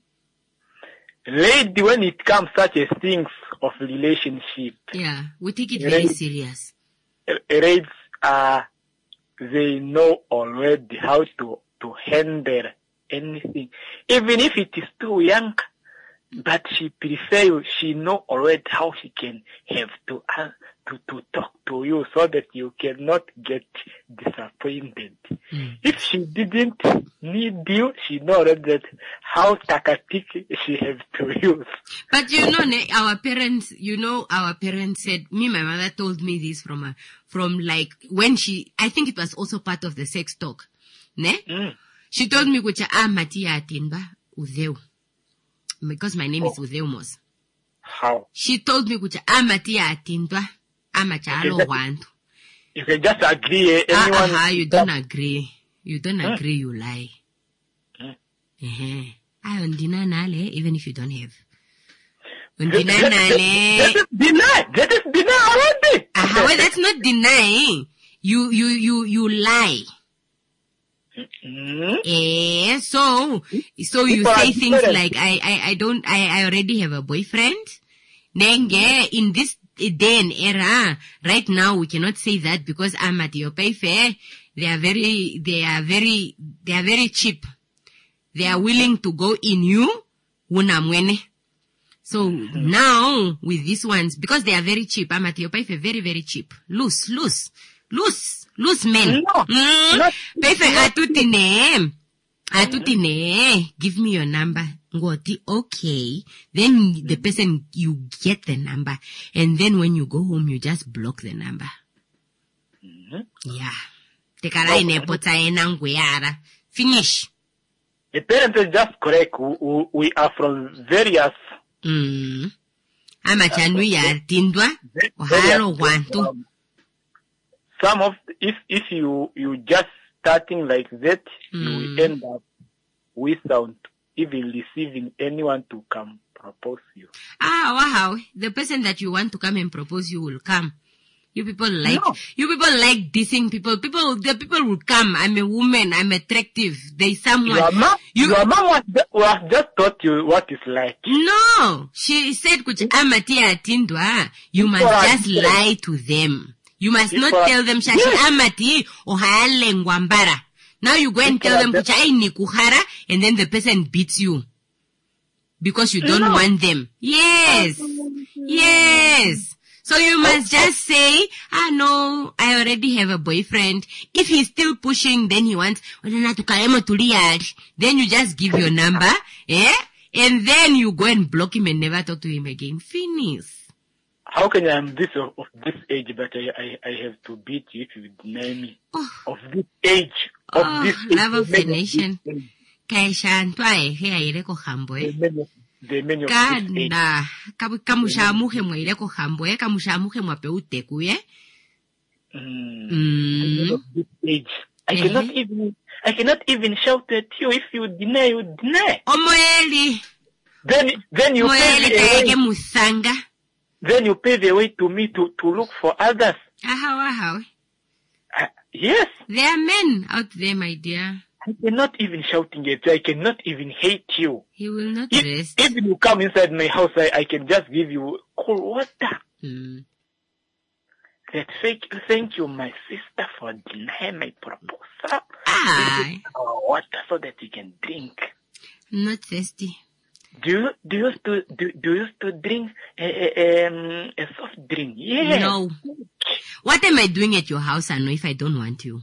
Lady, when it comes such a things of relationship, Yeah, we take it very Right. serious. ladies, uh, they know already how to, to handle anything. Even if it is too young, but she prefer you, she know already how she can have to, uh, to, to talk to you so that you cannot get disappointed. Mm. If she didn't need you, she knows that how tactic she has to use. But you know, ne, our parents, you know, our parents said, me, my mother told me this from a, from like, when she, I think it was also part of the sex talk, ne? Mm. She told me, kucha, ah, matia atinba, udeu. Because my name Oh. is Udeumos. How? She told me, kucha, ah, matia atindwa, ah, machalo Okay, wantu. You can just agree, eh, Ah, anyone. ah, you don't agree. You don't Hmm. agree, you lie. Hmm. Uh-huh. I undina nale, even if you don't have. That, Undina that, that, nale. that is deny. That is deny already. Ah, well, that's not denying. You, you, you, you lie. Mm. Eh, so, so you People say are things different. like, I, I, I don't, I, I already have a boyfriend. Nenge, in this day and era, right now, we cannot say that because I'm at your pay fair. They are very, they are very, they are very cheap. They are willing to go in you, unamwene. So now, with these ones, because they are very cheap, I'm at your pay fair, very, very cheap. Loose, loose, loose, loose men. No, Mm. not- Pay fair, atutine. Atutine. Give me your number. Ngoti, okay. Then the person, you get the number. And then when you go home, you just block the number. Mhm. Yeah. Tekara inepota enangweara. Finish. The parents is just correct. We, we, we are from various. Mm. Ama chanu ya tindwa. various Ohalo wantu. um, some of if if you you just starting like that, you Mm. will end up without even receiving anyone to come propose you. Ah, wow. The person that you want to come and propose you will come. You people like, No. you people like dissing people. People, the people will come. I'm a woman. I'm attractive. There's someone. Your mom, You- your mom was, ju- was just taught you what it's like. No. She said, kuch amatia atindwa. You must People are just different. lie to them. You must not People are- tell them, shashi Yes. amati o haale ngwambara. Now you go and People tell are them, just- kucha ai ni kuhara, and then the person beats you. Because you don't No. want them. Yes. Yes. So you must just say, ah no, I already have a boyfriend. If he's still pushing, then he wants, then you just give your number, eh? And then you go and block him and never talk to him again. Finish. How can I am this of, of this age, but I, I, I have to beat you if you deny me? Oh. Of this age. Of Oh, this age. love of the the men nation. this age, Kaisha ntwae, hea ireko hambwe. The men of, the men of this age. Kana, kabu- kamushamuhe mwa ireko hambwe, kamushamuhe mwa peuteku, eh? Mm. Mm. The men of this age. I Mhm. cannot even, I cannot even shout at you. If you deny, you deny. Omoeli, Then, then you moeli pave the kaeke way, musanga. then you pave the way to me to, to look for others. Ahaw, ahaw. Uh, yes. There are men out there, my dear. I cannot even shouting at you. I cannot even hate you. He will not If, rest. even you come inside my house, I, I can just give you cold water. Mm. That thank, thank you, my sister, for denying my proposal. Ah, This is our water so that you can drink. I'm not thirsty. Do you do you used to do, do you used to drink a, a, um, a soft drink? Yeah. No. What am I doing at your house, Ano, if I don't want you?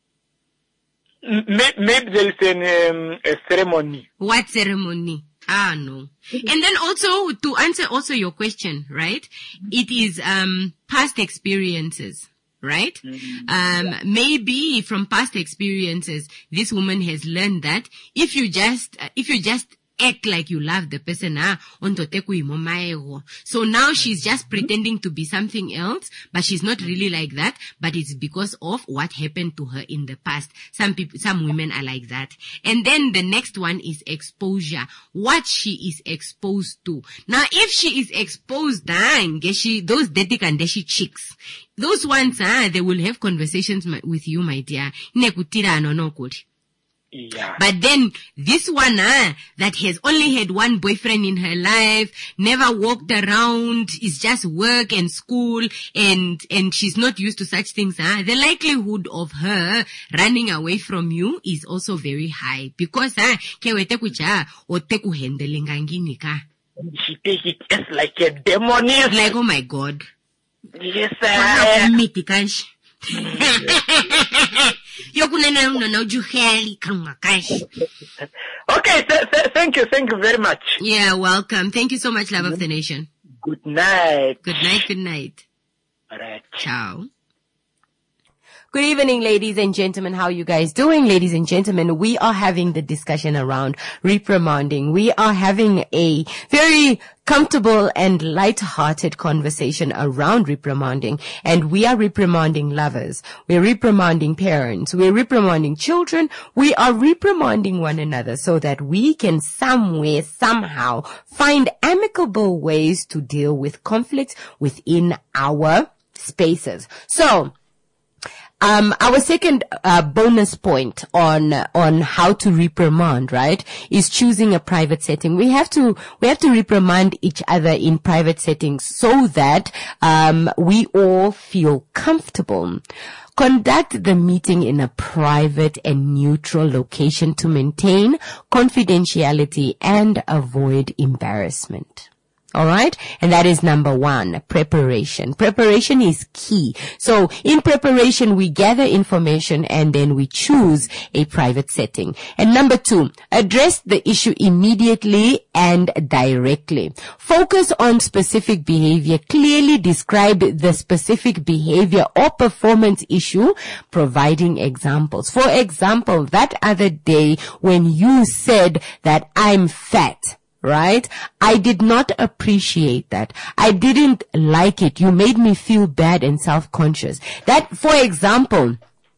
M- may- Maybe there is an um, a ceremony. What ceremony? Ah, no. And then also, to answer also your question, right? It is, um, past experiences, right? Um, maybe from past experiences, this woman has learned that if you just, uh, if you just act like you love the person, ah, ontoteku imo maego. So now she's just pretending to be something else, but she's not really like that, but it's because of what happened to her in the past. Some people, some women are like that. And then the next one is exposure. What she is exposed to. Now, if she is exposed, ah, she, those dirty kandeshi chicks, those ones, ah, they will have conversations my, with you, my dear. Nekutira anonokuri. Yeah. But then this one, ah, that has only had one boyfriend in her life, never walked around, is just work and school, and and she's not used to such things. Ah, the likelihood of her running away from you is also very high because ah, kewete kucha oteku handling angini ka. She take it as like a demon. Like, oh my God. Yes, sir. Miti kanshi. Yokunena unona ujuheli kama kanshi. Okay, th- th- thank you, thank you very much. Yeah, welcome. Thank you so much, love of the nation. Good night. Good night, good night. All right. Ciao. Good evening, ladies and gentlemen. How are you guys doing? Ladies and gentlemen, we are having the discussion around reprimanding. We are having a very comfortable and light-hearted conversation around reprimanding. And we are reprimanding lovers. We're reprimanding parents. We're reprimanding children. We are reprimanding one another so that we can somewhere, somehow find amicable ways to deal with conflicts within our spaces. So, Um, our second uh, bonus point on on how to reprimand, right, is choosing a private setting. We have to we have to reprimand each other in private settings so that um, we all feel comfortable. Conduct the meeting in a private and neutral location to maintain confidentiality and avoid embarrassment. All right. And that is number one, preparation. Preparation is key. So in preparation, we gather information and then we choose a private setting. And number two, address the issue immediately and directly. Focus on specific behavior. Clearly describe the specific behavior or performance issue, providing examples. For example, that other day when you said that I'm fat, right? I did not appreciate that. I didn't like it. You made me feel bad and self-conscious. That, for example,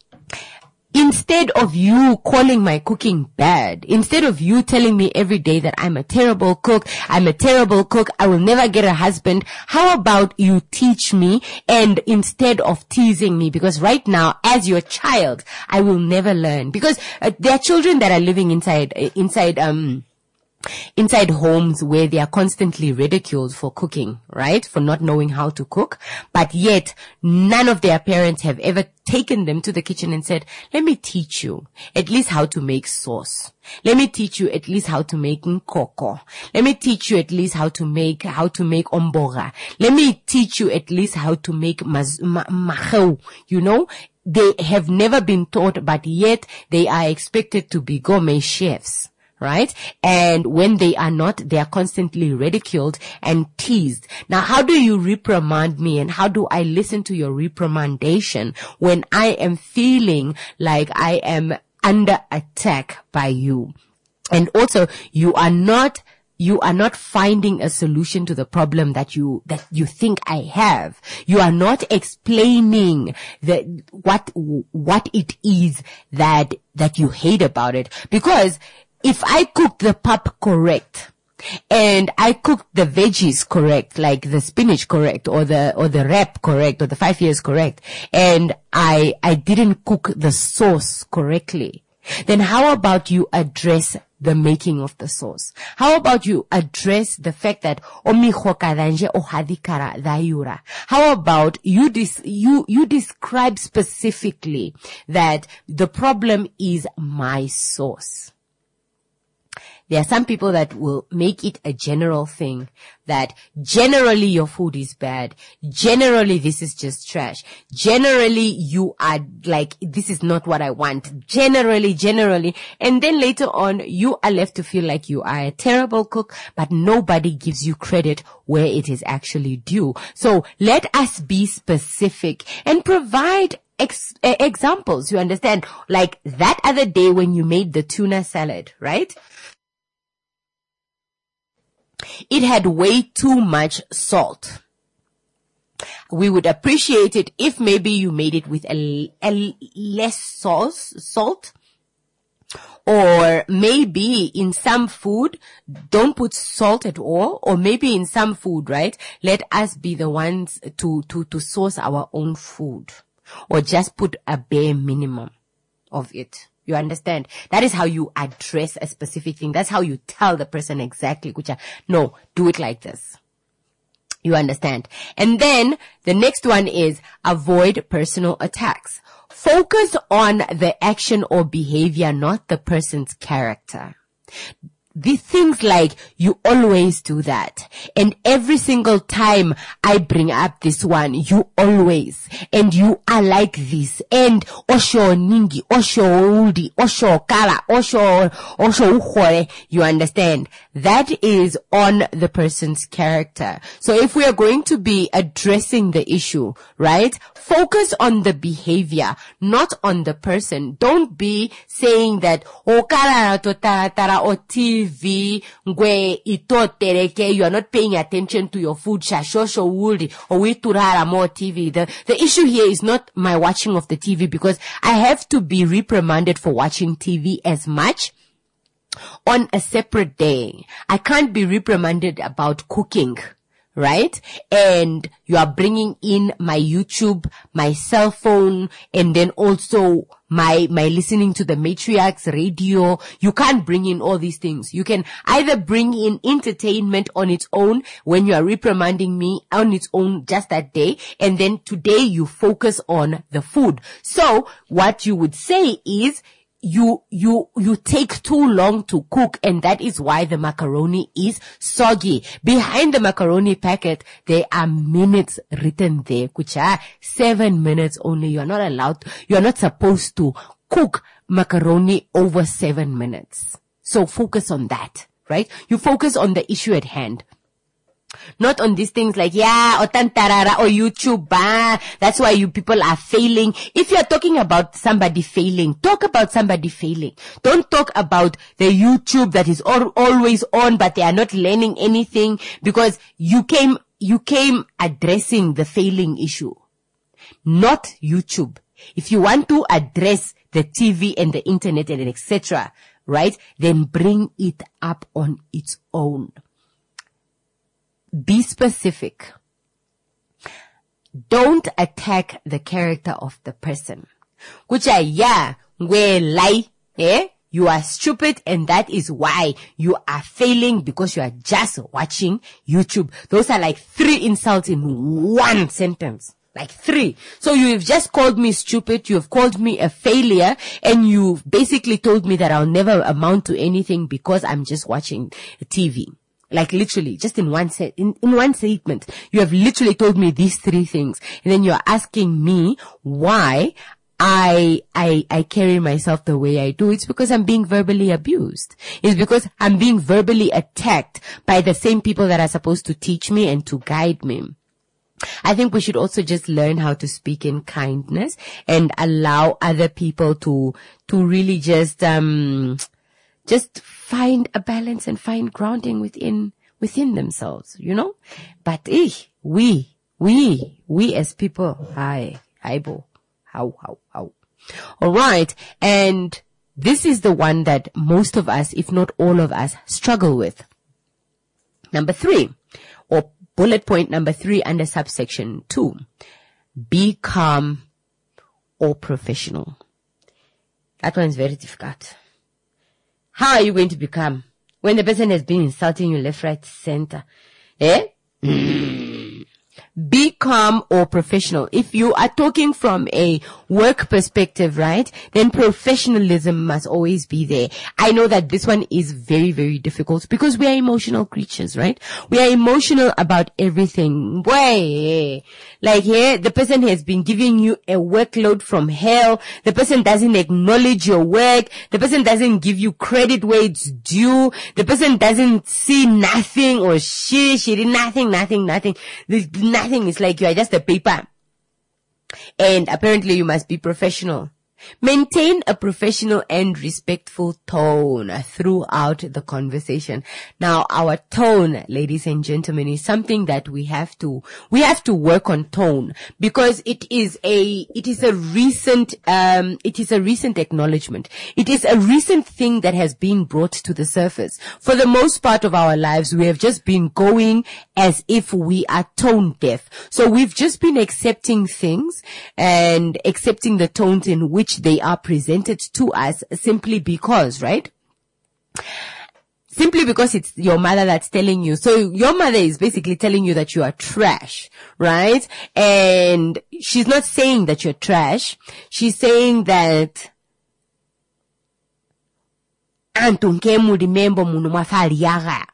instead of you calling my cooking bad, instead of you telling me every day that I'm a terrible cook, I'm a terrible cook, I will never get a husband, how about you teach me, and instead of teasing me, because right now, as your child, I will never learn. Because uh, there are children that are living inside, uh, inside, um, inside homes where they are constantly ridiculed for cooking, right? For not knowing how to cook. But yet, none of their parents have ever taken them to the kitchen and said, let me teach you at least how to make sauce. Let me teach you at least how to make nkoko. Let me teach you at least how to make, how to make omboga. Let me teach you at least how to make maz- ma- mahau, you know? They have never been taught, but yet they are expected to be gourmet chefs. Right? And when they are not, they are constantly ridiculed and teased. Now, how do you reprimand me, and how do I listen to your reprimandation when I am feeling like I am under attack by you? And also, you are not You are not finding a solution to the problem that you, that you think I have. You are not explaining the, what, what it is that, that you hate about it. Because if I cook the pap correct, and I cooked the veggies correct, like the spinach correct, or the, or the wrap correct, or the five years correct, and I, I didn't cook the sauce correctly, then how about you address the making of the sauce? How about you address the fact that how about you dis- you you describe specifically that the problem is my sauce? There are some people that will make it a general thing that generally your food is bad. Generally this is just trash. Generally you are like, this is not what I want. Generally, generally. And then later on you are left to feel like you are a terrible cook, but nobody gives you credit where it is actually due. So let us be specific and provide ex- examples. You understand? Like that other day when you made the tuna salad, right? It had way too much salt. We would appreciate it if maybe you made it with a, a less sauce, salt. Or maybe in some food, don't put salt at all. Or maybe in some food, right? Let us be the ones to, to, to source our own food. Or just put a bare minimum of it. You understand? That is how you address a specific thing. That's how you tell the person exactly, Kucha, no, do it like this. You understand? And then the next one is avoid personal attacks. Focus on the action or behavior, not the person's character. these things like you always do that. And every single time I bring up this one, you always, and you are like this. And osho ningi, osho uldi, osho kala, osho, osho uhore. You understand? That is on the person's character. So if we are going to be addressing the issue, right? Focus on the behavior, not on the person. Don't be saying that, oh, kala to tara tara o T V, ngwe ito tereke, you are not paying attention to your food, shashosho wudi, or we turara more T V. The, the issue here is not my watching of the T V, because I have to be reprimanded for watching T V as much on a separate day. I can't be reprimanded about cooking, right? And you are bringing in my YouTube, my cell phone, and then also my, my listening to the Matriarchs radio. You can't bring in all these things. You can either bring in entertainment on its own when you are reprimanding me on its own just that day, and then today you focus on the food. So what you would say is, You, you, you take too long to cook, and that is why the macaroni is soggy. Behind the macaroni packet, there are minutes written there, which are seven minutes only. You are not allowed, you are not supposed to cook macaroni over seven minutes. So focus on that, right? You focus on the issue at hand. Not on these things like, yeah, or tantarara, or YouTube, ah, that's why you people are failing. If you're talking about somebody failing, talk about somebody failing. Don't talk about the YouTube that is all, always on, but they are not learning anything, because you came, you came addressing the failing issue, not YouTube. If you want to address the T V and the internet and et cetera, right, then bring it up on its own. Be specific. Don't attack the character of the person. Which are, yeah, we lie, eh? You are stupid, and that is why you are failing, because you are just watching YouTube. Those are like three insults in one sentence. Like three. So you've just called me stupid, you've called me a failure, and you've basically told me that I'll never amount to anything because I'm just watching T V. Like literally, just in one set, in, in one statement, you have literally told me these three things. And then you're asking me why I, I, I carry myself the way I do. It's because I'm being verbally abused. It's because I'm being verbally attacked by the same people that are supposed to teach me and to guide me. I think we should also just learn how to speak in kindness and allow other people to, to really just, um, just find a balance and find grounding within, within themselves, you know? But, eh, we, we, we as people, hi, hi, bo, how, how, how. Alright. And this is the one that most of us, if not all of us, struggle with. Number three, or bullet point number three under subsection two, be calm or professional. That one's very difficult. How are you going to become when the person has been insulting you left, right, center? Eh? Mm. Be calm or professional. If you are talking from a work perspective, right, then professionalism must always be there. I know that this one is very, very difficult because we are emotional creatures, right? We are emotional about everything. Boy, like here, the person has been giving you a workload from hell. The person doesn't acknowledge your work. The person doesn't give you credit where it's due. The person doesn't see nothing, or she, she did nothing, nothing, nothing. There's nothing. It's like you are just a paper. And apparently you must be professional. Maintain a professional and respectful tone throughout the conversation. Now, our tone, ladies and gentlemen, is something that we have to, we have to work on tone, because it is a, it is a recent, um, it is a recent acknowledgement. It is a recent thing that has been brought to the surface. For the most part of our lives, we have just been going as if we are tone deaf. So we've just been accepting things and accepting the tones in which they are presented to us simply because, right? Simply because it's your mother that's telling you. So your mother is basically telling you that you are trash, right? And she's not saying that you're trash. She's saying that Anton kemu remember munu mafali yaga.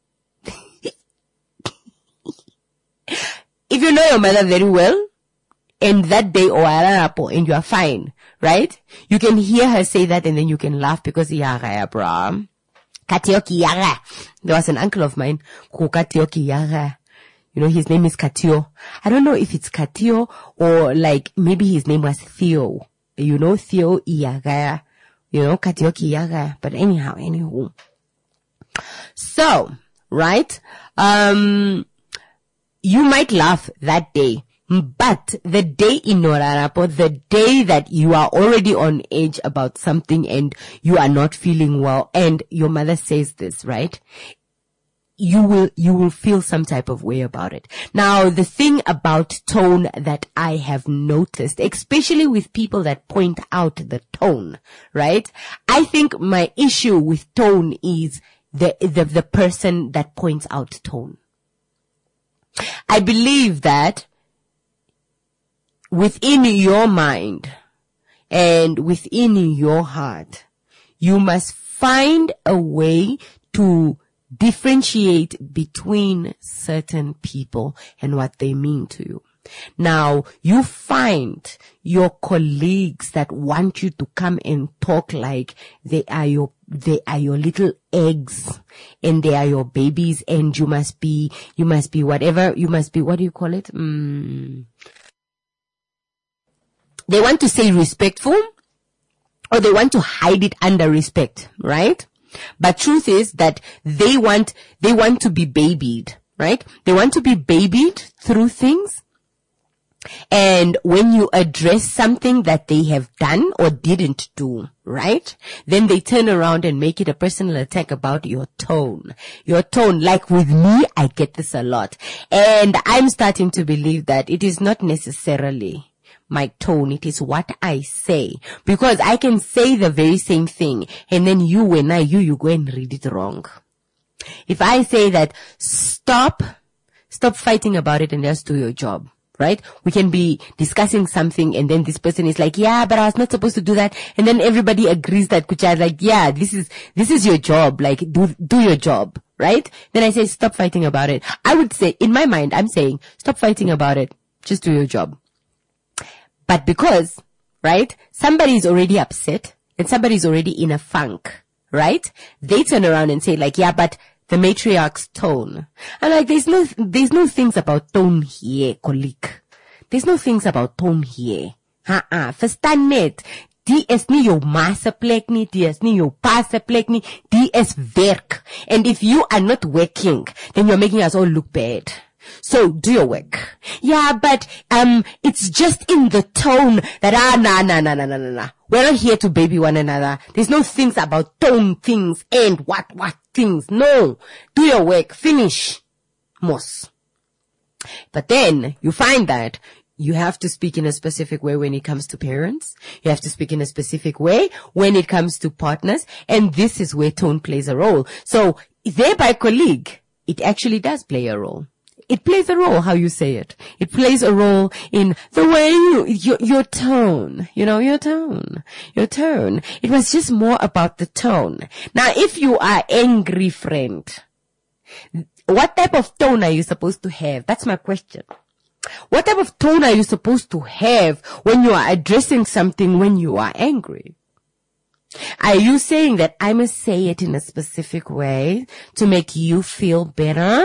If you know your mother very well, and that day or and you are fine, right? You can hear her say that and then you can laugh because yaga bra. Katioki yaga. There was an uncle of mine who Katioki yaga. You know, his name is Katio. I don't know if it's Katio or like maybe his name was Theo. You know, Theo Iyaga. You know, Katioki Iyaga. But anyhow, anywho. So, right? Um, you might laugh that day. But the day in Norarapo, the day that you are already on edge about something and you are not feeling well and your mother says this, right? You will, you will feel some type of way about it. Now, the thing about tone that I have noticed, especially with people that point out the tone, right? I think my issue with tone is the, the, the person that points out tone. I believe that within your mind and within your heart, you must find a way to differentiate between certain people and what they mean to you. Now, you find your colleagues that want you to come and talk like they are your, they are your little eggs and they are your babies and you must be, you must be whatever, you must be, what do you call it? Mm. They want to say respectful or they want to hide it under respect, right? But truth is that they want, they want to be babied, right? They want to be babied through things. And when you address something that they have done or didn't do, right? Then they turn around and make it a personal attack about your tone. Your tone, like with me, I get this a lot. And I'm starting to believe that it is not necessarily my tone, it is what I say. Because I can say the very same thing and then you, when I, you, you go and read it wrong. If I say that, stop, stop fighting about it and just do your job, right? We can be discussing something and then this person is like, yeah, but I was not supposed to do that. And then everybody agrees that Kucha is like, yeah, this is, this is your job. Like, do, do your job, right? Then I say, stop fighting about it. I would say, in my mind, I'm saying, stop fighting about it. Just do your job. But because, right, somebody is already upset and somebody is already in a funk, right? They turn around and say like, yeah, but the matriarch's tone. I'm like, there's no, there's no things about tone here, colleague. There's no things about tone here. Ha-ha, verstaan net. Die is nie jou ma se plek nie, die is nie jou pa se plek nie, die is werk. And if you are not working, then you're making us all look bad. So do your work. Yeah, but um, it's just in the tone that ah, nah, nah, nah, nah, nah, nah, nah. We're not here to baby one another. There's no things about tone things and what, what things. No, do your work. Finish, Moss. But then you find that you have to speak in a specific way when it comes to parents. You have to speak in a specific way when it comes to partners, and this is where tone plays a role. So thereby, colleague, it actually does play a role. It plays a role how you say it. It plays a role in the way you, your, your tone, you know, your tone, your tone. It was just more about the tone. Now, if you are angry, friend, what type of tone are you supposed to have? That's my question. What type of tone are you supposed to have when you are addressing something when you are angry? Are you saying that I must say it in a specific way to make you feel better?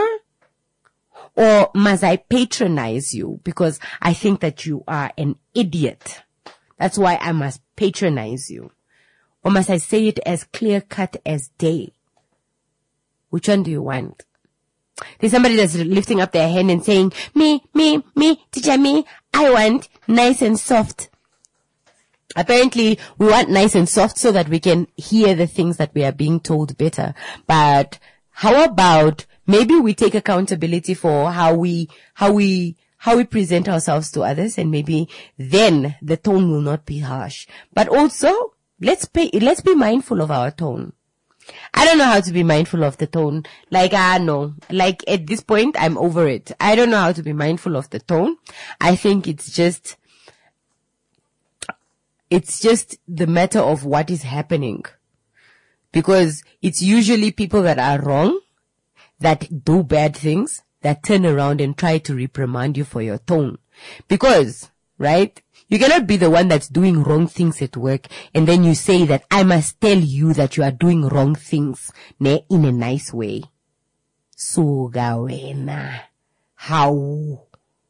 Or must I patronize you because I think that you are an idiot? That's why I must patronize you. Or must I say it as clear cut as day? Which one do you want? There's somebody that's lifting up their hand and saying, me, me, me, teacher, me, I want nice and soft. Apparently, we want nice and soft so that we can hear the things that we are being told better. But how about maybe we take accountability for how we, how we, how we present ourselves to others, and maybe then the tone will not be harsh. But also, let's pay, let's be mindful of our tone. I don't know how to be mindful of the tone. Like, ah, no. Like, at this point, I'm over it. I don't know how to be mindful of the tone. I think it's just, it's just the matter of what is happening. Because it's usually people that are wrong, that do bad things, that turn around and try to reprimand you for your tone. Because, right, you cannot be the one that's doing wrong things at work and then you say that I must tell you that you are doing wrong things ne, in a nice way. So, gawena. How?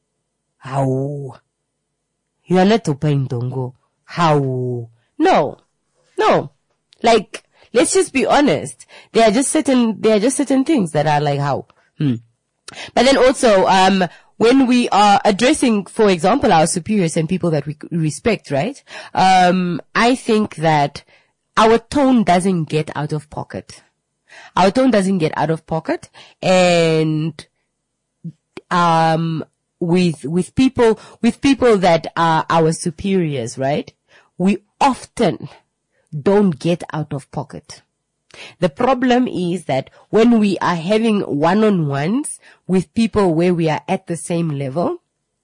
How? You are not open, Dongo. How? No. No. Like, let's just be honest. There are just certain, there are just certain things that are like how. Hmm. But then also, um, when we are addressing, for example, our superiors and people that we respect, right? Um, I think that our tone doesn't get out of pocket. Our tone doesn't get out of pocket, and um, with with people with people that are our superiors, right? We often don't get out of pocket. The problem is that when we are having one-on-ones with people where we are at the same level,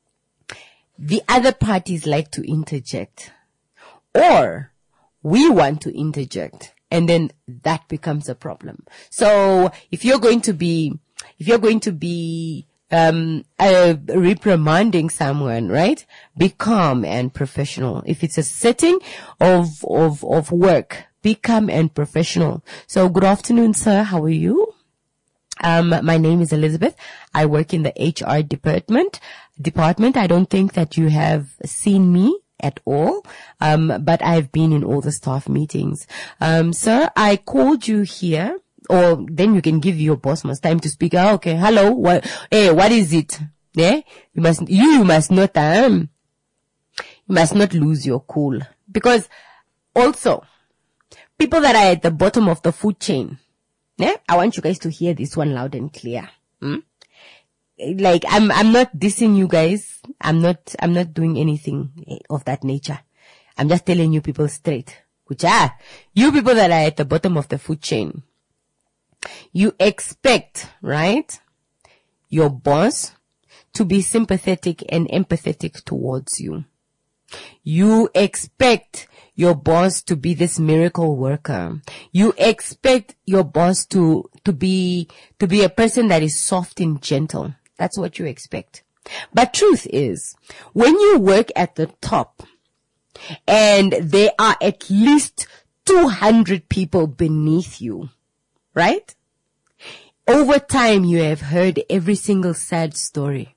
the other parties like to interject, or we want to interject, and then that becomes a problem. So if you're going to be, if you're going to be um uh, reprimanding someone, right, be calm and professional. If it's a setting of of of work, be calm and professional. So good afternoon, sir. How are you? Um, my name is Elizabeth. I work in the H R department. Department. I don't think that you have seen me at all. Um, but I've been in all the staff meetings. Um, sir, I called you here, or then you can give your boss much time to speak. Oh, okay. Hello. What, hey, what is it? Yeah. You must, you, you must not, um, you must not lose your cool, because also, people that are at the bottom of the food chain, yeah, I want you guys to hear this one loud and clear. Hmm? Like, I'm, I'm not dissing you guys. I'm not, I'm not doing anything of that nature. I'm just telling you people straight. Which are, you people that are at the bottom of the food chain, you expect, right, your boss to be sympathetic and empathetic towards you. You expect your boss to be this miracle worker. You expect your boss to, to be, to be a person that is soft and gentle. That's what you expect. But truth is, when you work at the top and there are at least two hundred people beneath you, right? Over time, you have heard every single sad story.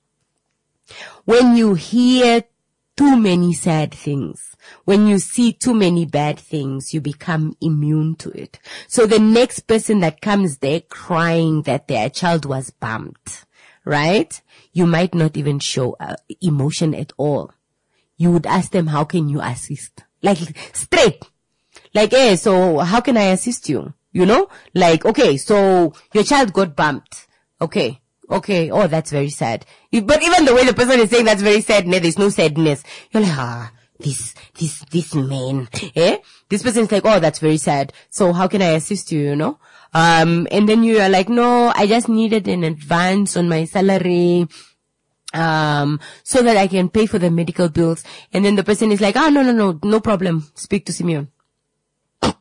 When you hear too many sad things, when you see too many bad things, you become immune to it. So the next person that comes there crying that their child was bumped, right? You might not even show uh, emotion at all. You would ask them, how can you assist? Like, straight. Like, hey, so how can I assist you? You know? Like, okay, so your child got bumped. Okay. Okay. Oh, that's very sad. But even the way the person is saying that's very sad, there's no sadness. You're like, ah, this, this, this man, eh? This person's like, oh, that's very sad. So how can I assist you, you know? Um, and then you are like, no, I just needed an advance on my salary, um, so that I can pay for the medical bills. And then the person is like, oh, no, no, no, no problem. Speak to Simeon. You're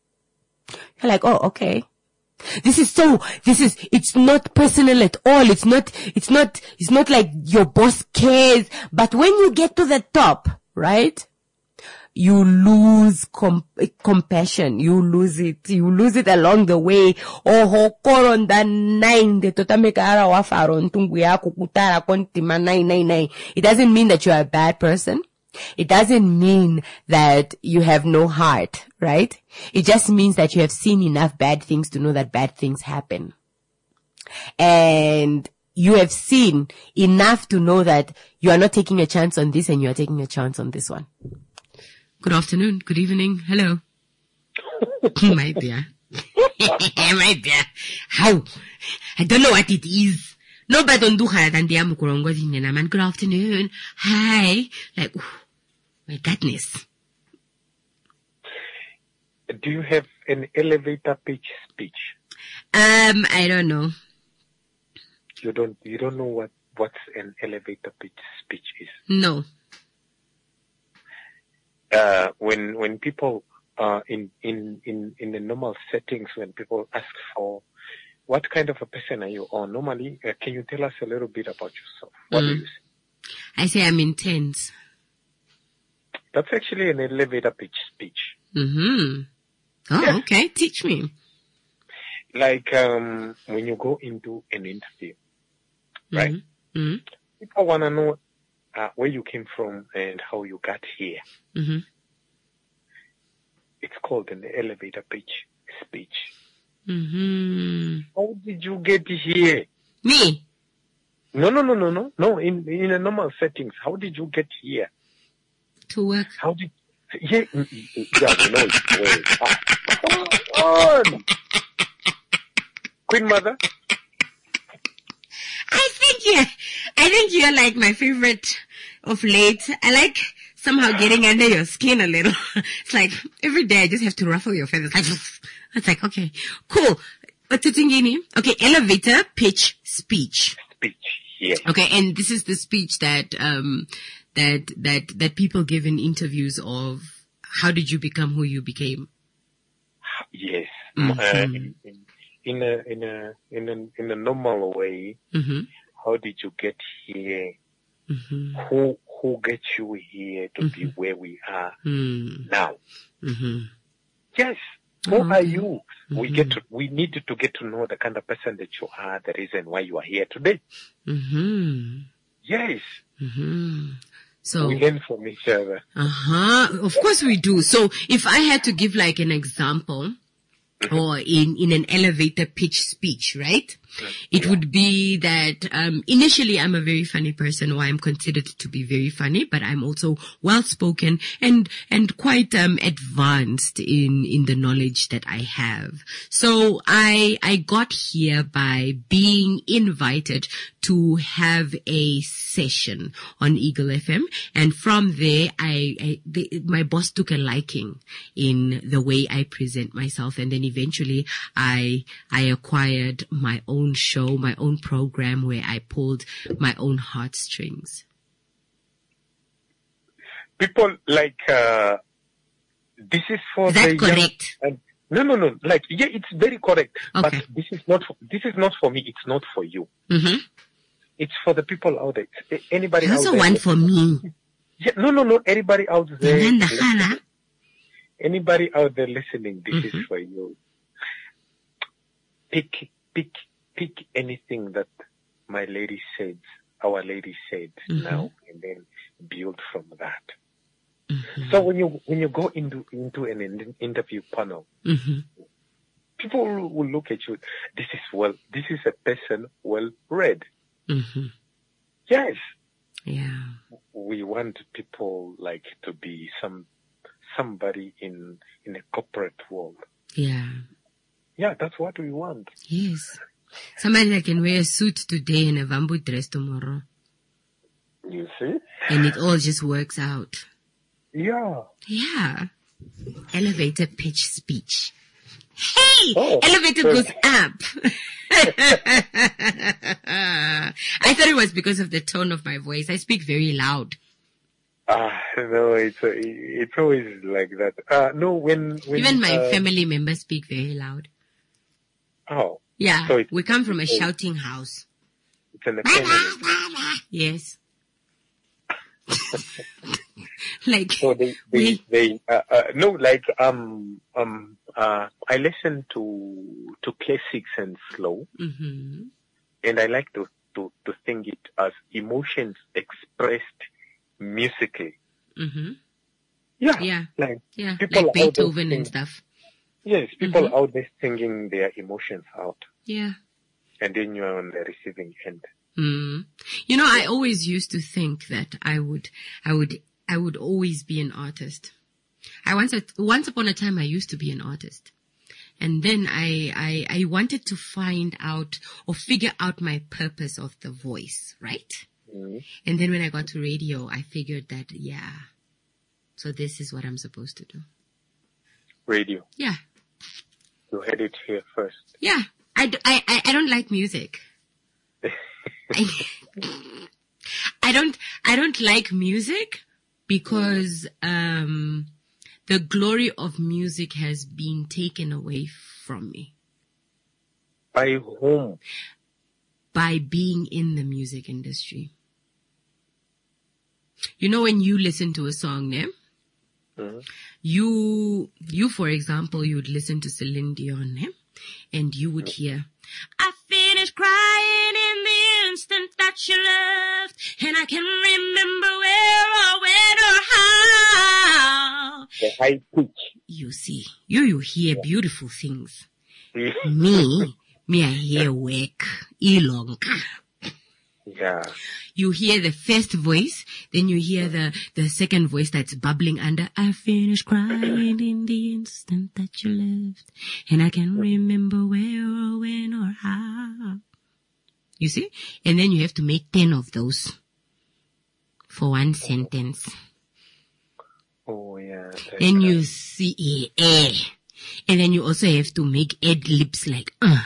like, oh, okay. This is so, this is, it's not personal at all. It's not, it's not, it's not like your boss cares. But when you get to the top, right, you lose com- compassion. You lose it. You lose it along the way. Oh, koronda nine, the totamekara wafaron tunguya kukutara kontima nine nine nine. It doesn't mean that you are a bad person. It doesn't mean that you have no heart, right? It just means that you have seen enough bad things to know that bad things happen. And you have seen enough to know that you are not taking a chance on this and you are taking a chance on this one. Good afternoon. Good evening. Hello. My dear. My dear. How? I don't know what it is. No, but don't do hard and the man. Good afternoon. Hi. Like, oh, my goodness. Do you have an elevator pitch speech? Um, I don't know. You don't, you don't know what, what's an elevator pitch speech is? No. Uh, when, when people uh, in, in, in, in the normal settings when people ask for what kind of a person are you? Or normally, uh, can you tell us a little bit about yourself? What Mm. do you say? I say I'm intense. That's actually an elevator pitch speech. Mm-hmm. Oh, Yes. okay. Teach me. Like, um, when you go into an interview, right? Mm-hmm. People want to know uh, where you came from and how you got here. Mm-hmm. It's called an elevator pitch speech. Mm-hmm. How did you get here? Me? No, no, no, no, no. No, in, in a normal settings, how did you get here? To work. How did, yeah, mm, mm, yeah, you know it's way. Ah, come on. Queen Mother? I think you, I think you're like my favorite of late. I like somehow getting under your skin a little. It's like every day I just have to ruffle your feathers. Like, it's like, okay, cool. But okay, elevator pitch speech. Speech, yeah. Okay, and this is the speech that, um, that, that, that people give in interviews of how did you become who you became? Yes. Mm-hmm. Uh, in, in a, in a, in a, in a normal way, Mm-hmm. how did you get here? Mm-hmm. Who, who get you here to be where we are Mm-hmm. now? Mm-hmm. Yes. Who Oh, are okay. you? We get to, we need to get to know the kind of person that you are, the reason why you are here today. Mm-hmm. Yes. Mm-hmm. So, We learn from each other. uh-huh. Of course we do. So if I had to give like an example or in, in an elevator pitch speech, right? It would be that, um, initially I'm a very funny person, or I'm considered to be very funny, but I'm also well spoken and, and quite, um, advanced in, in the knowledge that I have. So I, I got here by being invited to have a session on Eagle F M. And from there, I, I the, my boss took a liking in the way I present myself. And then eventually I, I acquired my own show, my own program where I pulled my own heartstrings. People like, uh, this is for Is that the young- correct? and no, no, no. Like, yeah, it's very correct. Okay. But this is not, for, this is not for me. It's not for you. Mm-hmm. It's for the people out there. It's anybody There's out also there. one for me. Yeah, no, no, no. Anybody out there. And then the listening- hala. Anybody out there listening, this Mhm. is for you. Pick, pick, pick anything that my lady said, our lady said Mhm. now, and then build from that. Mhm. So when you when you go into into an in- interview panel, Mhm. people will, will look at you. This is well. This is a person well read. Mhm. Yes, Yeah. we want people like to be some somebody in in a corporate world. Yeah. Yeah, that's what we want. Yes. Somebody that can wear a suit today and a bamboo dress tomorrow. You see? And it all just works out. Yeah. Yeah. Elevator pitch speech. Hey! Oh, Elevator so- goes up. I thought it was because of the tone of my voice. I speak very loud. Ah, no, it's uh, it's always like that. Uh, no, when, when Even my uh, family members speak very loud. Oh, Yeah. So it's- we come from a so- shouting house. it's an family. Yes. Like, So they they we- they uh, uh, no, like um um uh I listen to to classics and slow, hmm and I like to to to think it as emotions expressed musically. hmm Yeah, Yeah. like Yeah. people Like out there Beethoven and sing- stuff. Yes, people Mhm. out there singing their emotions out, Yeah. and then you are on the receiving end. Mm. You know, I always used to think that I would, I would, I would always be an artist. I once, once upon a time, I used to be an artist. And then I, I, I wanted to find out or figure out my purpose of the voice, right? Mhm. And then when I got to radio, I figured that, yeah, so this is what I'm supposed to do. Radio, Yeah. you heard it here first. Yeah. I, d- I, I- I don't like music. I, I don't, I don't like music because, um, the glory of music has been taken away from me. By whom? By being in the music industry. You know, when you listen to a song, ne? Mm-hmm. You, you, for example, you would listen to Celine Dion, ne? And you would hear, I finished crying in the instant that you left, and I can remember where or when or how. The high pitch. You see, you, you hear beautiful things. me, me, I hear work, elong. Yeah. You hear the first voice, then you hear the, the second voice that's bubbling under. I finished crying in the instant that you left, and I can remember where or when or how. You see? And then you have to make ten of those for one sentence. Oh, yeah. Then you see, eh, eh. And then you also have to make ad libs like, uh,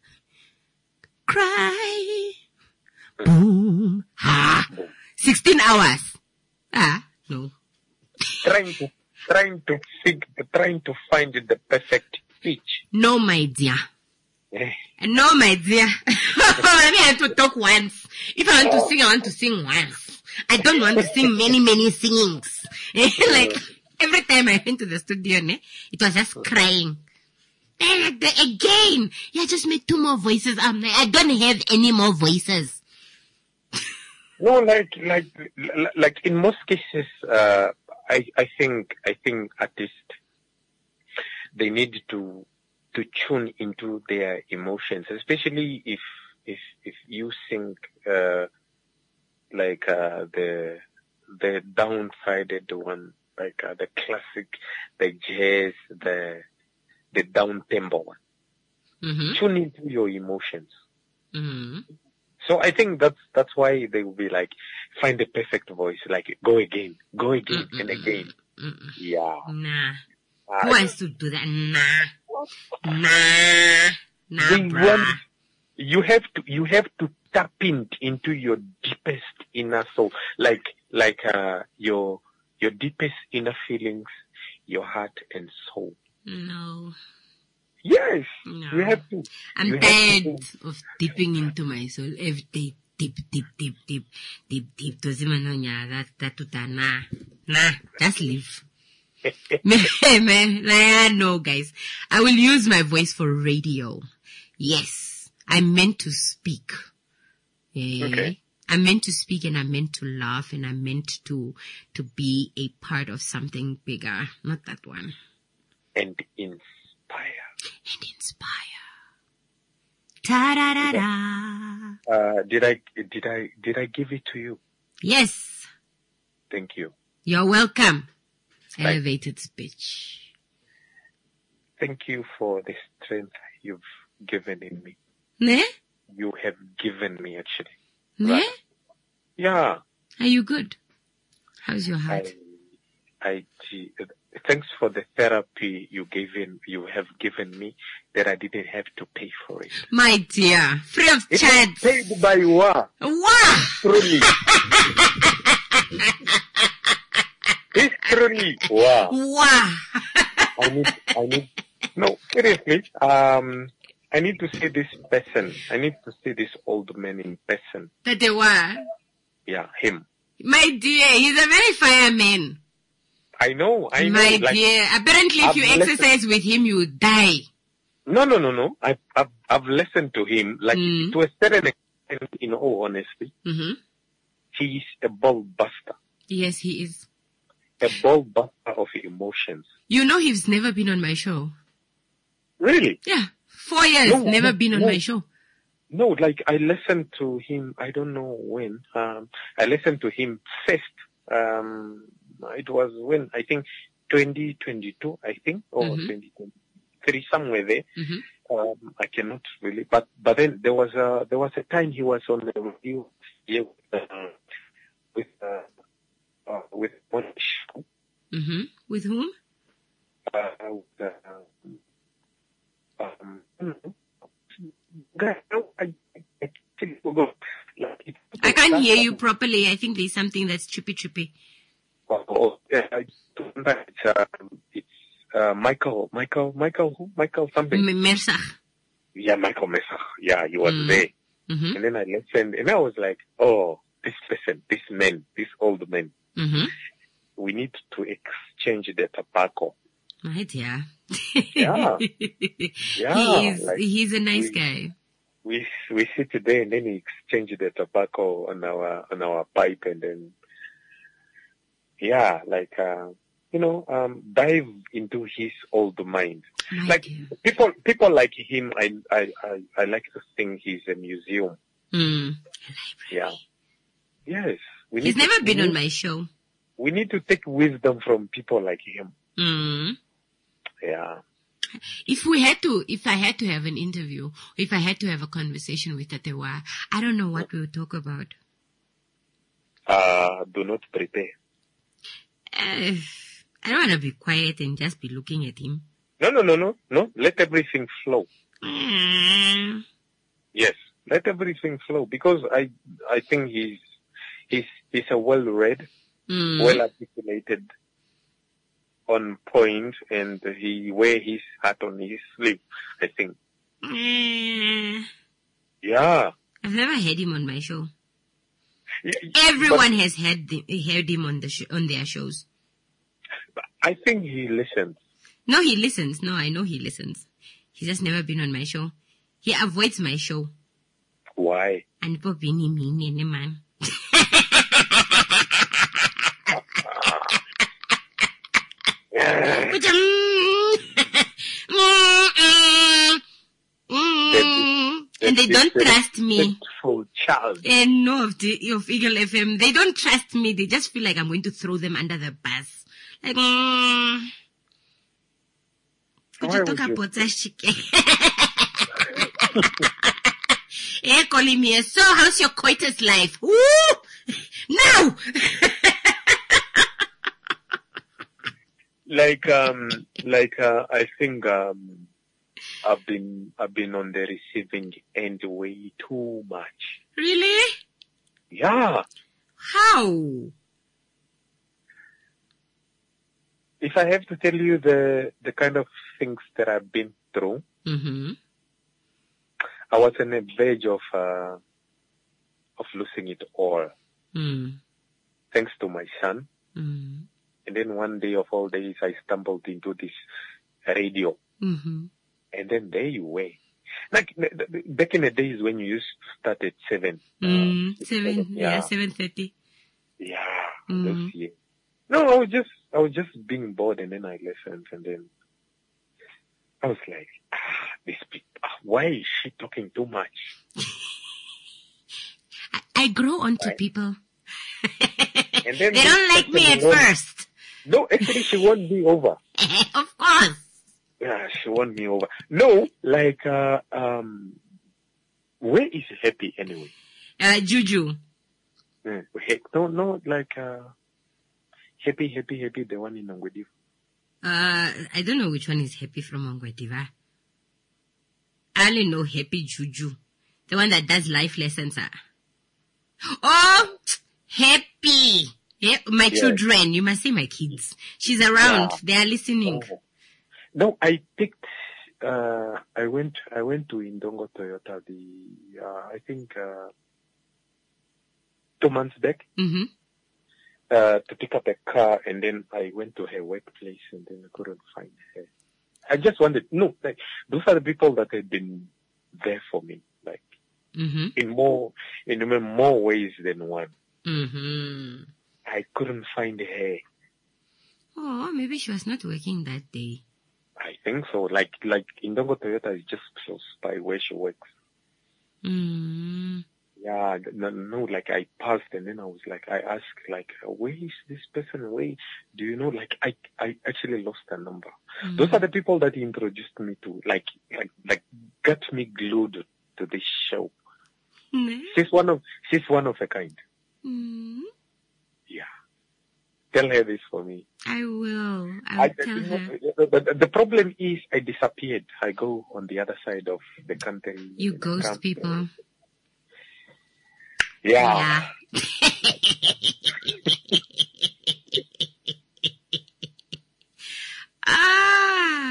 cry. Boom. Ha. sixteen hours. Ah, no. Trying to, trying to fig, trying to find the perfect pitch. No, my dear. Eh. No, my dear. I mean, I have to talk once. If I want to sing, I want to sing once. I don't want to sing many, many singings. Like, every time I went to the studio, ne, it was just crying. And again, yeah, just make two more voices. Um, I don't have any more voices. No, like, like, like in most cases, uh, I, I think, I think artists, they need to, to tune into their emotions, especially if, if, if you sing, uh, like, uh, the, the downsided one, like, uh, the classic, the jazz, the, the down tempo one. Mm-hmm. Tune into your emotions. Mm-hmm. So I think that's, that's why they will be like, find the perfect voice, like, go again, go again Mm-mm. and again. Mm-mm. Yeah. Nah. Uh, Who wants to do that? Nah. Nah. Nah, they bruh. want, you have to, you have to tap in, into your deepest inner soul, like, like, uh, your, your deepest inner feelings, your heart and soul. No. Yes, No. you have to. I'm you tired have to. of dipping into my soul every day. Dip, dip, dip, dip, dip, dip. Tozimanonya, that, that, that, nah. Nah, just leave. Man, like, no, guys. I will use my voice for radio. Yes. I meant to speak. Yeah. Okay. I meant to speak and I meant to laugh and I meant to, to be a part of something bigger. Not that one. And inspire. And inspire. Ta-da-da-da. Uh, did I, did I, did I give it to you? Yes. Thank you. You're welcome. Thank Elevated speech. Thank you for the strength you've given in me. Ne? You have given me actually. Ne? Right. Yeah. Are you good? How's your heart? I, I, thanks for the therapy you gave in, you have given me that I didn't have to pay for it. My dear, free of It charge. was paid by Wa. Wow. Truly. It's truly Wa. Wow. I need, I need, no, seriously, um, I need to see this person. I need to see this old man in person. That they were. Yeah, him. My dear, he's a very fireman. I know, I know. My like, dear, apparently if I've you listened- exercise with him, you die. No, no, no, no. I've, I've, I've listened to him, like, Mm. to a certain extent, in all honesty. Mm-hmm. He's a ball buster. Yes, he is. A ball buster of emotions. You know he's never been on my show. Really? Yeah. Four years, No, never no, been on no. my show. No, like, I listened to him, I don't know when, um, I listened to him first, um, it was when, I think, twenty twenty-two, I think, or Mhm. twenty twenty-three, somewhere there. Mm-hmm. Um, I cannot really, but, but then there was a, there was a time he was on the radio, yeah, with, uh, with, uh, uh, with one show, Mm-hmm. With whom? uh, with, uh, um, I don't know. Guy, no, I, I, I actually forgot. Like, it- I can't hear you properly. I think there's something that's trippy trippy. Oh, oh, yeah, I remember it's, um, it Michael, Michael, Michael, who? Michael something. Mersach. Yeah, Michael Mersach. Yeah, he was Mm. there. Mm-hmm. And then I listened, and I was like, oh, this person, this man, this old man, Mm-hmm. we need to exchange the tobacco. Right, yeah. Yeah. Yeah. He is, like, he's a nice we, guy. We we sit there and then we exchange the tobacco on our on our pipe, and then yeah, like uh, you know, um, dive into his old mind. My Like dear. people people like him, I I I, I like to think he's a museum. Mm. Yeah. Yes. We He's need to- never been we on need- my show. We need to take wisdom from people like him. Mm. Yeah. If we had to, if I had to have an interview, if I had to have a conversation with Tatewa, I don't know what we would talk about. Uh, do not prepare. Uh, I don't want to be quiet and just be looking at him. No, no, no, no, no. Let everything flow. Mm. Yes, let everything flow, because I, I think he's, he's, he's a well-read, Mm. well-articulated, on point, and he wear his heart on his sleeve, I think. Mm. Yeah. I've never had him on my show. Yeah, Everyone has had the, had him on the sh- on their shows. but I think he listens. No, he listens. No, I know he listens. He's just never been on my show. He avoids my show. Why? And Bobini mean man. Which, um, and they don't trust me. For child. And no, of the of Eagle F M, they don't trust me. They just feel like I'm going to throw them under the bus. Like, mm, could Why you would talk you? about that chicken? Eh, calling me. So, how's your coitus life? Woo! No! Like, um, like, uh, I think, um, I've been, I've been on the receiving end way too much. Really? Yeah. How? If I have to tell you the, the kind of things that I've been through, Mm-hmm. I was on the verge of, uh, of losing it all, Mm. thanks to my son. Mm. And then one day of all days, I stumbled into this radio. Mm-hmm. And then there you were. Like, th- th- back in the days when you used to start at seven. Mm. Seven, yeah, yeah. seven thirty. Yeah. Mm. those years. No, I was just, I was just being bored, and then I listened, and then I was like, ah, this people, ah, why is she talking too much? I, I grow onto Right. people. And then They don't like me at won- first. No, actually, she won me over. Of course. Yeah, she won me over. No, like, uh, um, where is Happy anyway? Uh, Juju. Mm, he- no, no, like, uh, Happy, Happy, Happy, the one in Angwedivu. Uh, I don't know which one is Happy from Ongwediva. I only know Happy Juju. The one that does life lessons. Uh. Oh, Happy. Yeah, my Yeah. children. You must say my kids. She's around. Yeah. They are listening. Oh. No, I picked, uh, I went, I went to Indongo Toyota, the, uh, I think, uh, two months back, Mm-hmm. uh, to pick up a car, and then I went to her workplace, and then I couldn't find her. I just wanted, no, like, those are the people that had been there for me, like, Mm-hmm. in more, in more ways than one. Mm-hmm. I couldn't find her. Oh, maybe she was not working that day. I think so. Like, like Indongo Toyota is just close by where she works. Mm. Yeah, no, no, like I passed, and then I was like, I asked, like, where is this person? Where do you know? Like, I, I actually lost her number. Mm. Those are the people that he introduced me to, like, like, like, got me glued to this show. Mm. She's one of, she's one of a kind. Mm. Yeah. Tell her this for me. I will. I will I, tell you know, her. the, the problem is I disappeared. I go on the other side of the country. You and ghost come- people. Yeah. Yeah. Ah.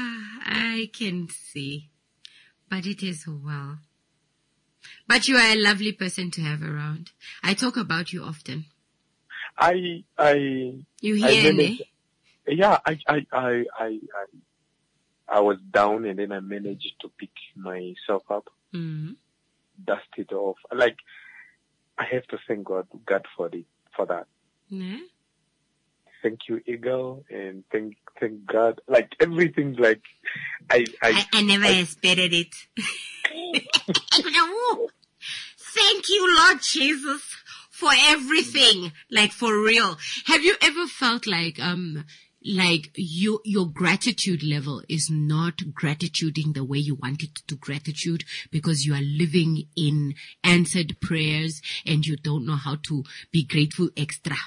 I can see. But it is well. But you are a lovely person to have around. I talk about you often. I, I, You I hear managed- me? Yeah, I, I, I, I, I, I was down and then I managed to pick myself up, Mm-hmm. dust it off. Like, I have to thank God, God for it, for that. Yeah. Thank you, Eagle, and thank, thank God. Like, everything, like, I, I, I, I never expected it. Thank you, Lord Jesus, for everything. Like, for real. Have you ever felt like, um, like you, your gratitude level is not gratituding the way you want it to gratitude because you are living in answered prayers and you don't know how to be grateful extra?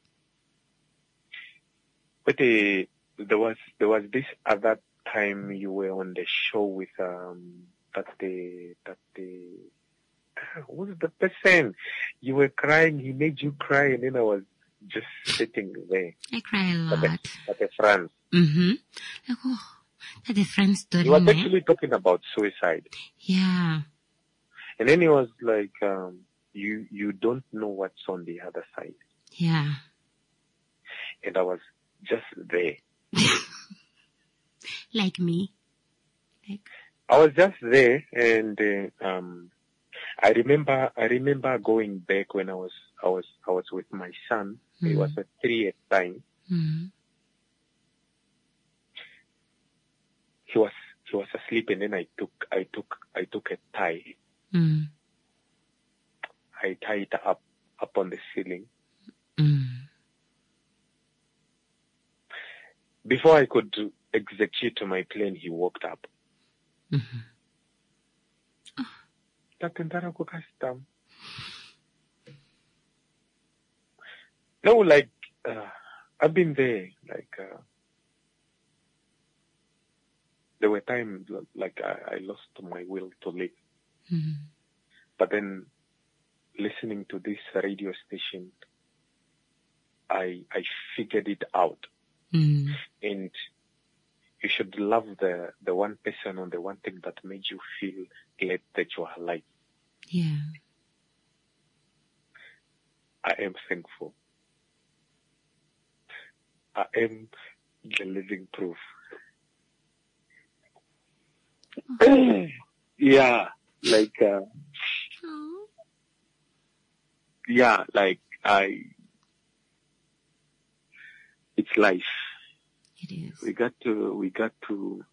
But uh, there was there was this other time you were on the show with um that the that the what was the person you were crying, he made you cry, and then I was just sitting there. I cry a lot. At the, at the France. Mm-hmm. Like, oh, that's a friend story. He was man. actually talking about suicide, Yeah. and then he was like, um, "You you don't know what's on the other side," Yeah. and I was just there. Like me. I was just there, and uh, um, I remember I remember going back when I was I was I was with my son. He Mm. was a three at the time. Mm-hmm. He was he was asleep, and then I took I took I took a tie. Mm. I tied it up up on the ceiling. Mm. Before I could execute my plan, he walked up. Mm-hmm. Tatendara ko custom. No, like uh, I've been there. Like uh, there were times like I, I lost my will to live, Mm-hmm. but then listening to this radio station, I I figured it out. Mm. And you should love the the one person or the one thing that made you feel glad that you are alive. Yeah. I am thankful. I am the living proof. Yeah, like, uh, yeah, like I, it's life. It is. We got to, we got to,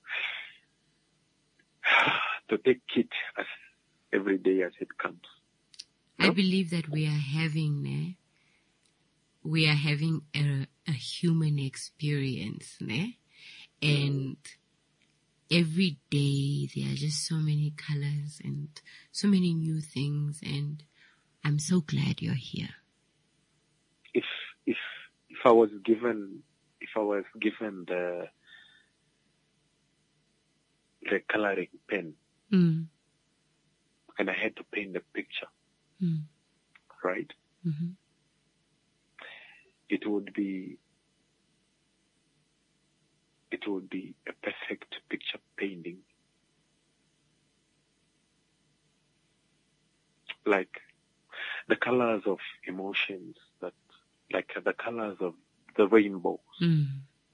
to take it as every day as it comes. I believe that we are having, eh, we are having a, a human experience, ne? And every day there are just so many colors and so many new things, and I'm so glad you're here. If, if, if I was given, if I was given the, the coloring pen, Mm. and I had to paint the picture, Mm. right? Mm-hmm. It would be, it would be a perfect picture painting. Like the colors of emotions, that, like the colors of the rainbow. Mm.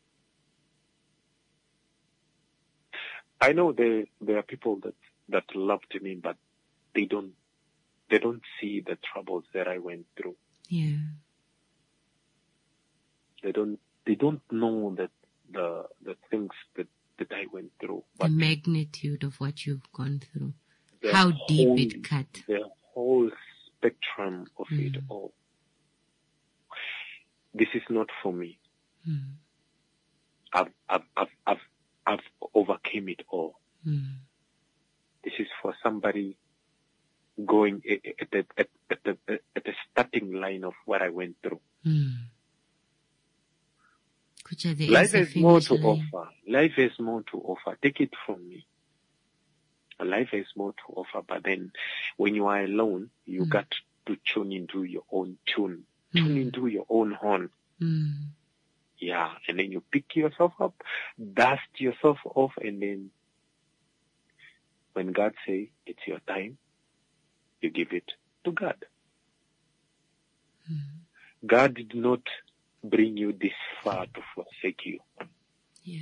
I know there, there are people that, that loved me, but they don't, they don't see the troubles that I went through. Yeah. They don't, they don't know that the, the things that, that I went through. The magnitude of what you've gone through. The How deep whole- it cut. The whole spectrum of it all. This is not for me. Mm. I've, I've, I've, I've, I've overcame it all. Mm. This is for somebody going at the, at, at, the, at the starting line of what I went through. Mm. Kucha, there Life is a has more finish to line. offer. Life has more to offer. Take it from me. Life has more to offer, but then when you are alone, you got to tune into your own tune. Tune Mm. into your own horn. Mm. Yeah, and then you pick yourself up, dust yourself off, and then when God says it's your time, you give it to God. Mm-hmm. God did not bring you this far to forsake you. Yeah.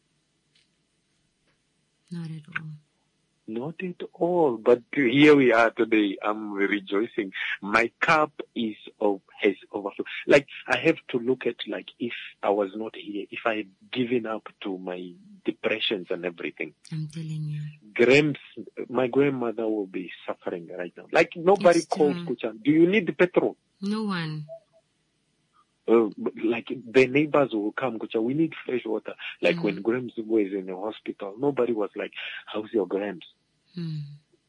Not at all. Not at all. But here we are today. I'm rejoicing. My cup is of has overflowed. Like I have to look at like if I was not here, if I had given up to my depressions and everything. I'm telling you. Grams, my grandmother will be suffering right now. Like nobody It's calls true. Kuchan. Do you need the petrol? No one. Uh, like the neighbors will come, Kucha, we need fresh water. Like Mm. when Grams was in the hospital, nobody was like, how's your Grams? Mm.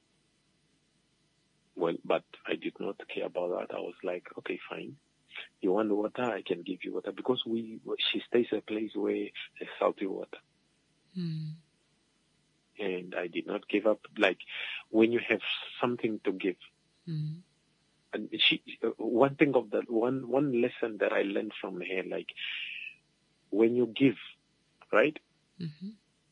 Well, but I did not care about that. I was like, okay, fine. You want water? I can give you water. Because we, she stays a place where there's salty water. Mm. And I did not give up. Like, when you have something to give. Mm. And she, uh, one thing of that, one, one lesson that I learned from her, like, when you give, right? Mm-hmm.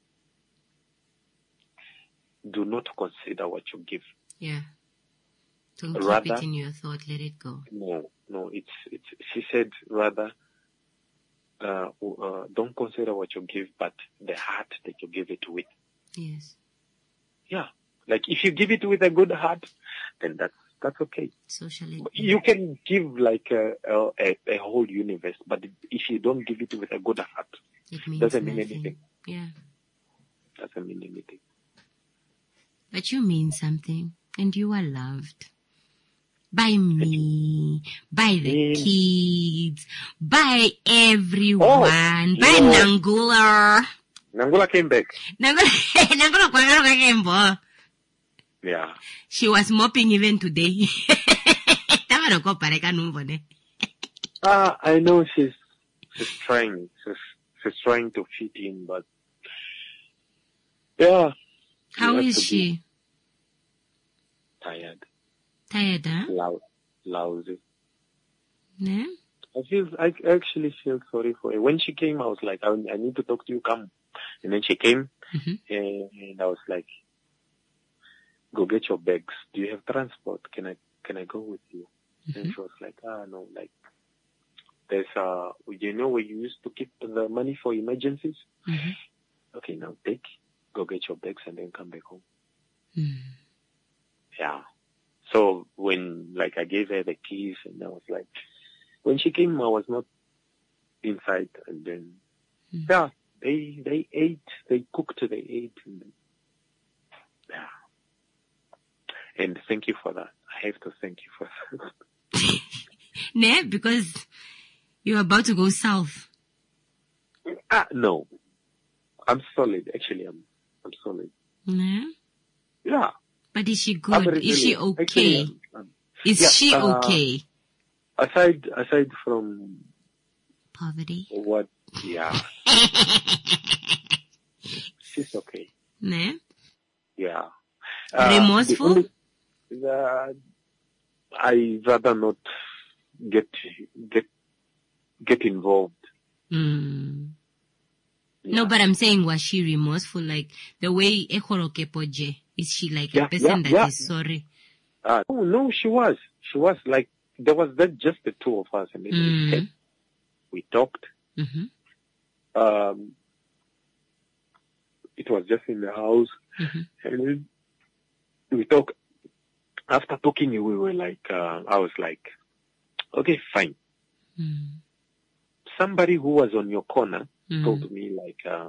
Do not consider what you give. Yeah. Don't Rather, keep it in your thought. Let it go. No, no, it's, it's, she said rather, uh, uh, don't consider what you give, but the heart that you give it with. Yes. Yeah. Like if you give it with a good heart, then that's, that's okay. So shall it be. You can give like a, a, a whole universe, but if you don't give it with a good heart, it means doesn't mean nothing. anything. Yeah. Doesn't mean anything. But you mean something, and you are loved. By me, by the kids, by everyone, Oh, by no. Nangula. Nangula came back. Nangula, Nangula kwagala came back. Yeah. She was mopping even today. Tama ko pare kanumbo ne. Ah, I know she's, she's trying, she's, she's trying to fit in, but yeah. How you have is to she? be Tired. Tired, huh? Lou- lousy. Ne? I feel, I actually feel sorry for her. When she came, I was like, I, I need to talk to you, come. And then she came, Mm-hmm. and, and I was like, go get your bags. Do you have transport? Can I, can I go with you? Mm-hmm. And she was like, ah, no, like, there's, uh, you know where you used to keep the money for emergencies? Mm-hmm. Okay, now take, go get your bags and then come back home. Mm. Yeah. So when, like, I gave her the keys and I was like, when she came, I was not inside. And then, Mm. yeah, they, they ate, they cooked, they ate. And, yeah. And thank you for that. I have to thank you for that. Ne? Because you're about to go south. Ah, no. I'm solid. Actually, I'm, I'm solid. Ne? Yeah. But is she I'm good? Is she resilient. okay? Actually, I'm- I'm- Is Yeah, she uh, okay? Aside, aside from Poverty? what, yeah. She's okay. Ne? Yeah. Remorseful? the only- uh, I rather not get, get, get involved. Mm. No, but I'm saying, was she remorseful? Like, the way Ekoroke Poje, is she like Yeah, a person yeah, that is yeah. sorry? Uh, oh, no, she was. She was like, there was that just the two of us, and then we Mm. sat, we talked. Mm-hmm. Um, it was just in the house, Mm-hmm. and then we talked. After talking, we were like, uh, I was like, okay, fine. Mm. Somebody who was on your corner Mm. told me like, uh,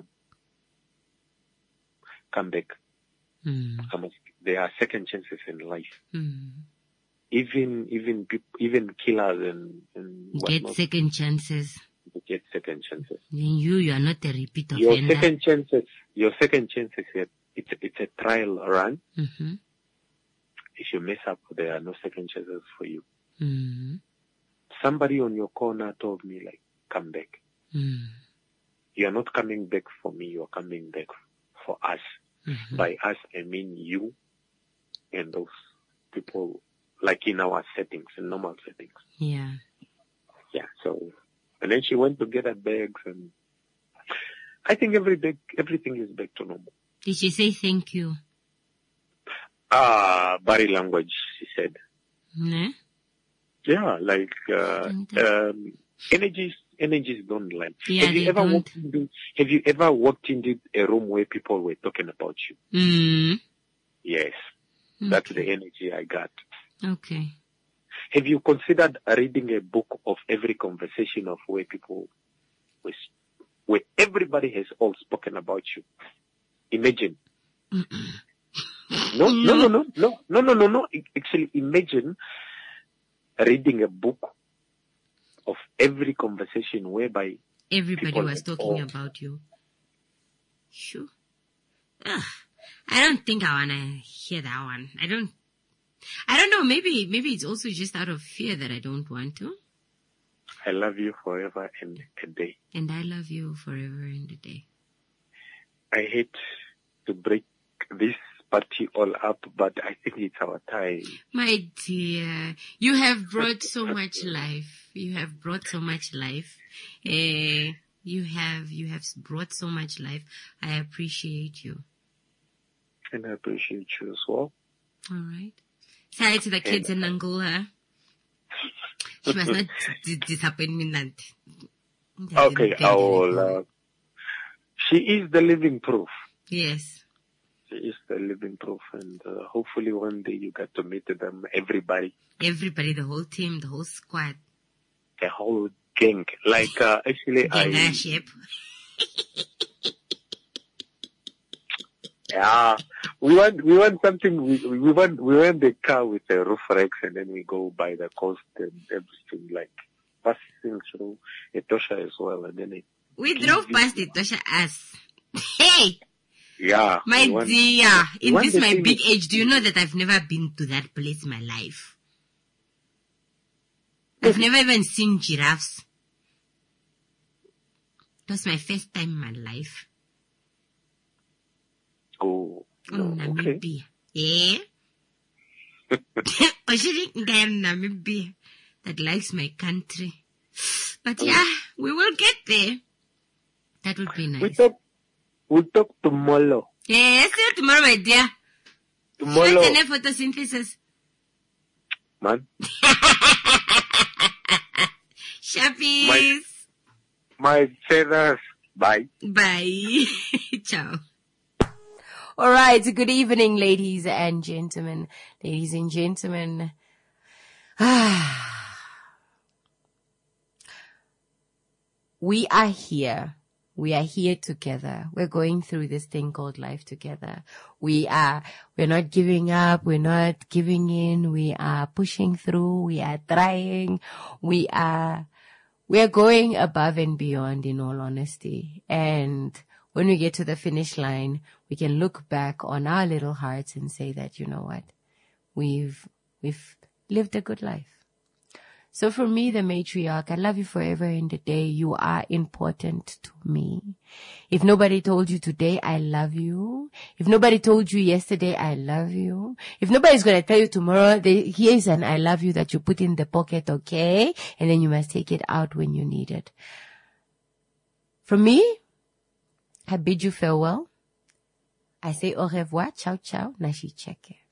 come back. Mm. Come back. There are second chances in life. Mm. Even, even, peop- even killers and, and Get whatnot, second chances. they get second chances. Then you, you are not a repeat Your offender. second chances, your second chances, it's, it's a trial run. Mm-hmm. If you mess up, there are no second chances for you. Mm-hmm. Somebody on your corner told me like, come back. Mm. You are not coming back for me, you are coming back for us. Mm-hmm. By us, I mean you and those people, like in our settings, in normal settings. Yeah. Yeah, so, and then she went to get her bags, and I think every bag, everything is back to normal. Did she say thank you? Ah, body language, she said. Mm-hmm. Yeah, like, uh, um, energies, energies don't lie. Yeah, have you they ever don't. walked into, have you ever walked into a room where people were talking about you? Mm. Yes. That's the energy I got. Okay. Have you considered reading a book of every conversation of where people, where, where everybody has all spoken about you? Imagine. Mm-mm. No, no, no, no, no, no, no, no, no. Actually, imagine reading a book of every conversation whereby everybody was talking all... about you. Sure. Ugh. I don't think I wanna hear that one. I don't. I don't know. Maybe, maybe it's also just out of fear that I don't want to. I love you forever and a day. And I love you forever and a day. I hate to break this party all up, but I think it's our time. My dear, you have brought so much life. You have brought so much life. Uh, you have, you have brought so much life. I appreciate you. And I appreciate you as well. All right. Sorry to the kids and in Angola. She must not d- disappoint me. That. Okay, I will. Uh, she is the living proof. Yes. She is the living proof, and uh, hopefully one day you get to meet them, everybody. Everybody, the whole team, the whole squad. The whole gang. Like, uh, actually, I... Yeah, we want we want something. We we want we want the car with a roof racks, and then we go by the coast and everything, like passing through Etosha as well, and then it. We drove past Etosha as. Hey. Yeah. My want, dear, in this my big age, do you know that I've never been to that place in my life? I've never even seen giraffes. It was my first time in my life. Oh, no, oh Namibia. Okay. Yeah. Oshiri Ngam Namibia that likes my country. But yeah, we will get there. That would be nice. We talk, we'll talk tomorrow. Yes, yeah, tomorrow, my dear. Tomorrow. What's the photosynthesis? Man. Shappies. My, my feathers. Bye. Bye. Ciao. All right. Good evening, ladies and gentlemen. Ladies and gentlemen. We are here. We are here together. We're going through this thing called life together. We are, we're not giving up. We're not giving in. We are pushing through. We are trying. We are, we are going above and beyond, in all honesty. And when we get to the finish line, we can look back on our little hearts and say that, you know what? We've, we've lived a good life. So for me, the matriarch, I love you forever and a day. You are important to me. If nobody told you today, I love you. If nobody told you yesterday, I love you. If nobody's going to tell you tomorrow, they, here's an I love you that you put in the pocket, okay? And then you must take it out when you need it. From me, I bid you farewell. I say au revoir, ciao, ciao, nashi cheke.